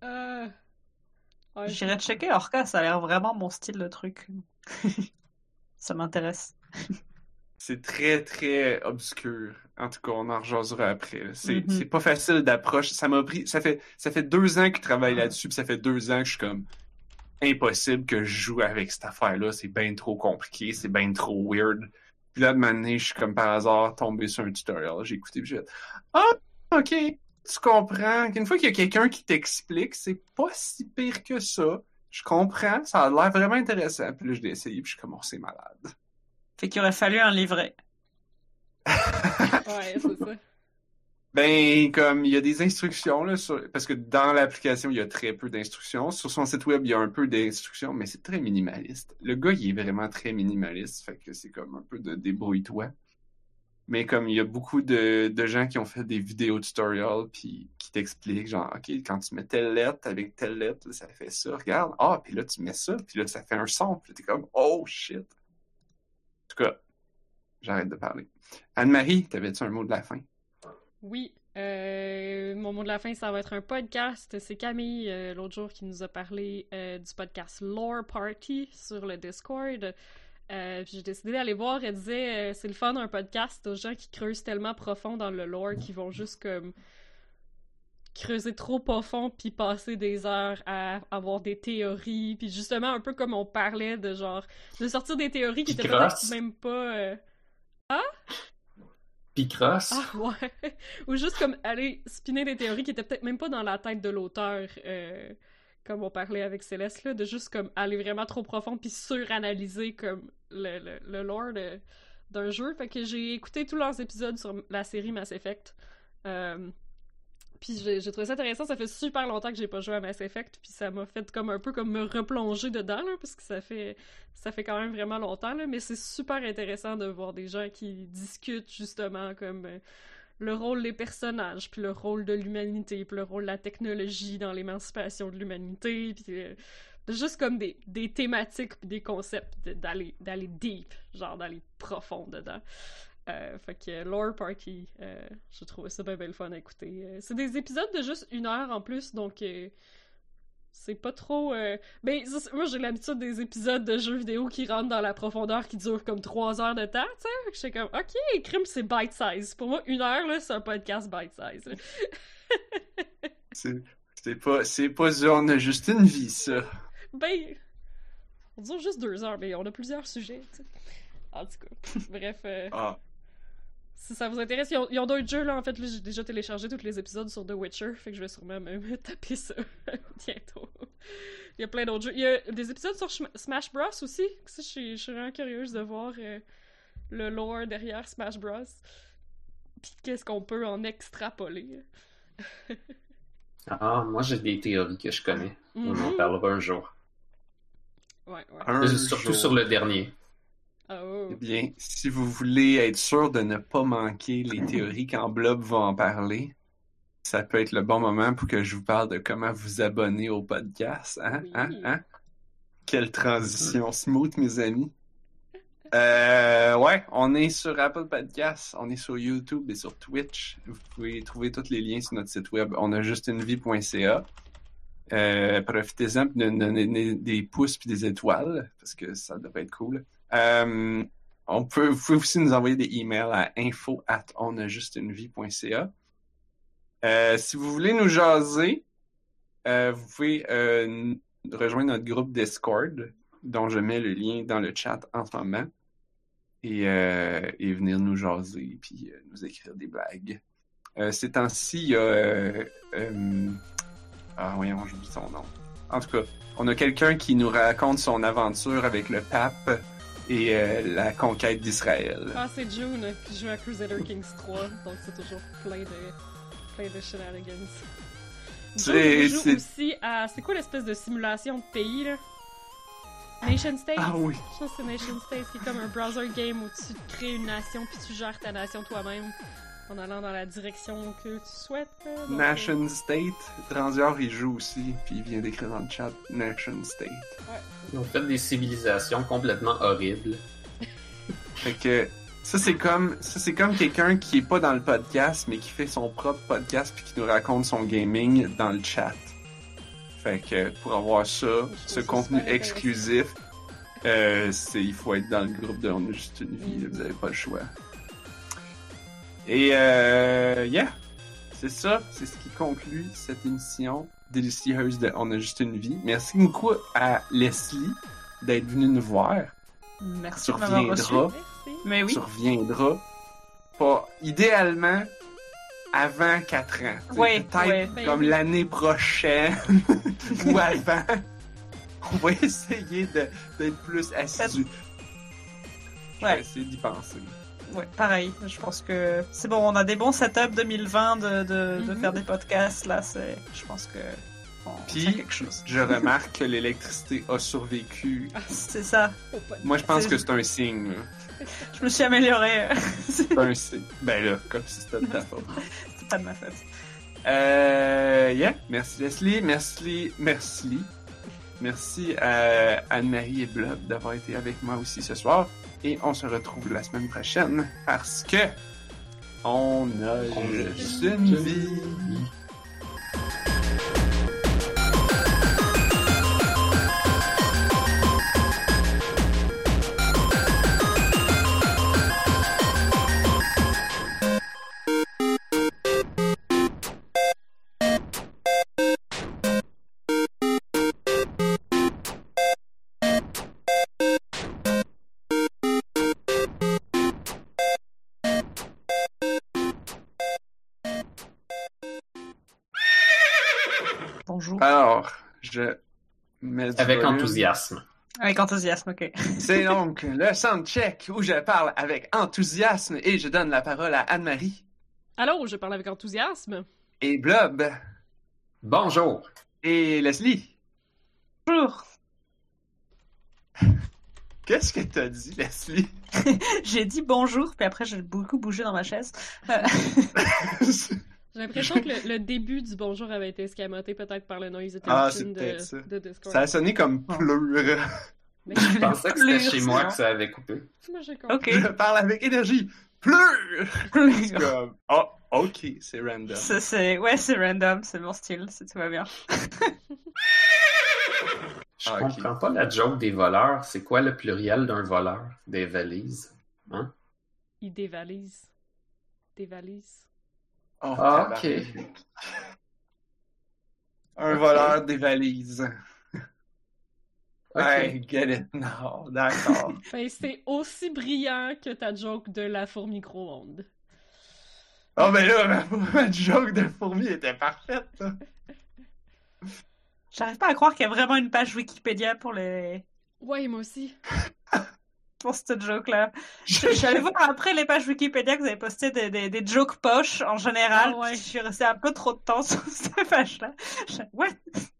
J'irai checker Orca, ça a l'air vraiment mon style de truc. Ça m'intéresse. C'est très, très obscur. En tout cas, on en rejasera après. C'est pas facile d'approche. Ça m'a pris... Ça fait 2 ans que je travaille là-dessus, puis ça fait 2 ans que je suis comme... Impossible que je joue avec cette affaire-là. C'est bien trop compliqué, c'est bien trop weird. Puis là, de manière, je suis comme par hasard tombé sur un tutorial. J'ai écouté, puis j'ai dit « Ah, ok, tu comprends. Une fois qu'il y a quelqu'un qui t'explique, c'est pas si pire que ça. Je comprends, ça a l'air vraiment intéressant. » Puis là, je l'ai essayé, puis je suis comme « Oh, c'est malade. » Fait qu'il aurait fallu un livret. Ouais, c'est ça. Ben, comme, il y a des instructions, là, parce que dans l'application, il y a très peu d'instructions. Sur son site web, il y a un peu d'instructions, mais c'est très minimaliste. Le gars, il est vraiment très minimaliste, fait que c'est comme un peu de débrouille-toi. Mais comme il y a beaucoup de gens qui ont fait des vidéos tutorials puis qui t'expliquent genre OK, quand tu mets telle lettre avec telle lettre, là, ça fait ça, regarde. Ah, puis là tu mets ça, puis là ça fait un son, puis là, t'es comme oh shit. En tout cas, j'arrête de parler. Anne-Marie, t'avais-tu un mot de la fin? Oui, mon mot de la fin, ça va être un podcast. C'est Camille, l'autre jour, qui nous a parlé du podcast Lore Party sur le Discord. Puis j'ai décidé d'aller voir. Elle disait c'est le fun d'un podcast aux gens qui creusent tellement profond dans le lore qu'ils vont juste comme creuser trop profond puis passer des heures à avoir des théories, puis justement un peu comme on parlait de genre de sortir des théories qui étaient peut-être même pas Picross. Ah ouais. Ou juste comme aller spinner des théories qui étaient peut-être même pas dans la tête de l'auteur, comme on parlait avec Céleste, là, de juste comme aller vraiment trop profond puis suranalyser comme le lore d'un jeu. Fait que j'ai écouté tous leurs épisodes sur la série Mass Effect. Puis j'ai trouvé ça intéressant. Ça fait super longtemps que j'ai pas joué à Mass Effect, puis ça m'a fait comme un peu comme me replonger dedans, là, parce que ça fait quand même vraiment longtemps, là, mais c'est super intéressant de voir des gens qui discutent justement comme le rôle des personnages, puis le rôle de l'humanité, puis le rôle de la technologie dans l'émancipation de l'humanité, puis juste comme des thématiques puis des concepts d'aller deep, genre d'aller profond dedans. Fait que Lore Party, je trouvais ça bien le fun à écouter. C'est des épisodes de juste 1 heure en plus, donc c'est pas trop... Ben, moi j'ai l'habitude des épisodes de jeux vidéo qui rentrent dans la profondeur qui durent comme 3 heures de temps, tu sais. Fait que j'étais comme, ok, crime c'est bite size. Pour moi, 1 heure, là, c'est un podcast bite size. C'est pas ça, on a juste une vie, ça. Ben, on dure juste 2 heures, mais on a plusieurs sujets, tu sais. En tout cas, bref... Si ça vous intéresse, ils ont d'autres jeux, là, en fait, là, j'ai déjà téléchargé tous les épisodes sur The Witcher, fait que je vais sûrement me taper ça bientôt. Il y a plein d'autres jeux. Il y a des épisodes sur Smash Bros aussi, ça, je suis vraiment curieuse de voir le lore derrière Smash Bros. Puis qu'est-ce qu'on peut en extrapoler. Moi j'ai des théories que je connais. On en parlera un jour. Ouais. Surtout sur le dernier. Oh. Eh bien, si vous voulez être sûr de ne pas manquer les théories quand Blob va en parler, ça peut être le bon moment pour que je vous parle de comment vous abonner au podcast. Oui. Quelle transition smooth, mes amis. Ouais, on est sur Apple Podcasts, on est sur YouTube et sur Twitch. Vous pouvez trouver tous les liens sur notre site web. On a justunevie.ca. Profitez-en de donner des pouces puis des étoiles, parce que ça devrait être cool. Vous pouvez aussi nous envoyer des emails à info@onajustunevie.ca. Si vous voulez nous jaser, vous pouvez rejoindre notre groupe Discord, dont je mets le lien dans le chat en ce moment, et venir nous jaser puis nous écrire des blagues. Ces temps-ci, il y a voyons, j'oublie son nom. En tout cas, on a quelqu'un qui nous raconte son aventure avec le pape et la conquête d'Israël. Ah, c'est June qui joue à Crusader Kings 3, donc c'est toujours plein de shenanigans. June joue aussi à... C'est quoi l'espèce de simulation de pays, là? Nation State? Ah oui. Je pense que c'est Nation State, qui est comme un browser game où tu crées une nation puis tu gères ta nation toi-même en allant dans la direction que tu souhaites. Donc, Nation State, Transior il joue aussi, puis il vient d'écrire dans le chat Nation State. Ouais. Ils ont fait des civilisations complètement horribles. Fait que ça c'est comme quelqu'un qui est pas dans le podcast mais qui fait son propre podcast puis qui nous raconte son gaming dans le chat. Fait que pour avoir ce contenu exclusif, il faut être dans le groupe de On a juste une vie, vous avez pas le choix. Et c'est ça, c'est ce qui conclut cette émission délicieuse de On a juste une vie. Merci beaucoup à Leslie d'être venue nous voir. Merci de m'avoir reçu. Mais oui. Tu reviendras pas idéalement avant 4 ans. Oui, peut-être comme l'année prochaine ou avant. On va essayer d'être plus assidu. Je vais essayer d'y penser. Ouais, pareil. Je pense que c'est bon. On a des bons setups 2020 de faire des podcasts là. Je pense que Puis, quelque chose. je remarque que l'électricité a survécu. C'est ça. Moi, je pense que c'est un signe. Je me suis améliorée. C'est un signe. Ben là, comme si c'était de ta faute. C'est pas de ma faute. Yeah. Merci Leslie. Merci à Anne-Marie et Blob d'avoir été avec moi aussi ce soir. Et on se retrouve la semaine prochaine parce que on a juste une vie. Bonjour. Alors, je mets du Avec volume. enthousiasme. Avec enthousiasme, ok. C'est donc le soundcheck où je parle avec enthousiasme et je donne la parole à Anne-Marie Alors, je parle avec enthousiasme. et Blob Bonjour. et Leslie. Bonjour. Qu'est-ce que t'as dit, Leslie? J'ai dit bonjour, puis après j'ai beaucoup bougé dans ma chaise. J'ai l'impression que le début du bonjour avait été escamoté peut-être par le noise Ah, c'est attention peut-être ça. de Discord. Ça a sonné comme pleure. Mais Je pensais que c'était chez moi sinon. que ça avait coupé. moi, j'ai compris. Ok. Je parle avec énergie. Pleure! C'est comme, oh, ok, c'est random. C'est random, c'est mon style, tout va bien. Je Ah, ok. comprends pas la joke des voleurs. C'est quoi le pluriel d'un voleur? Des valises. Hein? Il dévalise. Dévalise. Oh, Ah, ok. tabarnak. Un voleur des valises. Ok. I get it. Non, d'accord. Ben, c'est aussi brillant que ta joke de la fourmi micro-ondes. Oh, mais là, ma joke de fourmi était parfaite. Là. J'arrive pas à croire qu'il y a vraiment une page Wikipédia pour Ouais, moi aussi. pour cette joke-là. Je suis allée voir après les pages Wikipédia que vous avez postées des jokes poches en général. Ah ouais. Puis je suis restée un peu trop de temps sur cette page-là. What?